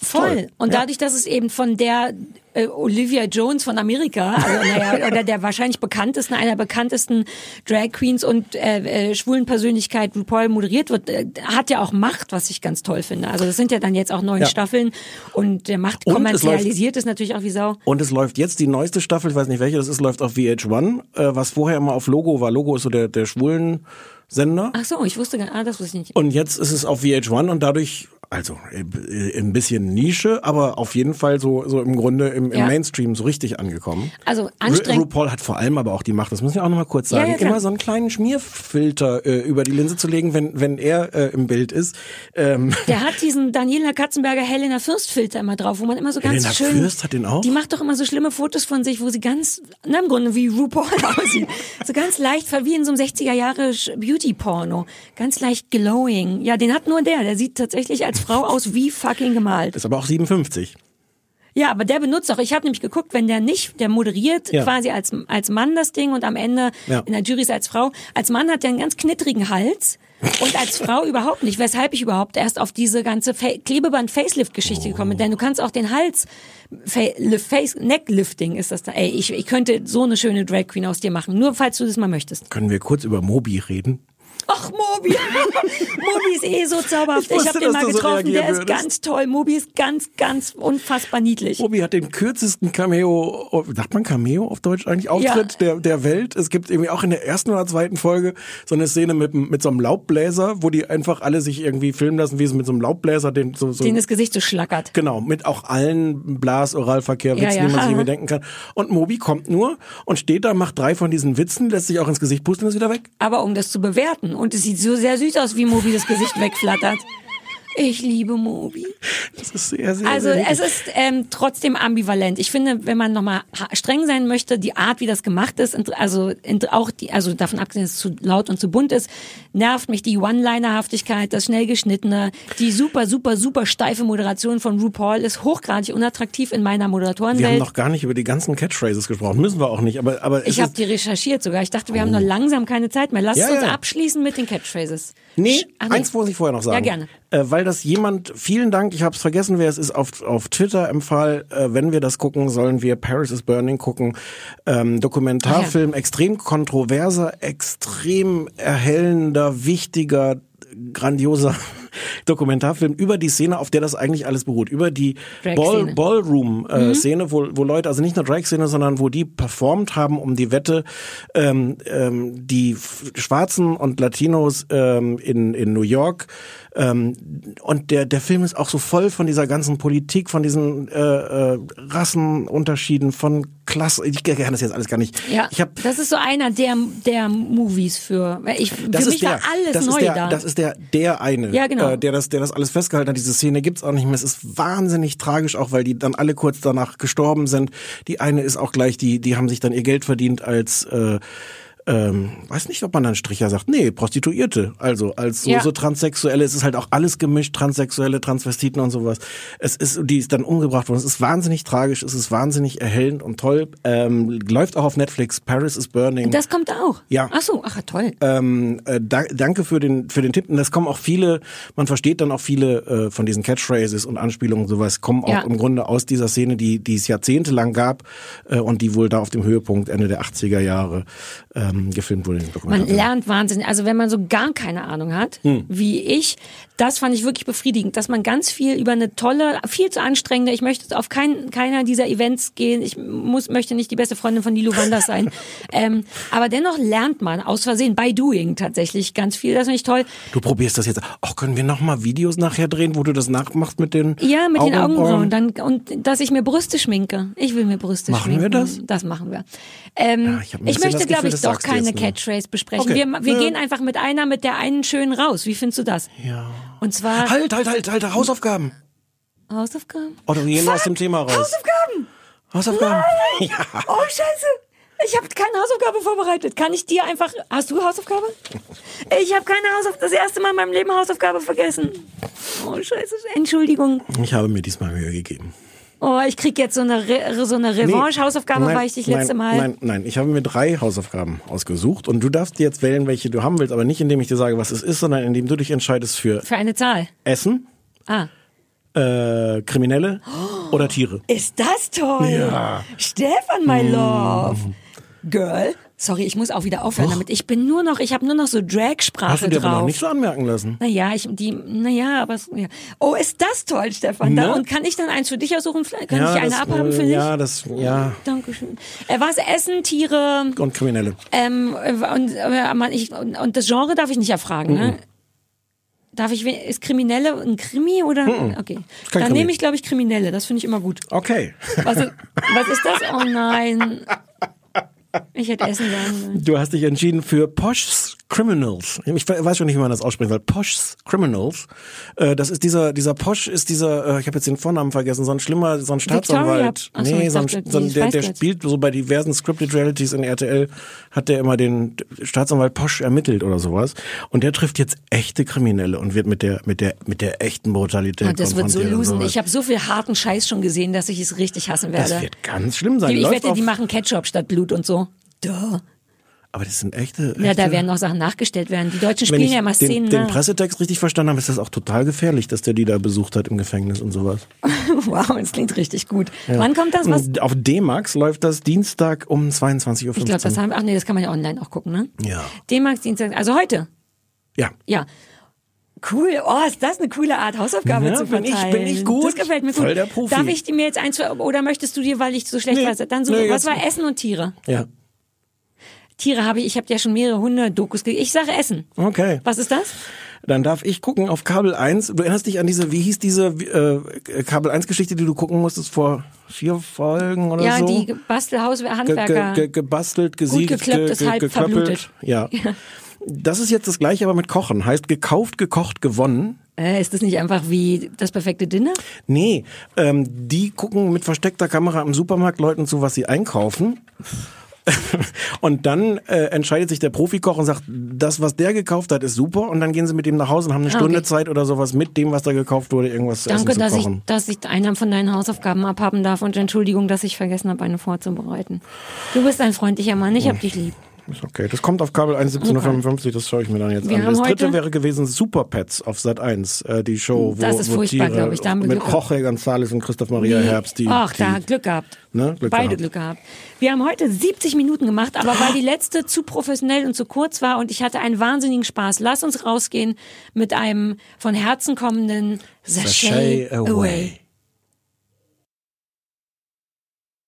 Speaker 8: Voll.
Speaker 7: Toll.
Speaker 8: Und
Speaker 7: Ja.
Speaker 8: dadurch, dass es eben von der äh, Olivia Jones von Amerika, also naja, oder der wahrscheinlich bekanntesten, einer bekanntesten Drag Queens und äh, äh, schwulen Persönlichkeit RuPaul moderiert wird, äh, hat ja auch Macht, was ich ganz toll finde. Also das sind ja dann jetzt auch neun
Speaker 7: Ja.
Speaker 8: Staffeln und der Macht
Speaker 7: Und es
Speaker 8: kommerzialisiert ist natürlich auch wie Sau.
Speaker 7: Und es läuft jetzt die neueste Staffel, ich weiß nicht welche das ist, läuft auf V H eins, äh, was vorher immer auf Logo war. Logo ist so der, der schwulen Sender.
Speaker 8: Ach so, ich wusste gar nicht, ah, das wusste ich nicht.
Speaker 7: Und jetzt ist es auf V H eins und dadurch, also äh, ein bisschen Nische, aber auf jeden Fall so, so im Grunde im, im
Speaker 8: Ja.
Speaker 7: Mainstream so richtig angekommen.
Speaker 8: Also
Speaker 7: Ru-
Speaker 8: anstrengend.
Speaker 7: RuPaul hat vor allem aber auch die Macht, das müssen wir auch nochmal kurz
Speaker 8: Ja,
Speaker 7: sagen,
Speaker 8: ja, klar.
Speaker 7: immer so einen kleinen Schmierfilter äh, über die Linse zu legen, wenn, wenn er äh, im Bild ist. Ähm,
Speaker 8: Der hat diesen Daniela Katzenberger Helena Fürst Filter immer drauf, wo man immer so ganz
Speaker 7: Helena
Speaker 8: schön.
Speaker 7: Fürst hat den auch?
Speaker 8: Die macht doch immer so schlimme Fotos von sich, wo sie ganz, na im Grunde wie RuPaul aussieht. So ganz leicht, wie in so einem sechziger Jahre Beauty-Porno. Ganz leicht glowing. Ja, den hat nur der. Der sieht tatsächlich als Frau aus wie fucking gemalt.
Speaker 7: ist aber auch siebenundfünfzig.
Speaker 8: Ja, aber der benutzt auch. Ich habe nämlich geguckt, wenn der nicht, der moderiert
Speaker 7: Ja.
Speaker 8: quasi als als Mann das Ding und am Ende
Speaker 7: Ja.
Speaker 8: in der Jury ist er als Frau. Als Mann hat der einen ganz knittrigen Hals und als Frau überhaupt nicht. Weshalb ich überhaupt erst auf diese ganze Fa- Klebeband-Facelift-Geschichte gekommen bin. Denn du kannst auch den Hals, Fa- Lift- Face, Necklifting ist das da. Ey, ich, ich könnte so eine schöne Drag Queen aus dir machen. Nur falls du das mal möchtest.
Speaker 7: Können wir kurz über Moby reden?
Speaker 8: Ach, Moby. Moby ist eh so zauberhaft.
Speaker 7: Ich
Speaker 8: Ich,
Speaker 7: wusste,
Speaker 8: habe den
Speaker 7: dass
Speaker 8: mal
Speaker 7: du so
Speaker 8: getroffen. Der
Speaker 7: reagieren
Speaker 8: ist
Speaker 7: würdest.
Speaker 8: ganz toll. Moby ist ganz, ganz unfassbar niedlich.
Speaker 7: Moby hat den kürzesten Cameo, sagt man Cameo auf Deutsch eigentlich, Auftritt
Speaker 8: Ja.
Speaker 7: der, der Welt. Es gibt irgendwie auch in der ersten oder zweiten Folge so eine Szene mit, mit so einem Laubbläser, wo die einfach alle sich irgendwie filmen lassen, wie sie mit so einem Laubbläser den so, so
Speaker 8: Den das Gesicht so schlackert.
Speaker 7: genau, mit auch allen Blas-Oralverkehr, Witzen,
Speaker 8: Ja, ja.
Speaker 7: die man sich irgendwie denken kann. Und Moby kommt nur und steht da, macht drei von diesen Witzen, lässt sich auch ins Gesicht pusten und ist wieder weg.
Speaker 8: Aber um das zu bewerten. Und es sieht so sehr süß aus, wie Moby das Gesicht wegflattert. Ich liebe Moby.
Speaker 7: Das ist sehr, sehr,
Speaker 8: Also
Speaker 7: sehr
Speaker 8: es ist ähm, trotzdem ambivalent. Ich finde, wenn man nochmal streng sein möchte, die Art, wie das gemacht ist, int- also int- auch die, also davon abgesehen, dass es zu laut und zu bunt ist, nervt mich die One-Liner-Haftigkeit, das schnell geschnittene, die super, super, super steife Moderation von RuPaul ist hochgradig unattraktiv in meiner
Speaker 7: Wir haben
Speaker 8: Moderatorenwelt.
Speaker 7: noch gar nicht über die ganzen Catchphrases gesprochen. Müssen wir auch nicht, aber, aber es
Speaker 8: Ich habe
Speaker 7: ist,
Speaker 8: die recherchiert sogar. Ich dachte, wir haben nur langsam keine Zeit mehr. Lass
Speaker 7: Ja,
Speaker 8: uns
Speaker 7: ja.
Speaker 8: abschließen mit den Catchphrases.
Speaker 7: Nee,
Speaker 8: Sch- Ach, nee.
Speaker 7: eins muss ich vorher noch sagen.
Speaker 8: Ja, gerne.
Speaker 7: Äh, weil das jemand, vielen Dank, ich habe es vergessen, wer es ist, auf, auf Twitter empfahl, äh, wenn wir das gucken, sollen wir Paris is Burning gucken. Ähm, Dokumentarfilm,
Speaker 8: Ah, ja.
Speaker 7: extrem kontroverser, extrem erhellender, wichtiger, grandioser Dokumentarfilm über die Szene, auf der das eigentlich alles beruht. Über die
Speaker 8: Drag-Szene.
Speaker 7: Ball, Ballroom-Szene, wo, wo Leute, also nicht nur Drag-Szene, sondern wo die performt haben um die Wette, ähm, ähm, die F- Schwarzen und Latinos ähm, in, in New York. Ähm, und der, der Film ist auch so voll von dieser ganzen Politik, von diesen äh, äh, Rassenunterschieden, von Klasse. Ich kann das jetzt alles gar nicht.
Speaker 8: Ja,
Speaker 7: Ich hab,
Speaker 8: das ist so einer der, der Movies für, ich,
Speaker 7: das
Speaker 8: für mich
Speaker 7: ist der,
Speaker 8: war alles
Speaker 7: das
Speaker 8: neu
Speaker 7: ist der,
Speaker 8: da.
Speaker 7: Das ist der, der eine,
Speaker 8: Ja, genau.
Speaker 7: äh, der das, der das alles festgehalten hat. Diese Szene gibt's auch nicht mehr. Es ist wahnsinnig tragisch, auch weil die dann alle kurz danach gestorben sind. Die eine ist auch gleich, die, die haben sich dann ihr Geld verdient als, äh, ähm, weiß nicht, ob man dann Stricher sagt. Nee, Prostituierte. Also als so,
Speaker 8: Ja.
Speaker 7: so Transsexuelle. Es ist halt auch alles gemischt, Transsexuelle, Transvestiten und sowas. Es ist, die ist dann umgebracht worden. Es ist wahnsinnig tragisch. Es ist wahnsinnig erhellend und toll. Ähm, läuft auch auf Netflix. Paris is Burning.
Speaker 8: Das kommt auch.
Speaker 7: Ja.
Speaker 8: Ach so, ach toll.
Speaker 7: Ähm, äh, da, danke für den für den Tipp. Und es kommen auch viele, man versteht dann auch viele äh, von diesen Catchphrases und Anspielungen und sowas, kommen auch
Speaker 8: Ja.
Speaker 7: im Grunde aus dieser Szene, die die es jahrzehntelang gab äh, und die wohl da auf dem Höhepunkt Ende der achtziger Jahre ähm, gefilmt wurde. in dem
Speaker 8: Man
Speaker 7: Dokumentarfilm.
Speaker 8: lernt wahnsinnig. Also wenn man so gar keine Ahnung hat,
Speaker 7: Hm.
Speaker 8: wie ich, das fand ich wirklich befriedigend, dass man ganz viel über eine tolle, viel zu anstrengende, ich möchte auf kein, keiner dieser Events gehen, ich muss, möchte nicht die beste Freundin von Lilo Wanders sein, ähm, aber dennoch lernt man aus Versehen, by doing tatsächlich ganz viel, das finde ich toll.
Speaker 7: Du probierst das jetzt. Ach, können wir noch mal Videos nachher drehen, wo du das nachmachst mit den
Speaker 8: Ja, mit den Augenbrauen.
Speaker 7: Augenbrauen?
Speaker 8: Dann, und dass ich mir Brüste schminke. Ich will mir Brüste
Speaker 7: Machen
Speaker 8: schminken.
Speaker 7: wir das?
Speaker 8: Das machen wir. Ähm,
Speaker 7: Ja, ich hab ein
Speaker 8: ich
Speaker 7: bisschen
Speaker 8: möchte,
Speaker 7: das
Speaker 8: glaube
Speaker 7: Gefühl,
Speaker 8: ich,
Speaker 7: das
Speaker 8: doch
Speaker 7: sagst du
Speaker 8: keine
Speaker 7: jetzt nur.
Speaker 8: Catchphrase besprechen.
Speaker 7: Okay.
Speaker 8: Wir, wir
Speaker 7: Ja.
Speaker 8: gehen einfach mit einer, mit der einen schön raus. Wie findest du das?
Speaker 7: Ja.
Speaker 8: Und zwar
Speaker 7: Halt, halt, halt, halt, Hausaufgaben.
Speaker 8: Hausaufgaben.
Speaker 7: Oder wir gehen
Speaker 8: Fuck,
Speaker 7: aus dem Thema raus.
Speaker 8: Hausaufgaben!
Speaker 7: Hausaufgaben.
Speaker 8: Nein! Oh, scheiße! Ich habe keine Hausaufgabe vorbereitet. Kann ich dir einfach... Hast du Hausaufgabe? Ich habe keine Hausaufgabe. Das erste Mal in meinem Leben Hausaufgabe vergessen. Oh, scheiße. Entschuldigung.
Speaker 7: Ich habe mir diesmal Mühe gegeben.
Speaker 8: Oh, ich krieg jetzt so eine, Re so eine Revanche-Hausaufgabe,
Speaker 7: Nein,
Speaker 8: weil ich dich letzte
Speaker 7: nein,
Speaker 8: Mal...
Speaker 7: Nein, nein, ich habe mir drei Hausaufgaben ausgesucht und du darfst jetzt wählen, welche du haben willst, aber nicht indem ich dir sage, was es ist, sondern indem du dich entscheidest für
Speaker 8: Für eine Zahl.
Speaker 7: Essen,
Speaker 8: Ah.
Speaker 7: äh, Kriminelle oder Tiere.
Speaker 8: Ist das toll?
Speaker 7: Ja.
Speaker 8: Stefan, my love. Girl. Sorry, ich muss auch wieder aufhören
Speaker 7: Och.
Speaker 8: damit. Ich bin nur noch, ich habe nur noch so Drag-Sprache
Speaker 7: Hast du dir
Speaker 8: drauf.
Speaker 7: aber noch nicht so anmerken lassen?
Speaker 8: Naja, ich, die, naja, aber, es- ja. Oh, ist das toll, Stefan. Da,
Speaker 7: Ne?
Speaker 8: und kann ich dann eins für dich aussuchen? Vielleicht kann
Speaker 7: ja,
Speaker 8: ich eine
Speaker 7: das,
Speaker 8: abhaben für
Speaker 7: äh,
Speaker 8: dich?
Speaker 7: Ja, das, ja.
Speaker 8: Dankeschön. Äh, was essen Tiere?
Speaker 7: Und Kriminelle.
Speaker 8: Ähm, äh, und, äh, man, ich, und, und das Genre darf ich nicht erfragen, ne? Darf ich, we- ist Kriminelle ein Krimi oder? Okay.
Speaker 7: Kein
Speaker 8: Dann
Speaker 7: Krimi.
Speaker 8: nehme ich, glaube ich, Kriminelle. Das finde ich immer gut.
Speaker 7: Okay.
Speaker 8: Was, ist- was ist das? Oh nein. Ich hätte essen sollen.
Speaker 7: Du hast dich entschieden für Posh's Criminals. Ich weiß schon nicht, wie man das aussprechen soll. Posh's Criminals. Äh, Das ist dieser, dieser Posh ist dieser, äh, ich habe jetzt den Vornamen vergessen, so ein schlimmer, so ein Staatsanwalt.
Speaker 8: Ach so,
Speaker 7: nee,
Speaker 8: ich
Speaker 7: so ein,
Speaker 8: dachte,
Speaker 7: so ein,
Speaker 8: die
Speaker 7: der, der
Speaker 8: Schweißgeld.
Speaker 7: spielt so bei diversen Scripted Realities in R T L, hat der immer den Staatsanwalt Posh ermittelt oder sowas. Und der trifft jetzt echte Kriminelle und wird mit der, mit der, mit der echten Brutalität
Speaker 8: Und das wird so
Speaker 7: konfrontiert und
Speaker 8: losen.
Speaker 7: sowas.
Speaker 8: Ich habe so viel harten Scheiß schon gesehen, dass ich es richtig hassen werde.
Speaker 7: Das wird ganz schlimm sein.
Speaker 8: Die, ich
Speaker 7: Läuft
Speaker 8: wette,
Speaker 7: auf,
Speaker 8: die machen Ketchup statt Blut und so. Duh.
Speaker 7: aber das sind echte,
Speaker 8: Ja, da
Speaker 7: echte-
Speaker 8: werden noch Sachen nachgestellt werden. Die Deutschen
Speaker 7: Wenn
Speaker 8: spielen
Speaker 7: ich
Speaker 8: ja immer
Speaker 7: den,
Speaker 8: Szenen
Speaker 7: den
Speaker 8: nach.
Speaker 7: Pressetext richtig verstanden habe, ist das auch total gefährlich, dass der die da besucht hat im Gefängnis und sowas.
Speaker 8: Wow, das klingt richtig gut. Wann kommt das? Was?
Speaker 7: Und auf D-Max läuft das Dienstag um zweiundzwanzig Uhr
Speaker 8: Ich
Speaker 7: fünfzehn.
Speaker 8: glaube, das haben ach nee, das kann man ja online auch gucken, ne?
Speaker 7: Ja.
Speaker 8: D-Max Dienstag, also heute.
Speaker 7: Ja.
Speaker 8: Ja. Cool. Oh, ist das eine coole Art, Hausaufgabe
Speaker 7: Ja,
Speaker 8: zu
Speaker 7: bin ich-
Speaker 8: verteilen.
Speaker 7: bin ich gut.
Speaker 8: Das gefällt mir gut.
Speaker 7: Voll der Profi.
Speaker 8: Darf ich dir mir jetzt eins, oder möchtest du dir, weil ich so schlecht
Speaker 7: Nee.
Speaker 8: weiß, dann so,
Speaker 7: Nee,
Speaker 8: was
Speaker 7: jetzt-
Speaker 8: war Essen und Tiere?
Speaker 7: Ja.
Speaker 8: Tiere habe ich, ich habe ja schon mehrere Hunde-Dokus gekriegt. Ich sage Essen.
Speaker 7: Okay.
Speaker 8: Was ist das?
Speaker 7: Dann darf ich gucken auf Kabel eins. Du erinnerst dich an diese, wie hieß diese äh, Kabel eins Geschichte, die du gucken musstest vor vier Folgen oder
Speaker 8: Ja,
Speaker 7: so?
Speaker 8: die Bastelhaus-Handwerker.
Speaker 7: Ge, ge, gebastelt, gesiegt,
Speaker 8: geklöpptes,
Speaker 7: ge, ge,
Speaker 8: halb
Speaker 7: geklöppelt.
Speaker 8: verblutet.
Speaker 7: Ja. Das ist jetzt das gleiche, aber mit Kochen. Heißt gekauft, gekocht, gewonnen.
Speaker 8: Äh, ist das nicht einfach wie das perfekte Dinner?
Speaker 7: Nee, ähm, die gucken mit versteckter Kamera im Supermarkt Leuten zu, was sie einkaufen. Und dann äh, entscheidet sich der Profikoch und sagt, das, was der gekauft hat, ist super. Und dann gehen sie mit ihm nach Hause und haben eine
Speaker 8: Ah,
Speaker 7: Stunde
Speaker 8: okay.
Speaker 7: Zeit oder sowas mit dem, was da gekauft wurde, irgendwas zu
Speaker 8: Danke,
Speaker 7: essen zu
Speaker 8: dass ich,
Speaker 7: kochen.
Speaker 8: dass ich einer von deinen Hausaufgaben abhaben darf und Entschuldigung, dass ich vergessen habe, eine vorzubereiten. Du bist ein freundlicher Mann, ich hab dich lieb.
Speaker 7: Ist okay. Das kommt auf Kabel eins siebzehn Uhr fünfundfünfzig, das schaue ich mir dann jetzt
Speaker 8: Wir
Speaker 7: an.
Speaker 8: haben
Speaker 7: Das dritte
Speaker 8: heute-
Speaker 7: wäre gewesen Super Pets auf Sat eins, äh, die Show, wo,
Speaker 8: Das ist
Speaker 7: wo
Speaker 8: furchtbar,
Speaker 7: Tiere
Speaker 8: glaub ich. Da haben wir
Speaker 7: mit
Speaker 8: Glück gehabt.
Speaker 7: Jorge González und Christoph Maria
Speaker 8: Nee.
Speaker 7: Herbst, die,
Speaker 8: Ach,
Speaker 7: die
Speaker 8: da Glück gehabt.
Speaker 7: Ne? Glück
Speaker 8: Beide
Speaker 7: gehabt.
Speaker 8: Glück gehabt. Wir haben heute siebzig Minuten gemacht, aber weil die letzte zu professionell und zu kurz war und ich hatte einen wahnsinnigen Spaß. Lass uns rausgehen mit einem von Herzen kommenden Sachet
Speaker 7: Sachet away.
Speaker 8: away.